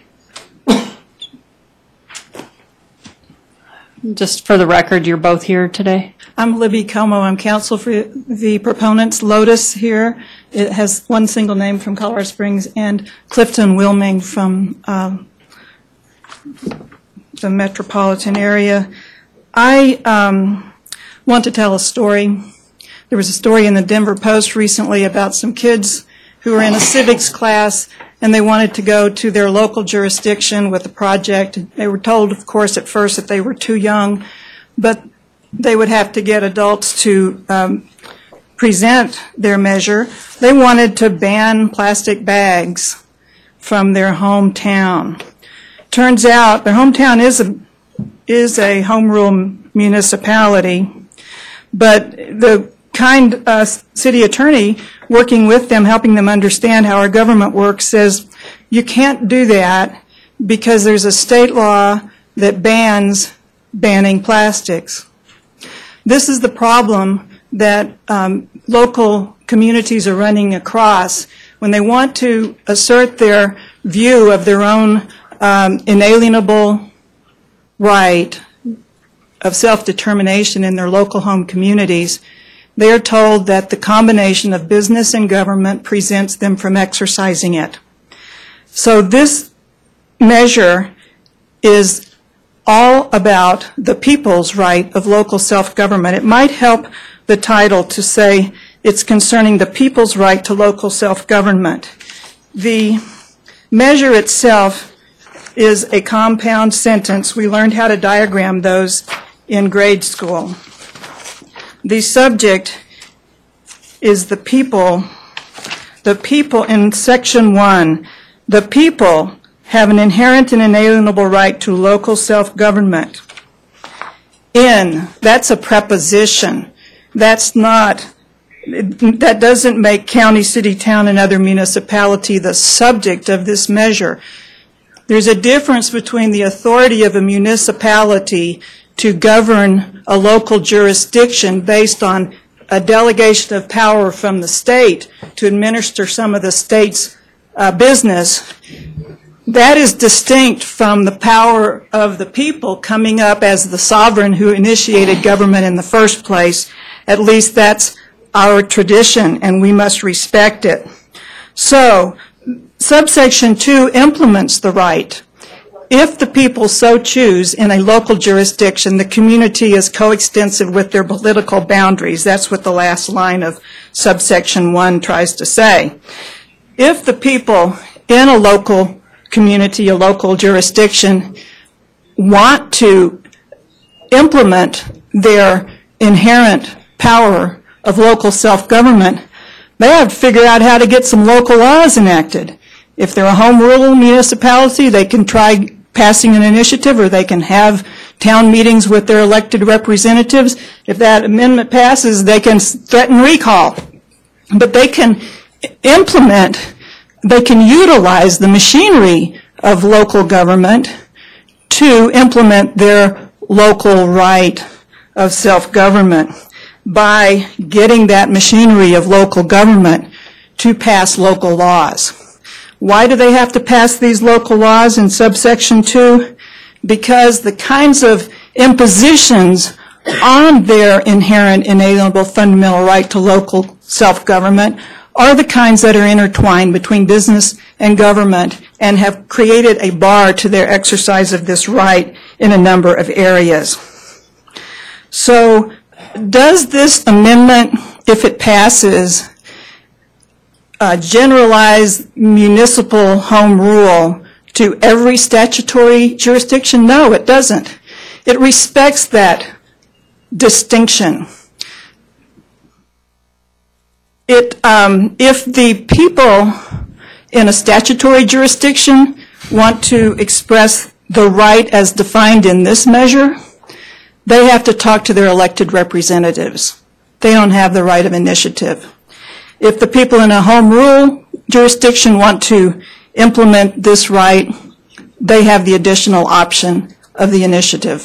S1: just for the record, you're both here today?
S10: I'm Libby Como. I'm counsel for the proponents. Lotus here. It has one single name from Colorado Springs, and Clifton Wilming from um, the metropolitan area. I um, want to tell a story. There was a story in the Denver Post recently about some kids who were in a civics class, and they wanted to go to their local jurisdiction with a project. They were told, of course, at first that they were too young, but they would have to get adults to um, present their measure. They wanted to ban plastic bags from their hometown. Turns out their hometown is a, is a home rule municipality, but the kind uh, city attorney working with them, helping them understand how our government works, says you can't do that because there's a state law that bans banning plastics. This is the problem that um, local communities are running across when they want to assert their view of their own um, inalienable right of self-determination in their local home communities. They are told that the combination of business and government prevents them from exercising it. So this measure is all about the people's right of local self-government. It might help the title to say it's concerning the people's right to local self-government. The measure itself is a compound sentence. We learned how to diagram those in grade school. The subject is the people. The people in section one, the people have an inherent and inalienable right to local self-government. In, that's a preposition. That's not, that doesn't make county, city, town, and other municipality the subject of this measure. There's a difference between the authority of a municipality to govern a local jurisdiction based on a delegation of power from the state to administer some of the state's uh, business. That is distinct from the power of the people coming up as the sovereign who initiated government in the first place. At least that's our tradition, and we must respect it. So, subsection two implements the right. If the people so choose in a local jurisdiction, the community is coextensive with their political boundaries. That's what the last line of subsection one tries to say. If the people in a local community, a local jurisdiction, want to implement their inherent power of local self-government, they have to figure out how to get some local laws enacted. If they're a home rule municipality, they can try passing an initiative, or they can have town meetings with their elected representatives. If that amendment passes, they can threaten recall. But they can implement, they can utilize the machinery of local government to implement their local right of self-government by getting that machinery of local government to pass local laws. Why do they have to pass these local laws in subsection two? Because the kinds of impositions on their inherent inalienable fundamental right to local self-government are the kinds that are intertwined between business and government and have created a bar to their exercise of this right in a number of areas. So does this amendment, if it passes, uh, generalize municipal home rule to every statutory jurisdiction? No, it doesn't. It respects that distinction. It, um, if the people in a statutory jurisdiction want to express the right as defined in this measure, they have to talk to their elected representatives. They don't have the right of initiative. If the people in a home rule jurisdiction want to implement this right, they have the additional option of the initiative.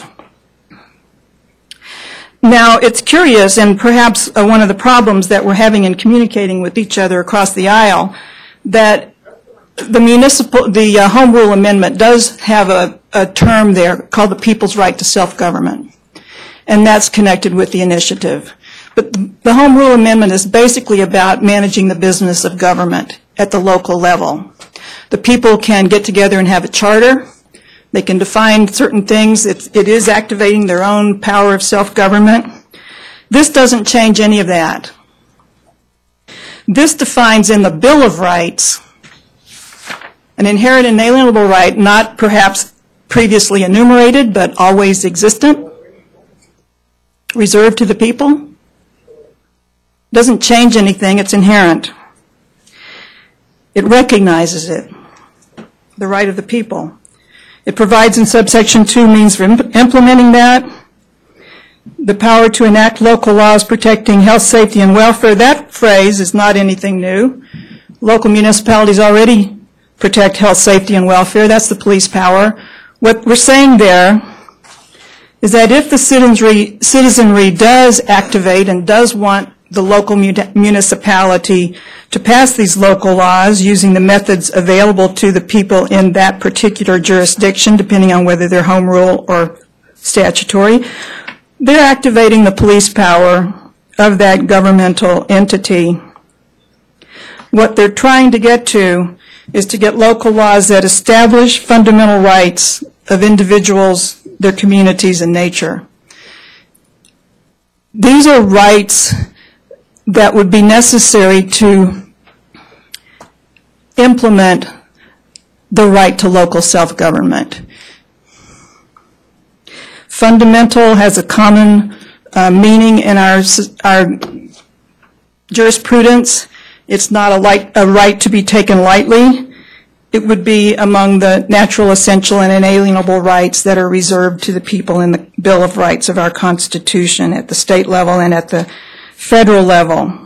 S10: Now, it's curious, and perhaps uh, one of the problems that we're having in communicating with each other across the aisle, that the municipal, the uh, Home Rule Amendment does have a, a term there called the People's Right to Self-Government, and that's connected with the initiative. But the, the Home Rule Amendment is basically about managing the business of government at the local level. The people can get together and have a charter. They can define certain things. It's, it is activating their own power of self-government. This doesn't change any of that. This defines in the Bill of Rights an inherent inalienable right, not perhaps previously enumerated, but always existent, reserved to the people. Doesn't change anything. It's inherent. It recognizes it, the right of the people. It provides in subsection two means for imp- implementing that. The power to enact local laws protecting health, safety, and welfare. That phrase is not anything new. Local municipalities already protect health, safety, and welfare. That's the police power. What we're saying there is that if the citizenry, citizenry does activate and does want the local municipality to pass these local laws using the methods available to the people in that particular jurisdiction, depending on whether they're home rule or statutory, they're activating the police power of that governmental entity. What they're trying to get to is to get local laws that establish fundamental rights of individuals, their communities, and nature. These are rights that would be necessary to implement the right to local self-government. Fundamental has a common uh, meaning in our, our jurisprudence. It's not a, light, a right to be taken lightly. It would be among the natural, essential, and inalienable rights that are reserved to the people in the Bill of Rights of our Constitution at the state level and at the federal level.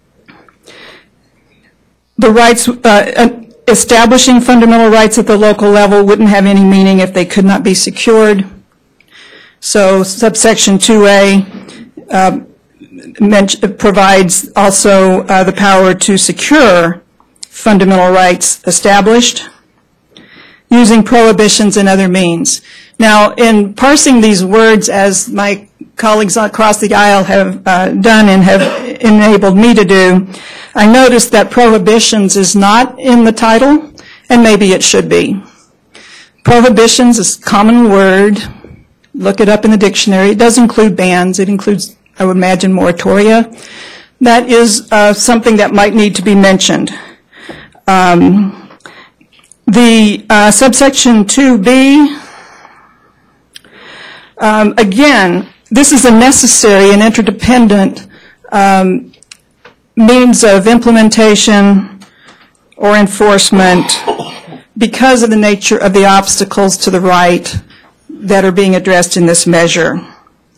S10: The rights, uh, establishing fundamental rights at the local level wouldn't have any meaning if they could not be secured. So subsection two A uh, provides also uh, the power to secure fundamental rights established using prohibitions and other means. Now, in parsing these words, as my colleagues across the aisle have uh, done and have enabled me to do, I noticed that prohibitions is not in the title, and maybe it should be. Prohibitions is a common word. Look it up in the dictionary. It does include bans. It includes, I would imagine, moratoria. That is uh, something that might need to be mentioned. Um, the uh, subsection two B, um, again, this is a necessary and interdependent um, means of implementation or enforcement because of the nature of the obstacles to the right that are being addressed in this measure.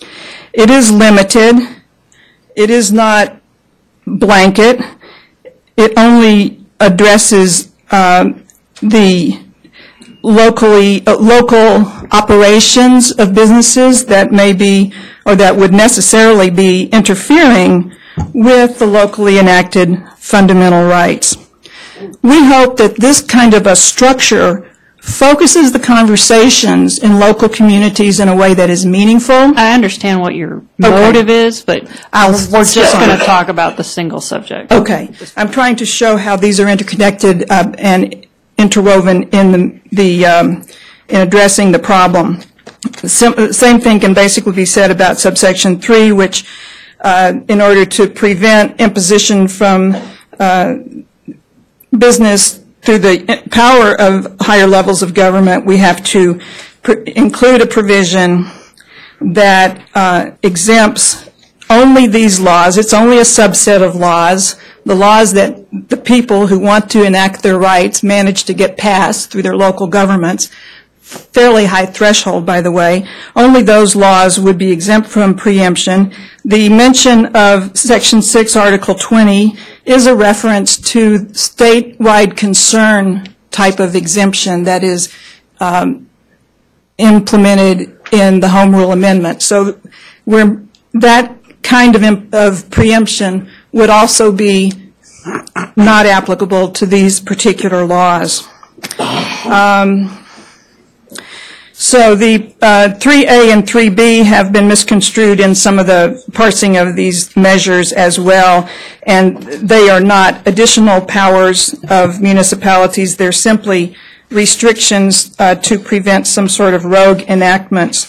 S10: It is limited. It is not blanket. it only addresses um, the locally, uh, local operations of businesses that may be, or that would necessarily be interfering with the locally enacted fundamental rights. We hope that this kind of a structure focuses the conversations in local communities in a way that is meaningful.
S1: I understand what your motive is, but
S10: I'll-
S1: we're just going to talk about the single subject.
S10: Okay. I'm trying to show how these are interconnected uh, and interwoven in the, the um, in addressing the problem. Sim- Same thing can basically be said about subsection three, which uh, in order to prevent imposition from uh, business through the power of higher levels of government, we have to pr- include a provision that uh, exempts only these laws. It's only a subset of laws, the laws that the people who want to enact their rights manage to get passed through their local governments. Fairly high threshold, by the way. Only those laws would be exempt from preemption. The mention of Section six, Article twenty is a reference to statewide concern type of exemption that is um, implemented in the Home Rule Amendment. So we're, that kind of, imp- of preemption would also be not applicable to these particular laws. Um, So the uh, three A and three B have been misconstrued in some of the parsing of these measures as well, and they are not additional powers of municipalities. They're simply restrictions uh, to prevent some sort of rogue enactments.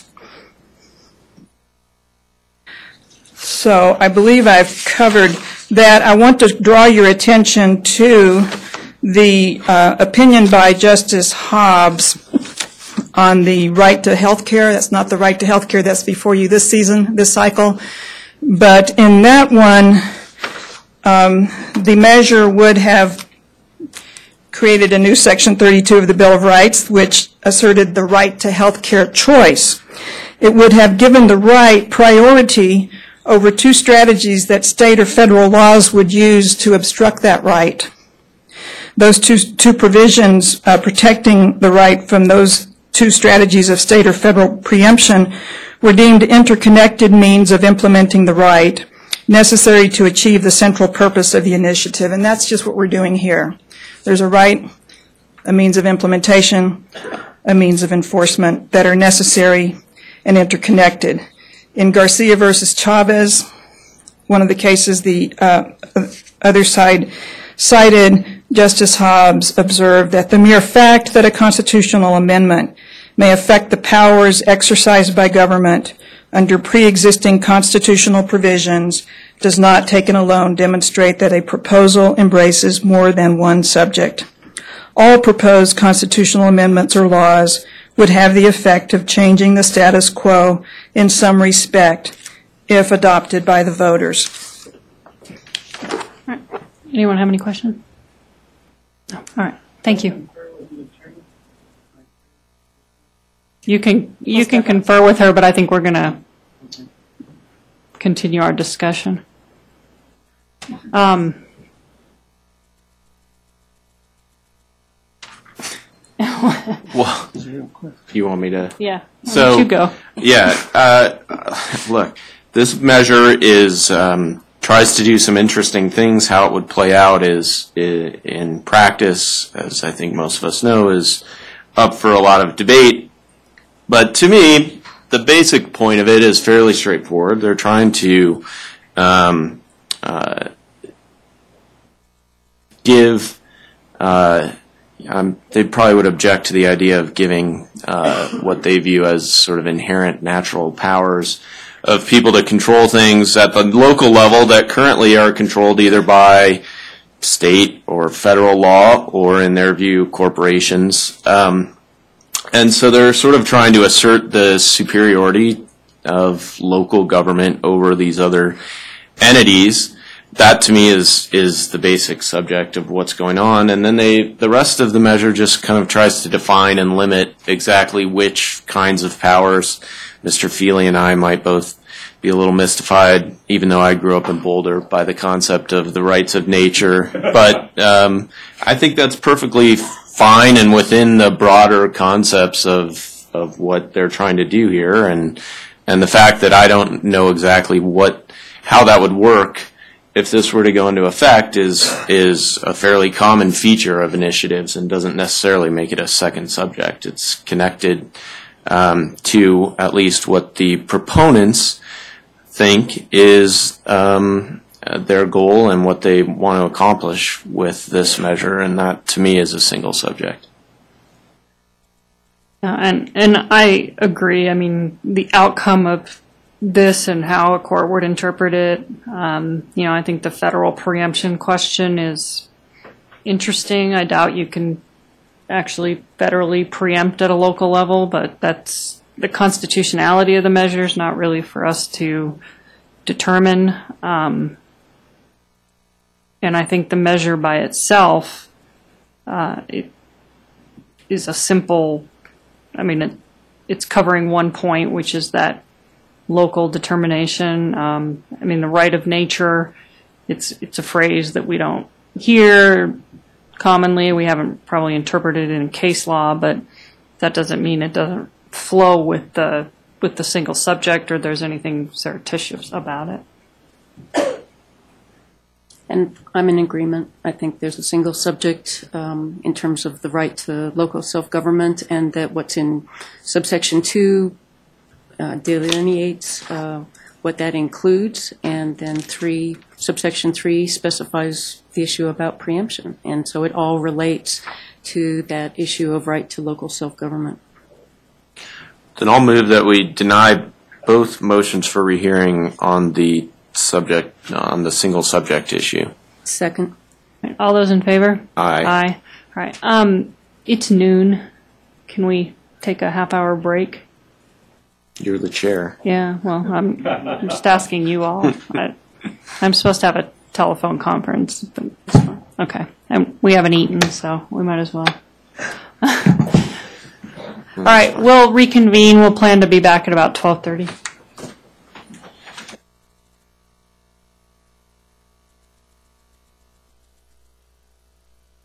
S10: So I believe I've covered that. I want to draw your attention to the uh, opinion by Justice Hobbs on the right to health care. That's not the right to health care that's before you this season, this cycle. But in that one, um, the measure would have created a new Section thirty-two of the Bill of Rights, which asserted the right to health care choice. It would have given the right priority over two strategies that state or federal laws would use to obstruct that right. Those two, two provisions uh, protecting the right from those two strategies of state or federal preemption were deemed interconnected means of implementing the right necessary to achieve the central purpose of the initiative. And that's just what we're doing here. There's a right, a means of implementation, a means of enforcement that are necessary and interconnected. In Garcia versus Chavez, one of the cases the uh, other side cited, Justice Hobbs observed that the mere fact that a constitutional amendment may affect the powers exercised by government under pre-existing constitutional provisions does not, taken alone, demonstrate that a proposal embraces more than one subject. All proposed constitutional amendments or laws would have the effect of changing the status quo in some respect if adopted by the voters.
S1: Anyone have any questions? No. All right. Thank you. You can you can confer with her, but I think we're going to continue our discussion. Um,
S5: Well, you want me to?
S1: yeah. Why
S5: So
S1: don't you go.
S5: Yeah. Uh, look, this measure is um, tries to do some interesting things. How it would play out is, i in practice, as I think most of us know, is up for a lot of debate. But to me, the basic point of it is fairly straightforward. They're trying to um, uh, give. Uh, Um, they probably would object to the idea of giving uh, what they view as sort of inherent natural powers of people to control things at the local level that currently are controlled either by state or federal law or, in their view, corporations. Um, and so they're sort of trying to assert the superiority of local government over these other entities. That, to me, is is the basic subject of what's going on. And then they the rest of the measure just kind of tries to define and limit exactly which kinds of powers Mister Feely and I might both be a little mystified, even though I grew up in Boulder, by the concept of the rights of nature. But um, I think that's perfectly fine and within the broader concepts of of what they're trying to do here. And and the fact that I don't know exactly what how that would work if this were to go into effect is is a fairly common feature of initiatives and doesn't necessarily make it a second subject. It's connected um, to at least what the proponents think is um, their goal and what they want to accomplish with this measure, and that to me is a single subject.
S1: Uh, and and I agree. I mean, the outcome of this and how a court would interpret it, um, you know, I think the federal preemption question is interesting. I doubt you can actually federally preempt at a local level, but that's the constitutionality of the measure is not really for us to determine. Um, and I think the measure by itself uh, it is a simple, I mean, it, it's covering one point, which is that local determination. Um, I mean, the right of nature, it's it's a phrase that we don't hear commonly. We haven't probably interpreted it in case law, but that doesn't mean it doesn't flow with the with the single subject or there's anything surreptitious about it.
S11: And I'm in agreement. I think there's a single subject um, in terms of the right to local self-government, and that what's in subsection two uh, delineates uh, what that includes, and then three, subsection three specifies the issue about preemption. And so it all relates to that issue of right to local self-government.
S5: Then I'll move that we deny both motions for rehearing on the subject, on the single subject issue.
S11: Second.
S1: All those in favor?
S5: Aye.
S1: Aye. All right. Um, it's noon. Can we take a half hour break?
S5: You're the chair.
S1: Yeah, well, I'm, I'm just asking you all. I, I'm supposed to have a telephone conference. But okay. And we haven't eaten, so we might as well. All right, we'll reconvene. We'll plan to be back at about twelve thirty.